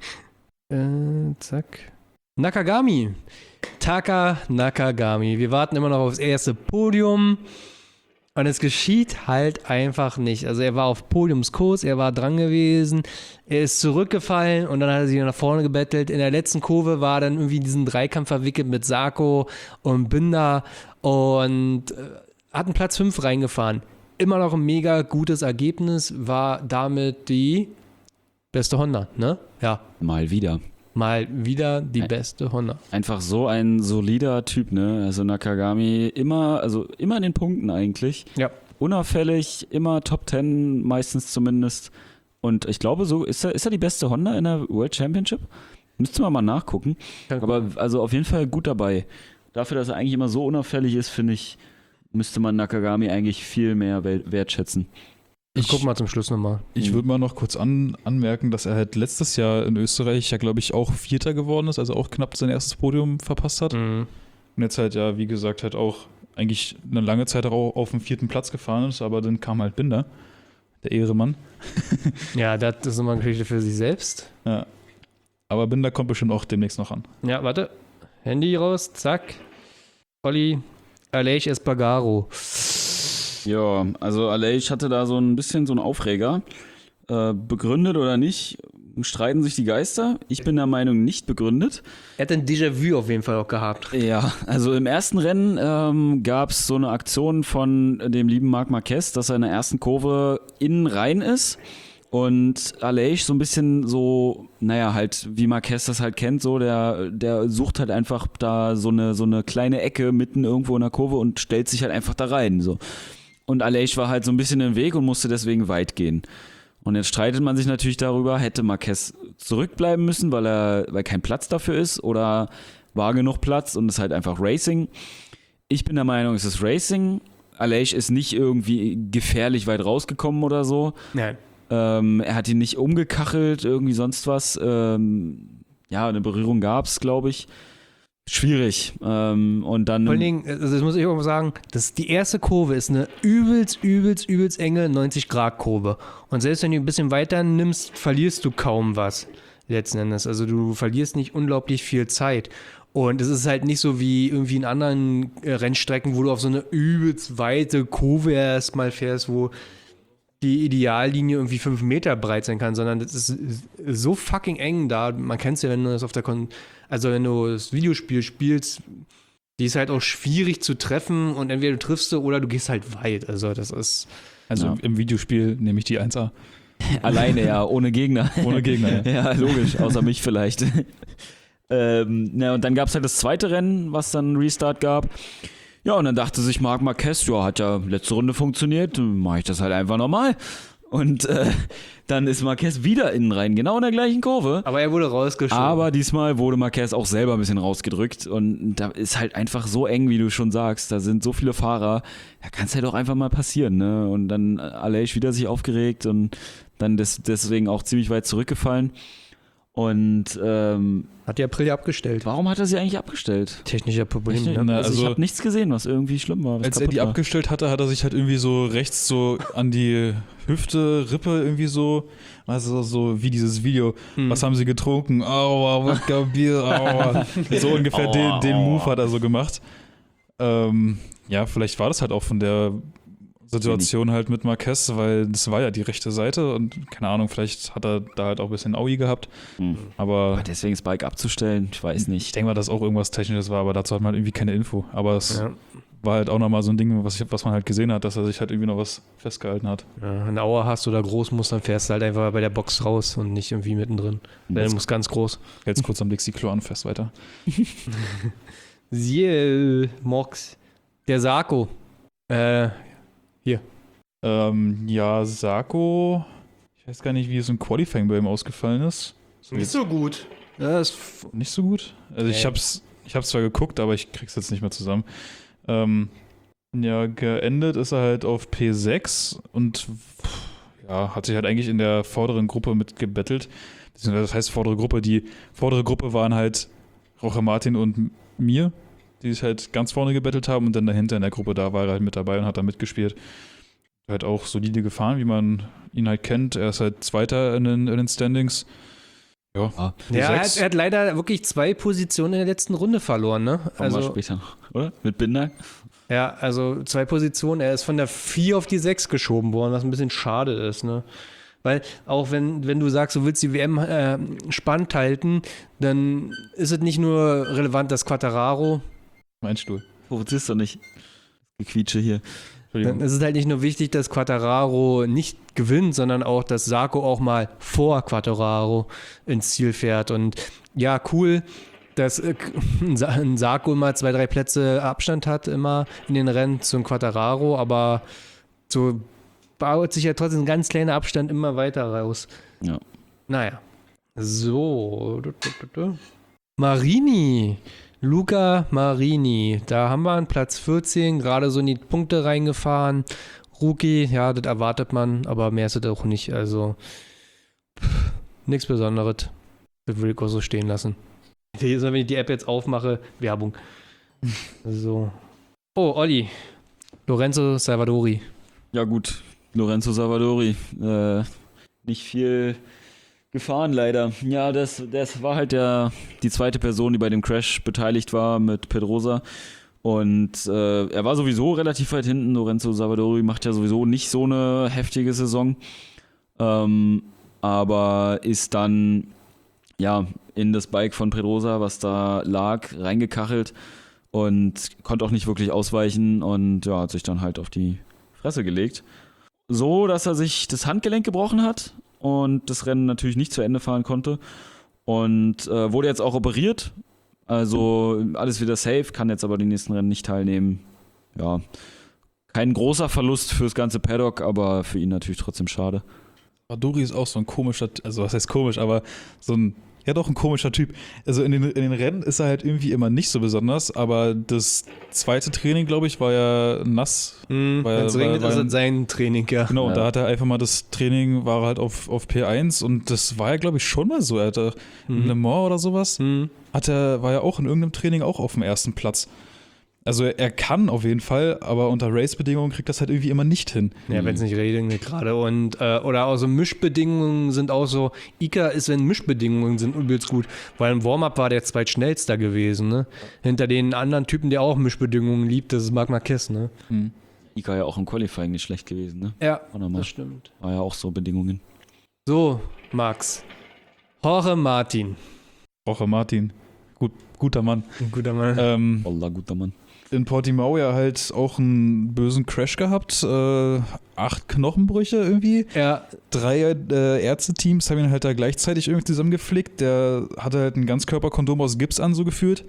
äh, zack. Nakagami. Taka Nakagami. Wir warten immer noch aufs erste Podium. Und es geschieht halt einfach nicht. Also er war auf Podiumskurs, er war dran gewesen, er ist zurückgefallen und dann hat er sich nach vorne gebettelt. In der letzten Kurve war dann irgendwie diesen Dreikampf verwickelt mit Sarko und Binder und äh, hat einen Platz fünf reingefahren. Immer noch ein mega gutes Ergebnis, war damit die beste Honda, ne? Ja, Mal wieder. mal wieder die Ä- beste Honda. Einfach so ein solider Typ, ne? Also Nakagami immer, also immer in den Punkten eigentlich. Ja. Unauffällig, immer Top Ten, meistens zumindest. Und ich glaube, so ist er, ist er die beste Honda in der World Championship? Müsste man mal nachgucken. Aber also auf jeden Fall gut dabei. Dafür, dass er eigentlich immer so unauffällig ist, finde ich, müsste man Nakagami eigentlich viel mehr wel- wertschätzen. Ich guck mal zum Schluss nochmal. Ich würde mal noch kurz an, anmerken, dass er halt letztes Jahr in Österreich ja, glaube ich, auch Vierter geworden ist, also auch knapp sein erstes Podium verpasst hat. Mhm. Und jetzt halt ja, wie gesagt, halt auch eigentlich eine lange Zeit auch auf dem vierten Platz gefahren ist, aber dann kam halt Binder, der Ehremann. Ja, das ist nochmal eine Geschichte für sich selbst. Ja. Aber Binder kommt bestimmt auch demnächst noch an. Ja, warte. Handy raus, zack. Olli, Aleix Espargaro. Ja, also Aleix hatte da so ein bisschen so einen Aufreger. Äh, begründet oder nicht, streiten sich die Geister. Ich bin der Meinung, nicht begründet. Er hat ein Déjà-vu auf jeden Fall auch gehabt. Ja, also im ersten Rennen ähm, gab es so eine Aktion von dem lieben Marc Marquez, dass er in der ersten Kurve innen rein ist und Aleix so ein bisschen so, naja, halt wie Marquez das halt kennt, so der, der sucht halt einfach da so eine, so eine kleine Ecke mitten irgendwo in der Kurve und stellt sich halt einfach da rein, so. Und Aleix war halt so ein bisschen im Weg und musste deswegen weit gehen. Und jetzt streitet man sich natürlich darüber, hätte Marquez zurückbleiben müssen, weil er, weil kein Platz dafür ist, oder war genug Platz und es ist halt einfach Racing. Ich bin der Meinung, es ist Racing. Aleix ist nicht irgendwie gefährlich weit rausgekommen oder so. Nein. Ähm, er hat ihn nicht umgekachelt, irgendwie sonst was. Ähm, ja, eine Berührung gab es, glaube ich. Schwierig. Ähm, und dann. Vor allen Dingen, also das muss ich auch mal sagen, das, die erste Kurve ist eine übelst, übelst, übelst enge neunzig-Grad-Kurve. Und selbst wenn du ein bisschen weiter nimmst, verlierst du kaum was letzten Endes. Also du verlierst nicht unglaublich viel Zeit. Und es ist halt nicht so wie irgendwie in anderen äh, Rennstrecken, wo du auf so eine übelst weite Kurve erstmal fährst, wo die Ideallinie irgendwie fünf Meter breit sein kann, sondern das ist so fucking eng da. Man kennt es ja, wenn du das auf der Kon- also wenn du das Videospiel spielst, die ist halt auch schwierig zu treffen und entweder du triffst sie oder du gehst halt weit. Also das ist. Also Ja. im Videospiel nehme ich die eins A. Alleine, ja, ohne Gegner. Ohne Gegner, ja. Ja, logisch, außer mich vielleicht. ähm, na, und dann gab es halt das zweite Rennen, was dann einen Restart gab. Ja, und dann dachte sich Marc Marquez, ja, hat ja letzte Runde funktioniert, dann mache ich das halt einfach nochmal. Und äh, dann ist Marquez wieder innen rein, genau in der gleichen Kurve. Aber er wurde rausgeschoben. Aber diesmal wurde Marquez auch selber ein bisschen rausgedrückt und da ist halt einfach so eng, wie du schon sagst. Da sind so viele Fahrer, da kann es halt auch einfach mal passieren, ne? Und dann Aleix wieder sich aufgeregt und dann des, deswegen auch ziemlich weit zurückgefallen. Und ähm, Hat die Aprilia abgestellt. warum hat er sie eigentlich abgestellt? Technischer Problem. Ich, Ne? Na, also, also- ich habe nichts gesehen, was irgendwie schlimm war. was Als er kaputt die war. abgestellt hatte, hat er sich halt irgendwie so rechts so an die Hüfte, Rippe irgendwie so, also so wie dieses Video, Hm. was haben sie getrunken? Aua, Wodka, Bier, aua. So ungefähr Aua, den, den aua. Move hat er so gemacht. Ähm, ja, vielleicht war das halt auch von der Situation halt mit Marquez, weil das war ja die rechte Seite und keine Ahnung, vielleicht hat er da halt auch ein bisschen Aui gehabt, Hm. aber Aber deswegen das Bike abzustellen, ich weiß ich nicht. denke mal, dass auch irgendwas Technisches war, aber dazu hat man halt irgendwie keine Info. Aber es Ja. war halt auch nochmal so ein Ding, was, ich, was man halt gesehen hat, dass er sich halt irgendwie noch was festgehalten hat. Ja, eine Auer hast oder groß musst, dann fährst du halt einfach bei der Box raus und nicht irgendwie mittendrin. Weil du musst ganz groß. Jetzt kurz am Dixie-Klo an, fest weiter. Siehe, Mox. Der Sarko. Äh, Ähm, ja, Sarko, ich weiß gar nicht, wie es im Qualifying bei ihm ausgefallen ist. So jetzt so gut. Ja, ist f- nicht so gut. Also ich Nee. hab's, ich hab's zwar geguckt, aber ich krieg's jetzt nicht mehr zusammen. Ähm, ja, geendet ist er halt auf P sechs und pff, ja, hat sich halt eigentlich in der vorderen Gruppe mitgebettelt. Das heißt vordere Gruppe, die vordere Gruppe waren halt Roche Martin und mir, die sich halt ganz vorne gebettelt haben und dann dahinter in der Gruppe, da war er halt mit dabei und hat da mitgespielt. Halt auch solide gefahren, wie man ihn halt kennt. Er ist halt Zweiter in den, in den Standings. Ja, Ah, P ja, er hat, sechs. er hat leider wirklich zwei Positionen in der letzten Runde verloren, ne? kommen wir Also, später noch, oder? Mit Binder? ja, also zwei Positionen. Er ist von der vier auf die sechs geschoben worden, was ein bisschen schade ist, ne? Weil auch wenn, wenn du sagst, du willst die W M äh, spannend halten, dann ist es nicht nur relevant, dass Quartararo, Mein Stuhl. Provozierst du nicht? Gequietsche hier. dann Entschuldigung. ist es halt nicht nur wichtig, dass Quartararo nicht gewinnt, sondern auch, dass Sarko auch mal vor Quartararo ins Ziel fährt. Und ja, cool, dass äh, ein Sarko immer zwei, drei Plätze Abstand hat, immer in den Rennen zum Quartararo, aber so baut sich ja trotzdem ein ganz kleiner Abstand immer weiter raus. Ja. Naja. So. Marini. Luca Marini. Da haben wir einen Platz vierzehn, gerade so in die Punkte reingefahren. Rookie, ja, das erwartet man, aber mehr ist es auch nicht. Also pff, nichts Besonderes. Das würde ich auch so stehen lassen. Jedes Mal, wenn ich die App jetzt aufmache, Werbung. So. Oh, Olli. Lorenzo Salvadori. Ja gut, Lorenzo Savadori. Äh, nicht viel gefahren leider. Ja, das, das war halt der, die zweite Person, die bei dem Crash beteiligt war mit Pedrosa. Und äh, er war sowieso relativ weit hinten. Lorenzo Savadori macht ja sowieso nicht so eine heftige Saison. Ähm, aber ist dann ja in das Bike von Pedrosa, was da lag, reingekachelt und konnte auch nicht wirklich ausweichen und ja, hat sich dann halt auf die Fresse gelegt. So, dass er sich das Handgelenk gebrochen hat und das Rennen natürlich nicht zu Ende fahren konnte. Und äh, wurde jetzt auch operiert. Also alles wieder safe, kann jetzt aber die nächsten Rennen nicht teilnehmen. Ja, kein großer Verlust fürs ganze Paddock, aber für ihn natürlich trotzdem schade. Adori ist auch so ein komischer, also was heißt komisch, aber so ein Ja, doch, ein komischer Typ. Also in den, in den Rennen ist er halt irgendwie immer nicht so besonders, aber das zweite Training, glaube ich, war ja nass. Mhm, Weil- Wenn es weil- regnet, weil- ist es sein Training, ja. Genau, und Ja. da hat er einfach mal das Training, war halt auf, auf P eins und das war ja, glaube ich, schon mal so. Er hatte in Le Mans oder sowas, Mhm. hat er, war ja auch in irgendeinem Training auch auf dem ersten Platz. Also er kann auf jeden Fall, aber unter Race-Bedingungen kriegt das halt irgendwie immer nicht hin. Ja, wenn es nicht regnet gerade. Und, äh, oder auch so Mischbedingungen sind auch so, Ika ist, wenn Mischbedingungen sind, übelst gut. Weil im Warm-Up war der zweitschnellster gewesen, ne? Hinter den anderen Typen, der auch Mischbedingungen liebt, das ist Marc Marquez, ne? Ika ja auch im Qualifying nicht schlecht gewesen, ne? Ja, Oder mal. das stimmt. War ja auch so Bedingungen. So, Max. Jorge Martin. Jorge Martin, gut, guter Mann. Ein guter Mann. Ähm, Wallah, guter Mann. in Portimao ja halt auch einen bösen Crash gehabt. Äh, acht Knochenbrüche irgendwie. Ja, Drei äh, Ärzteteams haben ihn halt da gleichzeitig irgendwie zusammengeflickt. Der hatte halt ein Ganzkörperkondom aus Gips an, so gefühlt.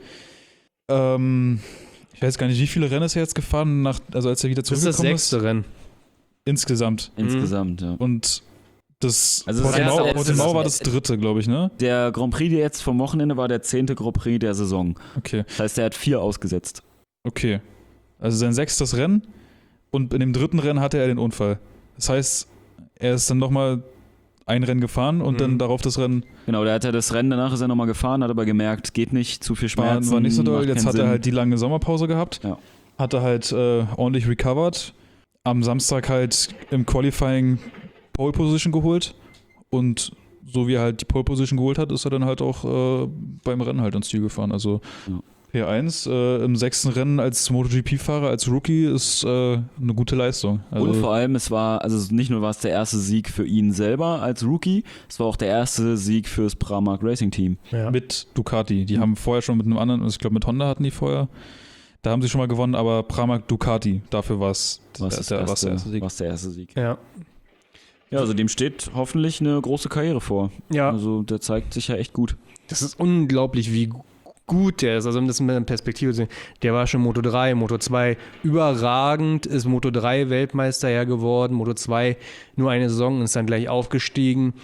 Ähm, ich weiß gar nicht, wie viele Rennen ist er jetzt gefahren, nach, also als er wieder das ist das zurückgekommen ist. sechste Rennen. Insgesamt. Insgesamt, ja. Und das Also das Portimao, erste- Portimao war das dritte, glaube ich, ne? Der Grand Prix jetzt vom Wochenende war der zehnte Grand Prix der Saison. Okay, Das heißt, er hat vier ausgesetzt. okay. Also sein sechstes Rennen und in dem dritten Rennen hatte er den Unfall. Das heißt, er ist dann nochmal ein Rennen gefahren und Mhm. dann darauf das Rennen Genau, der hat ja das Rennen, danach ist er nochmal gefahren, hat aber gemerkt, geht nicht, zu viel war, Schmerzen. war nicht so doll. macht Jetzt keinen hat er Sinn. halt die lange Sommerpause gehabt. Ja. Hat er halt äh, ordentlich recovered. Am Samstag halt im Qualifying Pole Position geholt. Und so wie er halt die Pole Position geholt hat, ist er dann halt auch äh, beim Rennen halt ans Ziel gefahren. Also Ja. P eins äh, im sechsten Rennen als MotoGP-Fahrer, als Rookie ist äh, eine gute Leistung. Also, Und vor allem, es war, also nicht nur war es der erste Sieg für ihn selber als Rookie, es war auch der erste Sieg fürs Pramac Racing Team. Ja. mit Ducati. Die Mhm. haben vorher schon mit einem anderen, ich glaube mit Honda hatten die vorher. Da haben sie schon mal gewonnen, aber Pramac Ducati, dafür war es Was der, das der, war's erste, der erste Sieg. war's der erste Sieg. Ja. Ja, also dem steht hoffentlich eine große Karriere vor. Ja, Also der zeigt sich ja echt gut. das ist unglaublich, wie gut der ist. Also um das mit einer Perspektive zu sehen. Der war schon Moto drei, Moto zwei überragend, ist Moto drei Weltmeister ja geworden, Moto zwei nur eine Saison und ist dann gleich aufgestiegen.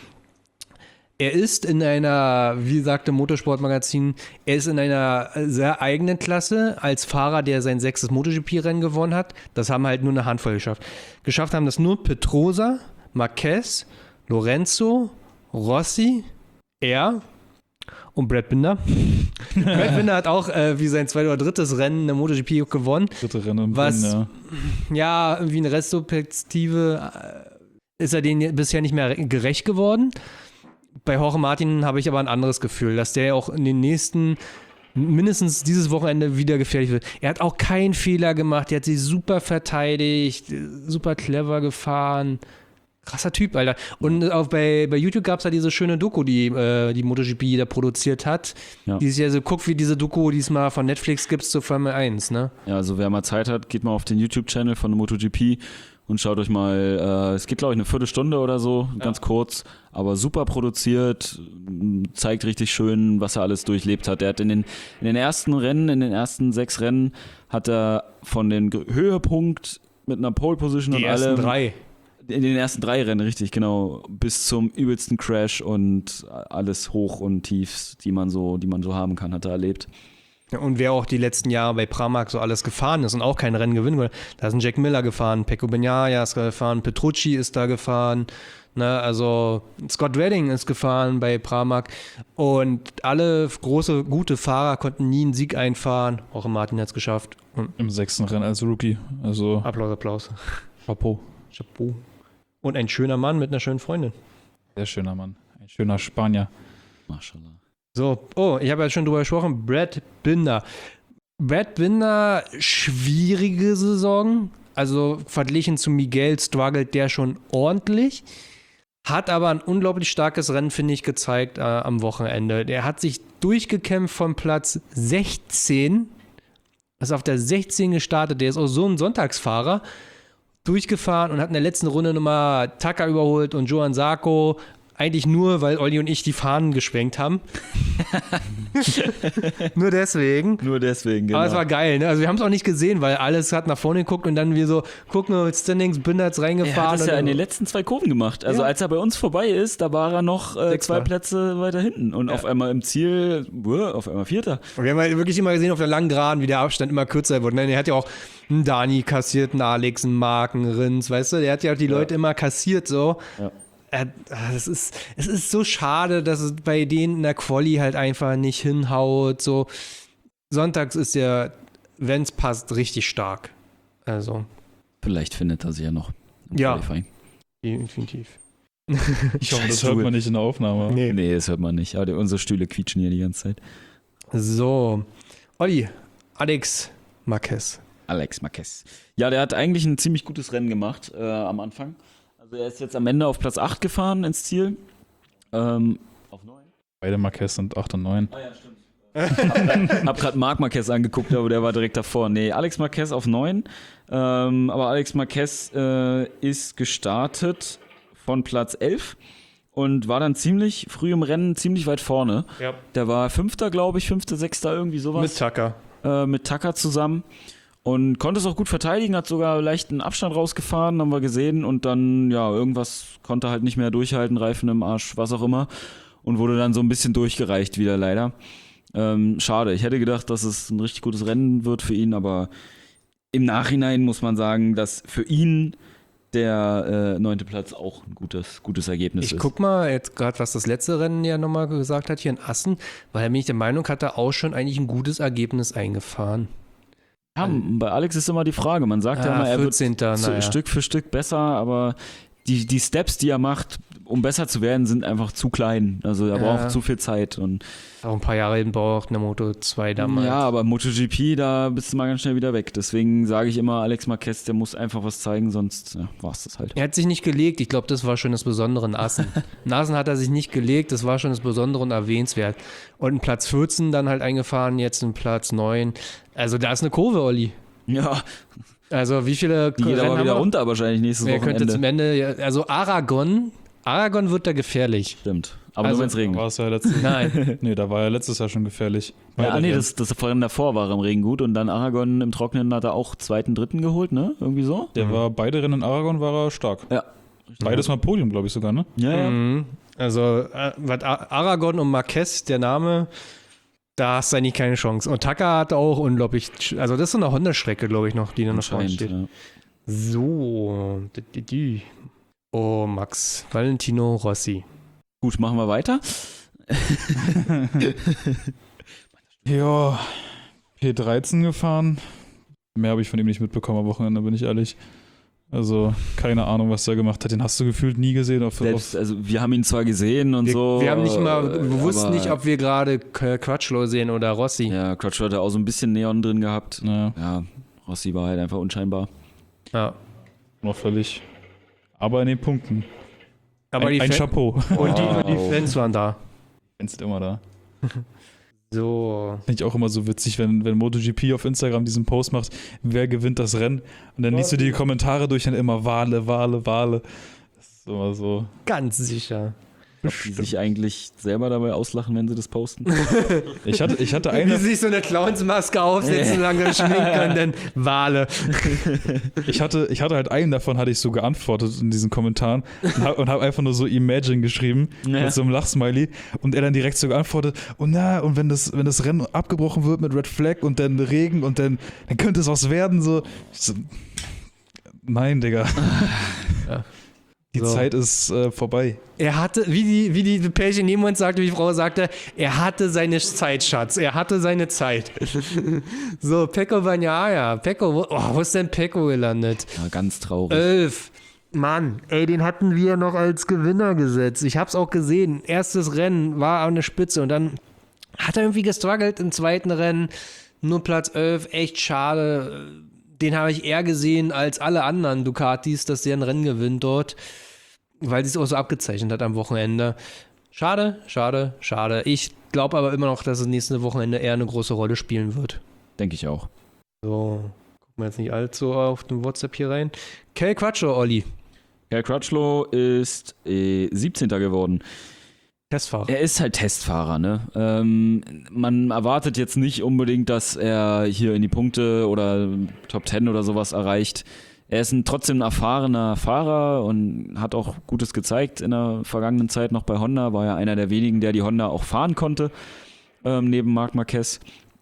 Er ist in einer, wie sagte Motorsportmagazin, er ist in einer sehr eigenen Klasse als Fahrer, der sein sechstes MotoGP-Rennen gewonnen hat. Das haben halt nur eine Handvoll geschafft. Geschafft haben das nur Pedrosa, Marquez, Lorenzo, Rossi, er und Brad Binder. Brad Binder hat auch äh, wie sein zweites oder drittes Rennen in der MotoGP gewonnen. Dritte Rennen im Was- Rennen, ja. Ja, irgendwie eine Retrospektive äh, ist er denen bisher nicht mehr gerecht geworden. Bei Jorge Martin habe ich aber ein anderes Gefühl, dass der auch in den nächsten, mindestens dieses Wochenende wieder gefährlich wird. Er hat auch keinen Fehler gemacht, er hat sich super verteidigt, super clever gefahren. Krasser Typ, Alter. Und auch bei, bei YouTube gab es ja diese schöne Doku, die äh, die MotoGP da produziert hat. Ja. Die ist ja so, guck, wie diese Doku diesmal von Netflix gibt zur Formel eins, ne? Ja, also wer mal Zeit hat, geht mal auf den YouTube-Channel von MotoGP und schaut euch mal, äh, es geht glaube ich eine Viertelstunde oder so, ganz kurz, aber super produziert, m, zeigt richtig schön, was er alles durchlebt hat. Er hat in den, in den ersten Rennen, in den ersten sechs Rennen, hat er von den Ge- Höhepunkt mit einer Pole-Position Die und ersten allem, drei. in den ersten drei Rennen, richtig, genau, bis zum übelsten Crash und alles hoch und tief, die man so, die man so haben kann, hat er erlebt. Ja, und wer auch die letzten Jahre bei Pramac so alles gefahren ist und auch kein Rennen gewinnen will, da ist ein Jack Miller gefahren, Pecco Bagnaia ist gefahren, Petrucci ist da gefahren, ne, also Scott Redding ist gefahren bei Pramac und alle große, gute Fahrer konnten nie einen Sieg einfahren. Auch Martin hat es geschafft. Und Im sechsten Rennen als Rookie. Also Applaus, Applaus. Chapeau. Chapeau. Und ein schöner Mann mit einer schönen Freundin. Sehr schöner Mann. Ein schöner Spanier. Mashallah. So, oh, ich habe ja schon drüber gesprochen, Brad Binder. Brad Binder, schwierige Saison. Also verglichen zu Miguel struggelt der schon ordentlich. Hat aber ein unglaublich starkes Rennen, finde ich, gezeigt äh, am Wochenende. Der hat sich durchgekämpft von Platz sechzehn. Ist auf der sechzehn gestartet. Der ist auch so ein Sonntagsfahrer. Durchgefahren und hat in der letzten Runde nochmal Taka überholt und Johann Sarko. Eigentlich nur, weil Olli und ich die Fahnen geschwenkt haben. Nur deswegen. Nur deswegen, genau. Aber es war geil, ne? Also wir haben es auch nicht gesehen, weil alles hat nach vorne geguckt und dann wir so, gucken, Standings, Binderts reingefahren. Er hat es ja und in den letzten zwei Kurven gemacht. Also Ja. als er bei uns vorbei ist, da war er noch äh, zwei Sechster. Plätze weiter hinten. Und Ja. auf einmal im Ziel, uah, auf einmal Vierter. Und wir haben halt wirklich immer gesehen auf der langen Geraden, wie der Abstand immer kürzer wird. Ne? Der hat ja auch einen Dani kassiert, einen Alex, einen Mark, einen Rins, weißt du? Der hat ja auch die Leute immer kassiert so. Ja. Äh, das ist, es ist so schade, dass es bei denen in der Quali halt einfach nicht hinhaut. So. Sonntags ist der, wenn es passt, richtig stark. Also, Vielleicht findet er sich ja noch im Ja. Qualifying. definitiv. Ich hoffe, das Scheiß hört Stuhl. man nicht in der Aufnahme. Nee. Nee, das hört man nicht. Aber die, unsere Stühle quietschen hier die ganze Zeit. So, Olli, Alex Marquez. Alex Marquez. Ja, der hat eigentlich ein ziemlich gutes Rennen gemacht äh, am Anfang. Also er ist jetzt am Ende auf Platz acht gefahren ins Ziel. Ähm, auf neun? Beide Marquez sind acht und neun. Ah ja, stimmt. Hab gerade Marc Marquez angeguckt, aber der war direkt davor. Nee, Alex Marquez auf neun. Ähm, aber Alex Marquez äh, ist gestartet von Platz elf und war dann ziemlich früh im Rennen ziemlich weit vorne. Ja. Der war Fünfter, glaube ich, Fünfter, Sechster, irgendwie sowas. Mit Tucker. äh, mit Tucker zusammen und konnte es auch gut verteidigen, hat sogar leichten Abstand rausgefahren, haben wir gesehen und dann, ja, irgendwas konnte halt nicht mehr durchhalten, Reifen im Arsch, was auch immer und wurde dann so ein bisschen durchgereicht wieder leider. Ähm, schade, ich hätte gedacht, dass es ein richtig gutes Rennen wird für ihn, aber im Nachhinein muss man sagen, dass für ihn der äh, neunte Platz auch ein gutes, gutes Ergebnis Ich ist. guck mal jetzt gerade, was das letzte Rennen ja nochmal gesagt hat hier in Assen, weil er bin ich der Meinung, hat er auch schon eigentlich ein gutes Ergebnis eingefahren. Ja, bei Alex ist immer die Frage, man sagt ja Ah, immer, er wird vierzehnter zu- naja. Stück für Stück besser, aber die, die Steps, die er macht, um besser zu werden, sind einfach zu klein. Also er Ja. braucht zu viel Zeit. Und Auch ein paar Jahre hin braucht eine Moto zwei damals. ja, aber MotoGP, da bist du mal ganz schnell wieder weg. Deswegen sage ich immer, Alex Marquez, der muss einfach was zeigen, sonst ja, war es das halt. Er hat sich nicht gelegt. Ich glaube, das war schon das Besondere in Assen. In Assen hat er sich nicht gelegt. Das war schon das Besondere und erwähnenswert. Und ein Platz vierzehn dann halt eingefahren, jetzt ein Platz neun. Also da ist eine Kurve, Olli. Ja, Also wie viele die geht Rennen aber haben wieder wir? runter wahrscheinlich nächstes Wer könnte Wochenende. zum Ende, ja, also Aragon, Aragon wird da gefährlich. Stimmt. Aber Also- nur wenn es Da regnet. war es ja letztes, Nein. nee, da war ja letztes Jahr schon gefährlich. Ja, Beide ah, nee, Rennen. das, das Rennen davor war im Regen gut und dann Aragon im Trockenen hat er auch zweiten, dritten geholt, ne? Irgendwie so? Der war beide Rennen in Aragon war er stark. Ja. Beides mal Podium, glaube ich sogar, ne? Ja, ja. Mhm. Also äh, was A- Aragon und Marquez, der Name, da hast du eigentlich keine Chance. Und Tucker hat auch unglaublich, also das ist so eine Honda-Strecke, glaube ich noch, die da noch vorne Anscheinend, steht. ja. So. di- di- di. Oh, Max. Valentino Rossi. Gut, machen wir weiter. Ja, P dreizehn gefahren. Mehr habe ich von ihm nicht mitbekommen am Wochenende, bin ich ehrlich. Also, keine Ahnung, was der gemacht hat. Den hast du gefühlt nie gesehen. Auf, Selbst, auf, also wir haben ihn zwar gesehen und Wir, so. wir haben nicht mal, äh, wir wussten aber- nicht, ob wir gerade K- Crutchlow sehen oder Rossi. Ja, Crutchlow hat auch so ein bisschen Neon drin gehabt. ja, Ja, Rossi war halt einfach unscheinbar. Ja. noch völlig. Aber in den Punkten. Aber ein die, ein Fan- Chapeau. und die, und die Wow. Fans waren da. Ist immer da. So. Finde ich auch immer so witzig, wenn, wenn MotoGP auf Instagram diesen Post macht, wer gewinnt das Rennen? Und dann liest du die Kommentare durch und immer Wale, Wale, Wale. Das ist immer so. Ganz sicher. Ob die sich eigentlich selber dabei auslachen, wenn sie das posten. Ich hatte, ich hatte Wie eine, sie sich so eine Clownsmaske aufsetzen, langsam schminken und dann Wale. ich hatte, ich hatte halt einen davon, hatte ich so geantwortet in diesen Kommentaren und habe hab einfach nur so Imagine geschrieben Ja. mit so einem Lachsmiley und er dann direkt so geantwortet und na, und wenn das, wenn das Rennen abgebrochen wird mit Red Flag und dann Regen und dann, dann könnte es was werden, so. Ich so nein, Digga. Ja. Die So. Zeit ist äh, vorbei. Er hatte, wie die, wie die Pärchen neben uns sagte, wie die Frau sagte, er hatte seine Zeit, Schatz. Er hatte seine Zeit. So, Pecco Bagnaia. Pecco, wo, oh, wo ist denn Pecco gelandet? Ja, ganz traurig. Elf. Mann, ey, den hatten wir noch als Gewinner gesetzt. Ich hab's auch gesehen. Erstes Rennen war an der Spitze und dann hat er irgendwie gestruggelt im zweiten Rennen. Nur Platz elf, echt schade. Den habe ich eher gesehen als alle anderen Ducatis, dass der ein Rennen gewinnt dort, weil sie es auch so abgezeichnet hat am Wochenende. Schade, schade, schade. Ich glaube aber immer noch, dass es nächste Wochenende eher eine große Rolle spielen wird. Denke ich auch. So, gucken wir jetzt nicht allzu auf den WhatsApp hier rein. Kel Crutchlow, Olli. Cal Crutchlow ist äh, siebzehnter geworden. Testfahrer. Er ist halt Testfahrer, ne? Ähm, man erwartet jetzt nicht unbedingt, dass er hier in die Punkte oder Top zehn oder sowas erreicht. Er ist ein trotzdem ein erfahrener Fahrer und hat auch Gutes gezeigt in der vergangenen Zeit noch bei Honda. War ja einer der wenigen, der die Honda auch fahren konnte, ähm, neben Marc Marquez.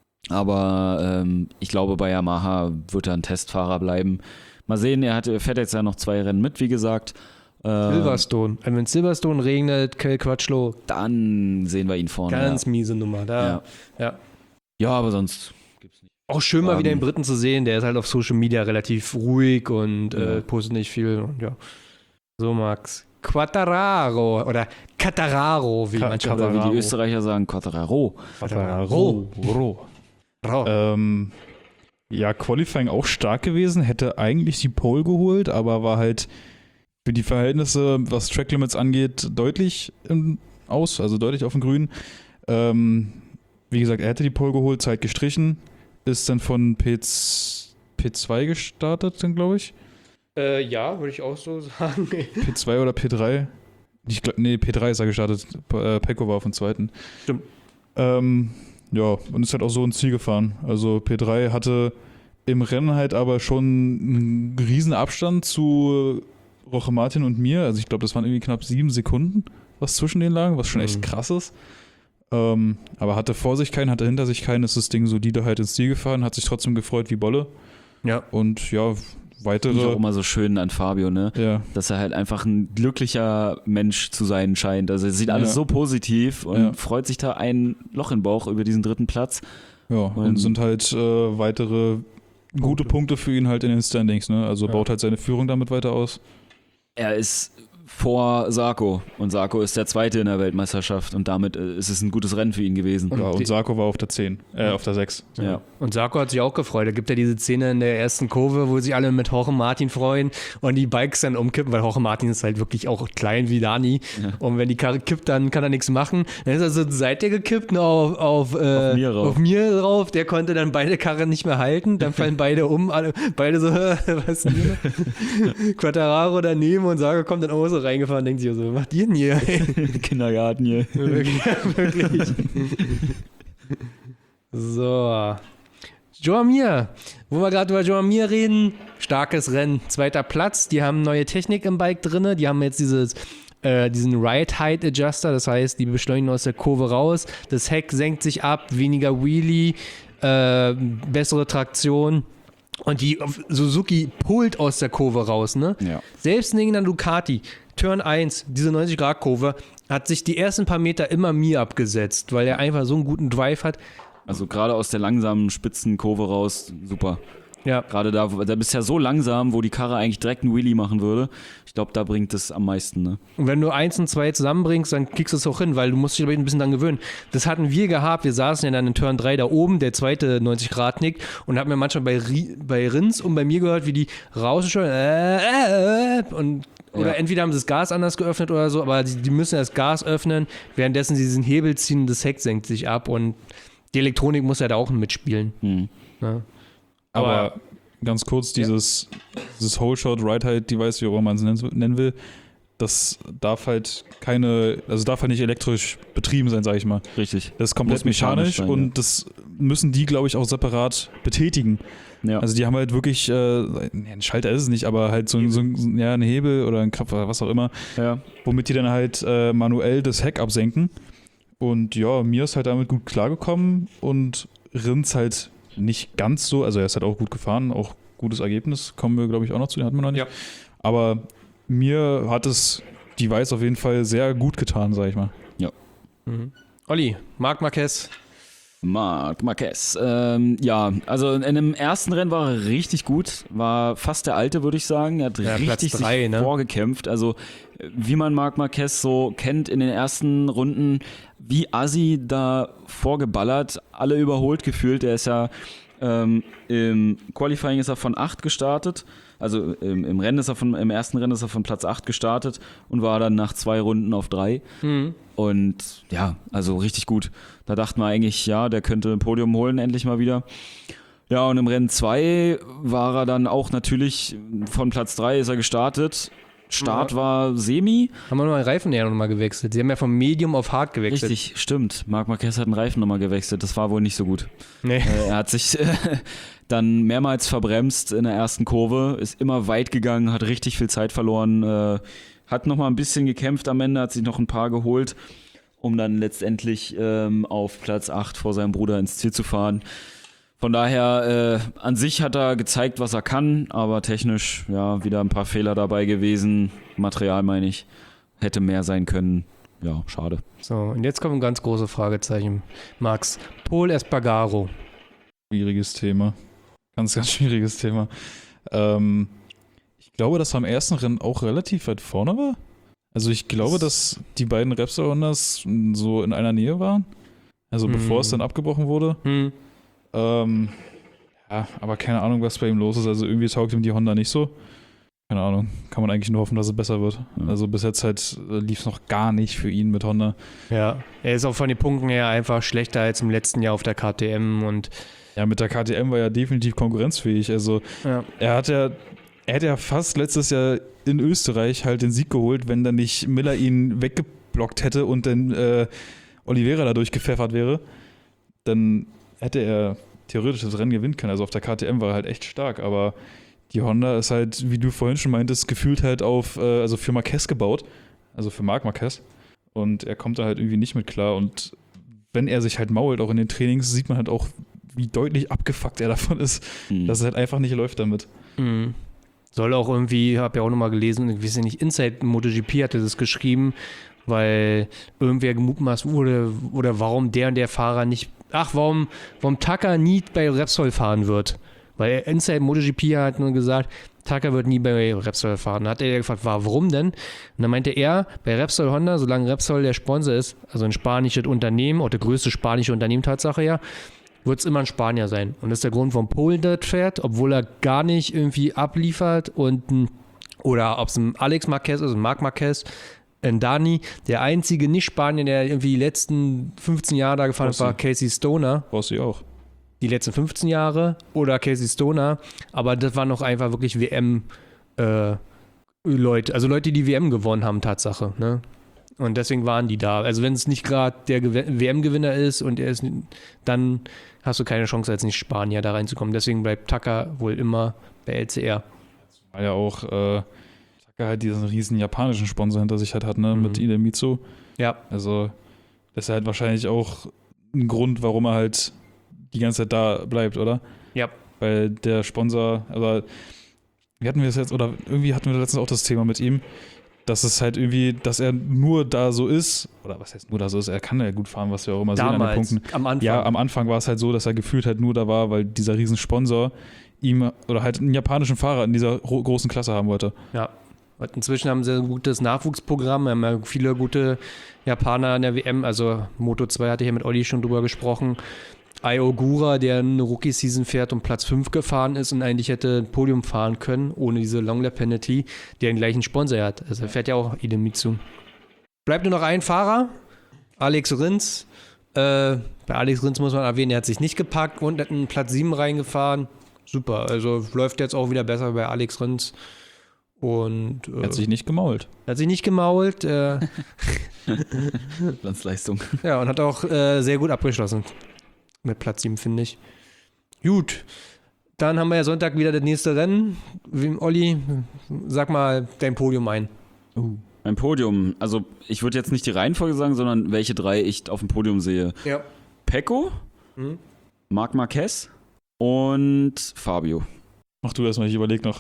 Aber ähm, ich glaube, bei Yamaha wird er ein Testfahrer bleiben. Mal sehen, er, hat, er fährt jetzt ja noch zwei Rennen mit, wie gesagt. Silverstone. Wenn es Silverstone regnet, Cal Crutchlow. Dann sehen wir ihn vorne. Ganz ja. miese Nummer. Da, Ja. ja. ja, aber sonst gibt's nicht. Auch schön mal Ähm, wieder den Briten zu sehen. Der ist halt auf Social Media relativ ruhig und Ja. äh, postet nicht viel. Und ja. So, Max. Quattararo oder Cattararo, wie Ka- manche Oder wie Quattararo. die Österreicher sagen, Quattararo. Quattararo. Ro. Rau. Ähm, ja, Qualifying auch stark gewesen, hätte eigentlich die Pole geholt, aber war halt für die Verhältnisse, was Track Limits angeht, deutlich im Aus, also deutlich auf dem Grün. Ähm, wie gesagt, er hätte die Pole geholt, Zeit gestrichen, ist dann von P zwei gestartet, dann glaube ich. Äh, ja, würde ich auch so sagen. P zwei oder P drei? Ich glaub, nee, P drei ist er gestartet. Äh, Pecco war auf dem zweiten. Stimmt. Ähm, ja, und ist halt auch so ins Ziel gefahren. Also P drei hatte im Rennen halt aber schon einen riesen Abstand zu Jorge Martin und mir. Also ich glaube, das waren irgendwie knapp sieben Sekunden, was zwischen denen lag, was schon echt Mhm. krass ist. Ähm, aber hatte vor sich keinen, hatte hinter sich keinen, ist das Ding solide halt ins Ziel gefahren, hat sich trotzdem gefreut wie Bolle. Ja. Und ja, Finde ich auch weitere. immer so schön an Fabio, ne? Ja, Dass er halt einfach ein glücklicher Mensch zu sein scheint. Also er sieht alles Ja. so positiv und Ja. freut sich da ein Loch im Bauch über diesen dritten Platz. ja. Und Und- sind halt äh, weitere gute Punkte für ihn halt in den Standings, ne? Also Ja. baut halt seine Führung damit weiter aus. Er ist vor Sarko und Sarko ist der Zweite in der Weltmeisterschaft und damit äh, ist es ein gutes Rennen für ihn gewesen. Und Ja, die- und Sarko war auf der zehn, äh, auf der sechs. Ja. Und Sarko hat sich auch gefreut. Da gibt ja diese Szene in der ersten Kurve, wo sich alle mit Jorge Martin freuen und die Bikes dann umkippen, weil Jorge Martin ist halt wirklich auch klein wie Dani. Ja. Und wenn die Karre kippt, dann kann er nichts machen. Dann ist er so zur Seite gekippt und auf, auf, äh, Auf mir rauf. auf mir drauf. Der konnte dann beide Karren nicht mehr halten. Dann fallen beide um. Alle, beide so, was ist denn hier? Quattararo daneben und Sarko kommt dann auch so reingefahren und denkt sich so, was macht ihr denn hier? Kindergarten hier. Wirklich. wirklich. So. Joamir. Wo wir gerade über Joamir reden, starkes Rennen, zweiter Platz. Die haben neue Technik im Bike drin. Die haben jetzt dieses, äh, diesen Ride Height Adjuster, das heißt, die beschleunigen aus der Kurve raus. Das Heck senkt sich ab, weniger Wheelie, äh, bessere Traktion. Und die Suzuki pullt aus der Kurve raus, ne? Ja. Selbst in der Ducati, Turn eins, diese neunzig Grad Kurve, hat sich die ersten paar Meter immer mir abgesetzt, weil er einfach so einen guten Drive hat. Also gerade aus der langsamen Spitzenkurve raus, super. Ja, Gerade da, da bist du ja so langsam, wo die Karre eigentlich direkt einen Wheelie machen würde. Ich glaube, da bringt es am meisten, ne? und wenn du eins und zwei zusammenbringst, dann kriegst du es auch hin, weil du musst dich aber ein bisschen dran gewöhnen. Das hatten wir gehabt, wir saßen ja dann in Turn drei da oben, der zweite neunzig Grad nickt und haben mir manchmal bei, Ri- bei Rins und bei mir gehört, wie die rausschreien äh, äh, äh, und oder Ja. entweder haben sie das Gas anders geöffnet oder so, aber die, die müssen das Gas öffnen, währenddessen sie diesen Hebel ziehen und das Heck senkt sich ab und die Elektronik muss ja da auch mitspielen. Hm. Ne? Aber, Aber- ganz kurz, dieses, dieses Whole-Shot Ride-Height-Device, wie auch immer man es nennen, nennen will, das darf halt keine, also darf halt nicht elektrisch betrieben sein, sage ich mal. Richtig. Das ist komplett Muss mechanisch mechanisch sein, und ja. das müssen die, glaube ich, auch separat betätigen. Ja. Also die haben halt wirklich, äh, ein Schalter ist es nicht, aber halt so, so ja, ein Hebel oder ein Knopf oder was auch immer, ja. womit die dann halt äh, manuell das Heck absenken. Und ja, mir ist halt damit gut klargekommen und Rins halt nicht ganz so, also er ist halt auch gut gefahren, auch gutes Ergebnis, kommen wir glaube ich auch noch zu, den hatten wir noch nicht. Ja. Aber mir hat es Device auf jeden Fall sehr gut getan, sag ich mal. Mhm. Olli, Marc Marquez. Marc Marquez. Ähm, ja, also in dem ersten Rennen war er richtig gut, war fast der Alte, würde ich sagen. Er hat Ja, Platz richtig drei, sich ne? vorgekämpft. Also wie man Marc Marquez so kennt in den ersten Runden, wie Assi da vorgeballert, alle überholt gefühlt. Er ist ja ähm, im Qualifying ist er von acht gestartet. Also im, im Rennen ist er von, im ersten Rennen ist er von Platz acht gestartet und war dann nach zwei Runden auf drei. Mhm. Und ja, also richtig gut. Da dachten wir eigentlich, ja, der könnte ein Podium holen, endlich mal wieder. Ja, und im Rennen zwei war er dann auch natürlich, von Platz drei ist er gestartet Start war semi. Haben wir nochmal den Reifen ja nochmal gewechselt. Sie haben ja vom Medium auf Hard gewechselt. Richtig, stimmt. Marc Marquez hat einen Reifen nochmal gewechselt. Das war wohl nicht so gut. Nee. Äh, er hat sich äh, dann mehrmals verbremst in der ersten Kurve, ist immer weit gegangen, hat richtig viel Zeit verloren, äh, hat nochmal ein bisschen gekämpft am Ende, hat sich noch ein paar geholt, um dann letztendlich ähm, auf Platz acht vor seinem Bruder ins Ziel zu fahren. Von daher, äh, an sich hat er gezeigt, was er kann, aber technisch, ja, wieder ein paar Fehler dabei gewesen. Material, meine ich, hätte mehr sein können. Ja, schade. So, und jetzt kommt ein ganz großes Fragezeichen. Max, Pol Espargaro. Schwieriges Thema. Ganz, ganz schwieriges Thema. Ähm, ich glaube, dass er am ersten Rennen auch relativ weit vorne war. Also ich glaube, dass die beiden Repsol-Hondas so in einer Nähe waren. Also hm. bevor es dann abgebrochen wurde. Hm. Ähm, ja, aber keine Ahnung, was bei ihm los ist. Also irgendwie taugt ihm die Honda nicht so. Keine Ahnung. Kann man eigentlich nur hoffen, dass es besser wird. Ja. Also bis jetzt halt äh, lief es noch gar nicht für ihn mit Honda. Ja, er ist auch von den Punkten her einfach schlechter als im letzten Jahr auf der K T M und Ja, mit der K T M war er definitiv konkurrenzfähig. Also ja. er hat ja, er hätte ja fast letztes Jahr in Österreich halt den Sieg geholt, wenn dann nicht Miller ihn weggeblockt hätte und dann äh, Oliveira dadurch gepfeffert wäre. Dann hätte er theoretisch das Rennen gewinnen können. Also auf der K T M war er halt echt stark, aber die Honda ist halt, wie du vorhin schon meintest, gefühlt halt auf, äh, also für Marquez gebaut, also für Marc Marquez. Und er kommt da halt irgendwie nicht mit klar. Und wenn er sich halt mault, auch in den Trainings, sieht man halt auch, wie deutlich abgefuckt er davon ist, Mhm. dass es halt einfach nicht läuft damit. Mhm. Soll auch irgendwie, habe ja auch nochmal gelesen, ich weiß ja nicht, Inside MotoGP hatte das geschrieben, weil irgendwer gemutmaßt wurde, oder warum der und der Fahrer nicht, ach, warum, warum Tucker nie bei Repsol fahren wird. Weil Inside MotoGP hat nur gesagt, Tucker wird nie bei Repsol fahren. Da hat er gefragt, warum denn? Und dann meinte er, bei Repsol Honda, solange Repsol der Sponsor ist, also ein spanisches Unternehmen, oder das größte spanische Unternehmen Tatsache ja, wird es immer ein Spanier sein. Und das ist der Grund, warum Polen dort fährt, obwohl er gar nicht irgendwie abliefert und ein, oder ob es ein Alex Marquez ist, ein Marc Marquez, ein Dani, der einzige Nicht-Spanier, der irgendwie die letzten fünfzehn Jahre da gefahren hat, war Casey Stoner. Brauchst du auch. Die letzten fünfzehn Jahre oder Casey Stoner, aber das waren noch einfach wirklich W M-Leute, äh, also Leute, die W M gewonnen haben, Tatsache, ne? Und deswegen waren die da. Also wenn es nicht gerade der W M-Gewinner ist und er ist, dann hast du keine Chance als Nicht-Spanier da reinzukommen. Deswegen bleibt Tucker wohl immer bei L C R. Weil ja auch äh, Tucker halt diesen riesen japanischen Sponsor hinter sich halt hat, ne, Mhm. mit Idemitsu. Ja. Also das ist halt wahrscheinlich auch ein Grund, warum er halt die ganze Zeit da bleibt, oder? Ja. Weil der Sponsor, aber wie hatten wir das jetzt, oder irgendwie hatten wir letztens auch das Thema mit ihm, dass es halt irgendwie, dass er nur da so ist, oder was heißt nur da so ist, er kann ja gut fahren, was wir auch immer sehen an den Damals, Punkten. am Anfang. Ja, am Anfang war es halt so, dass er gefühlt halt nur da war, weil dieser riesen Sponsor ihm, oder halt einen japanischen Fahrer in dieser ro- großen Klasse haben wollte. Ja. Und inzwischen haben sie ein gutes Nachwuchsprogramm, wir haben ja viele gute Japaner in der W M, also Moto zwei hatte ich ja mit Olli schon drüber gesprochen. Ai Ogura, der eine Rookie-Season fährt und Platz fünf gefahren ist und eigentlich hätte ein Podium fahren können, ohne diese Long-Lap-Penalty, der den gleichen Sponsor hat. Also er fährt ja auch Idemitsu. Bleibt nur noch ein Fahrer, Alex Rins. Äh, bei Alex Rins muss man erwähnen, er hat sich nicht gepackt und hat einen Platz sieben reingefahren. Super, also läuft jetzt auch wieder besser bei Alex Rins. Und äh, Er hat sich nicht gemault. er hat sich nicht gemault. Äh, Glanzleistung. ja, und hat auch äh, sehr gut abgeschlossen. Mit Platz sieben, finde ich. Gut. Dann haben wir ja Sonntag wieder das nächste Rennen. Wem, Olli, sag mal dein Podium ein. Mein Podium, also ich würde jetzt nicht die Reihenfolge sagen, sondern welche drei ich auf dem Podium sehe. Ja. Pecco, Mhm. Marc Marquez und Fabio. Mach du erstmal, ich überleg noch.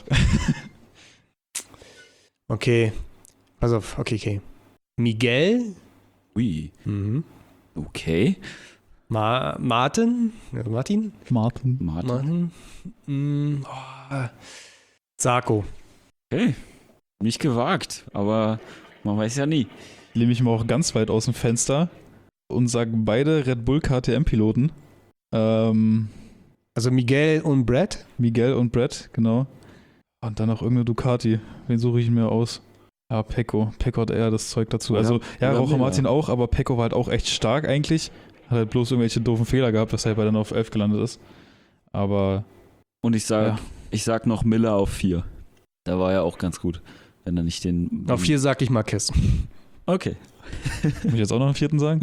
Okay. Pass auf, okay, okay. Miguel. Ui, Mhm. okay. Ma Martin. Ja, Martin? Martin. Martin. Martin. Mhm. Oh. Sarko. Okay, nicht gewagt, aber man weiß ja nie. Lehne mich mal auch ganz weit aus dem Fenster und sage beide Red Bull K T M-Piloten. Ähm, Also Miguel und Brad. Miguel und Brett, genau. Und dann noch irgendeine Ducati. Wen suche ich mir aus? Ja, Pecco. Pecco hat eher das Zeug dazu. Oder- Also, ja, oder Rocher Miller. Martin auch, aber Pecco war halt auch echt stark eigentlich. Hat halt bloß irgendwelche doofen Fehler gehabt, weshalb er dann auf elf gelandet ist. Aber Und ich sag, Ja. ich sag noch Miller auf vier. Da war ja auch ganz gut. Wenn er nicht den... Auf vier sag ich Marquez. Okay. Muss ich jetzt auch noch einen vierten sagen?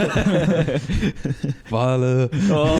Wale. Oh.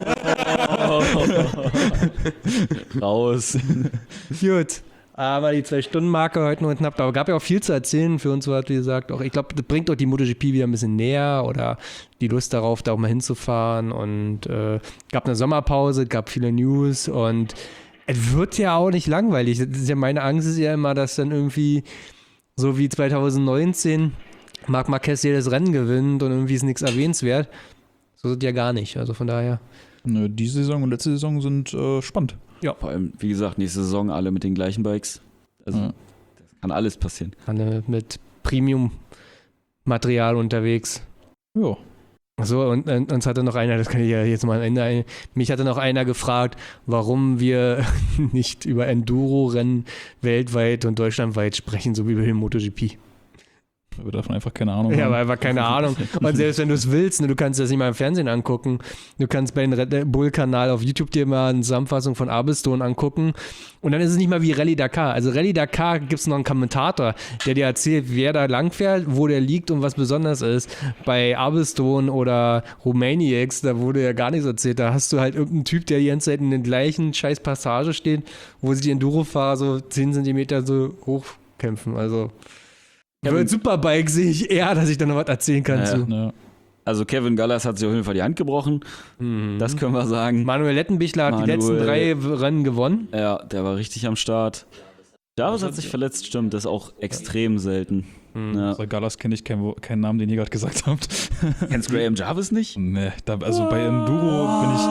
Raus. Gut. Aber die Zwei-Stunden-Marke heute nur knapp. Aber gab ja auch viel zu erzählen für uns, so hat wie gesagt. Auch, ich glaube, das bringt auch die MotoGP wieder ein bisschen näher oder die Lust darauf, da auch mal hinzufahren. Und äh, gab eine Sommerpause, gab viele News und es wird ja auch nicht langweilig. Das ist ja meine Angst ist ja immer, dass dann irgendwie so wie zwanzig neunzehn Marc Marquez jedes Rennen gewinnt und irgendwie ist nichts erwähnenswert. So ist es ja gar nicht. Also von daher. Nö, diese Saison und letzte Saison sind äh, spannend. Ja. Vor allem, wie gesagt, nächste Saison alle mit den gleichen Bikes. Also, ja. Das kann alles passieren. Alle mit Premium-Material unterwegs. Ja. So, und, und uns hatte noch einer, das kann ich ja jetzt mal am Ende ein, mich hatte noch einer gefragt, warum wir nicht über Enduro-Rennen weltweit und deutschlandweit sprechen, so wie wir im MotoGP. Weil wir davon einfach keine Ahnung Ja, haben. aber einfach keine Ahnung. Und selbst wenn du es willst, ne, du kannst das nicht mal im Fernsehen angucken. Du kannst bei dem Red Bull-Kanal auf YouTube dir mal eine Zusammenfassung von Aberstone angucken. Und dann ist es nicht mal wie Rallye Dakar. Also Rallye Dakar gibt es noch einen Kommentator, der dir erzählt, wer da langfährt, wo der liegt und was besonders ist. Bei Aberstone oder Romaniacs, da wurde ja gar nichts erzählt. Da hast du halt irgendeinen Typ, der die ganze Zeit in den gleichen scheiß Passage steht, wo sich die Enduro-Fahrer so zehn Zentimeter so hochkämpfen. Also Kevin, mit Superbike sehe ich eher, dass ich da noch was erzählen kann ja, zu. Ja. Also Kevin Gallas hat sich auf jeden Fall die Hand gebrochen. Mhm. Das können wir sagen. Manuel Lettenbichler hat Manuel, die letzten drei Rennen gewonnen. Ja, der war richtig am Start. Jarvis hat sich verletzt, stimmt. Das ist auch extrem selten. Mhm. Ja. Bei Gallas kenne ich keinen, keinen Namen, den ihr gerade gesagt habt. Kennst Graham Jarvis nicht? Nee, da, also bei Enduro bin ich...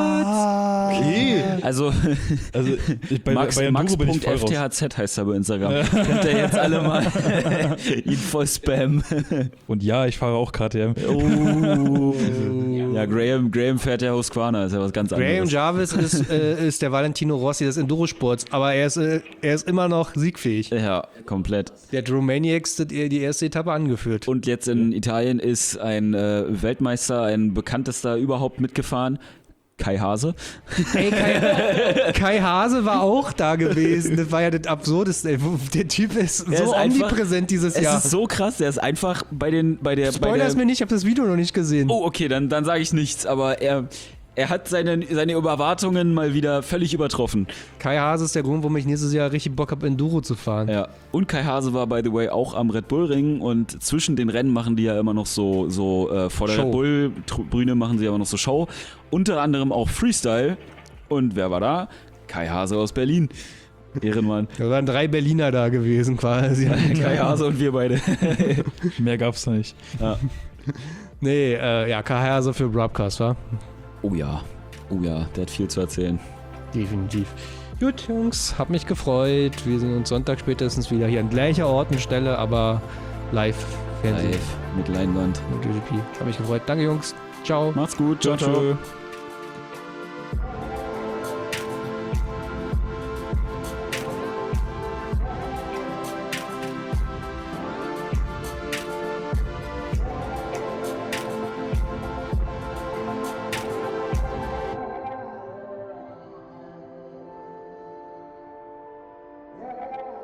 Okay. Also, Also ich, bei, Max, bei Enduro bin ich voll Max. raus. F T H Z heißt er bei Instagram. Könnt ihr jetzt alle mal ihn voll spammen. Und ja, ich fahre auch K T M. Oh. Ja, Graham, Graham fährt ja Husqvarna, ist ja was ganz Graham anderes. Jarvis ist, äh, ist der Valentino Rossi des Endurosports, aber er ist, äh, er ist immer noch siegfähig. Ja, komplett. Der hat Romaniacs die die erste Etappe angeführt. Und jetzt in Italien ist ein äh, Weltmeister, ein bekanntester überhaupt mitgefahren. Kai Hase. Ey, Kai, Kai Hase war auch da gewesen. Das war ja das Absurdeste. Der Typ ist Er so ist einfach- omnipräsent dieses Es Jahr. ist so krass, der ist einfach bei den bei der bei Spoiler es der mir nicht, ich habe das Video noch nicht gesehen. Oh, okay, dann dann sage ich nichts, aber er er hat seine seine Erwartungen mal wieder völlig übertroffen. Kai Hase ist der Grund, warum ich nächstes Jahr richtig Bock habe, Enduro zu fahren. Ja, und Kai Hase war by the way auch am Red Bull Ring und zwischen den Rennen machen die ja immer noch so so äh, vor der Show. Red Bull Bühne machen sie aber noch so Show, unter anderem auch Freestyle. Und wer war da? Kai Hase aus Berlin. Ehrenmann. Da waren drei Berliner da gewesen quasi. Kai Hase und wir beide. Mehr gab's da nicht. Ja. Nee, äh, ja, Kai Hase für Broadcast, wa? Oh ja, oh ja, der hat viel zu erzählen. Definitiv. Gut, Jungs, hab mich gefreut. Wir sehen uns Sonntag spätestens wieder hier an gleicher Ort und Stelle, aber live Fernsehen. Live mit Leinwand. MotoGP. Hab mich gefreut. Danke, Jungs. Ciao. Macht's gut, ciao, ciao. Tschö. Ja.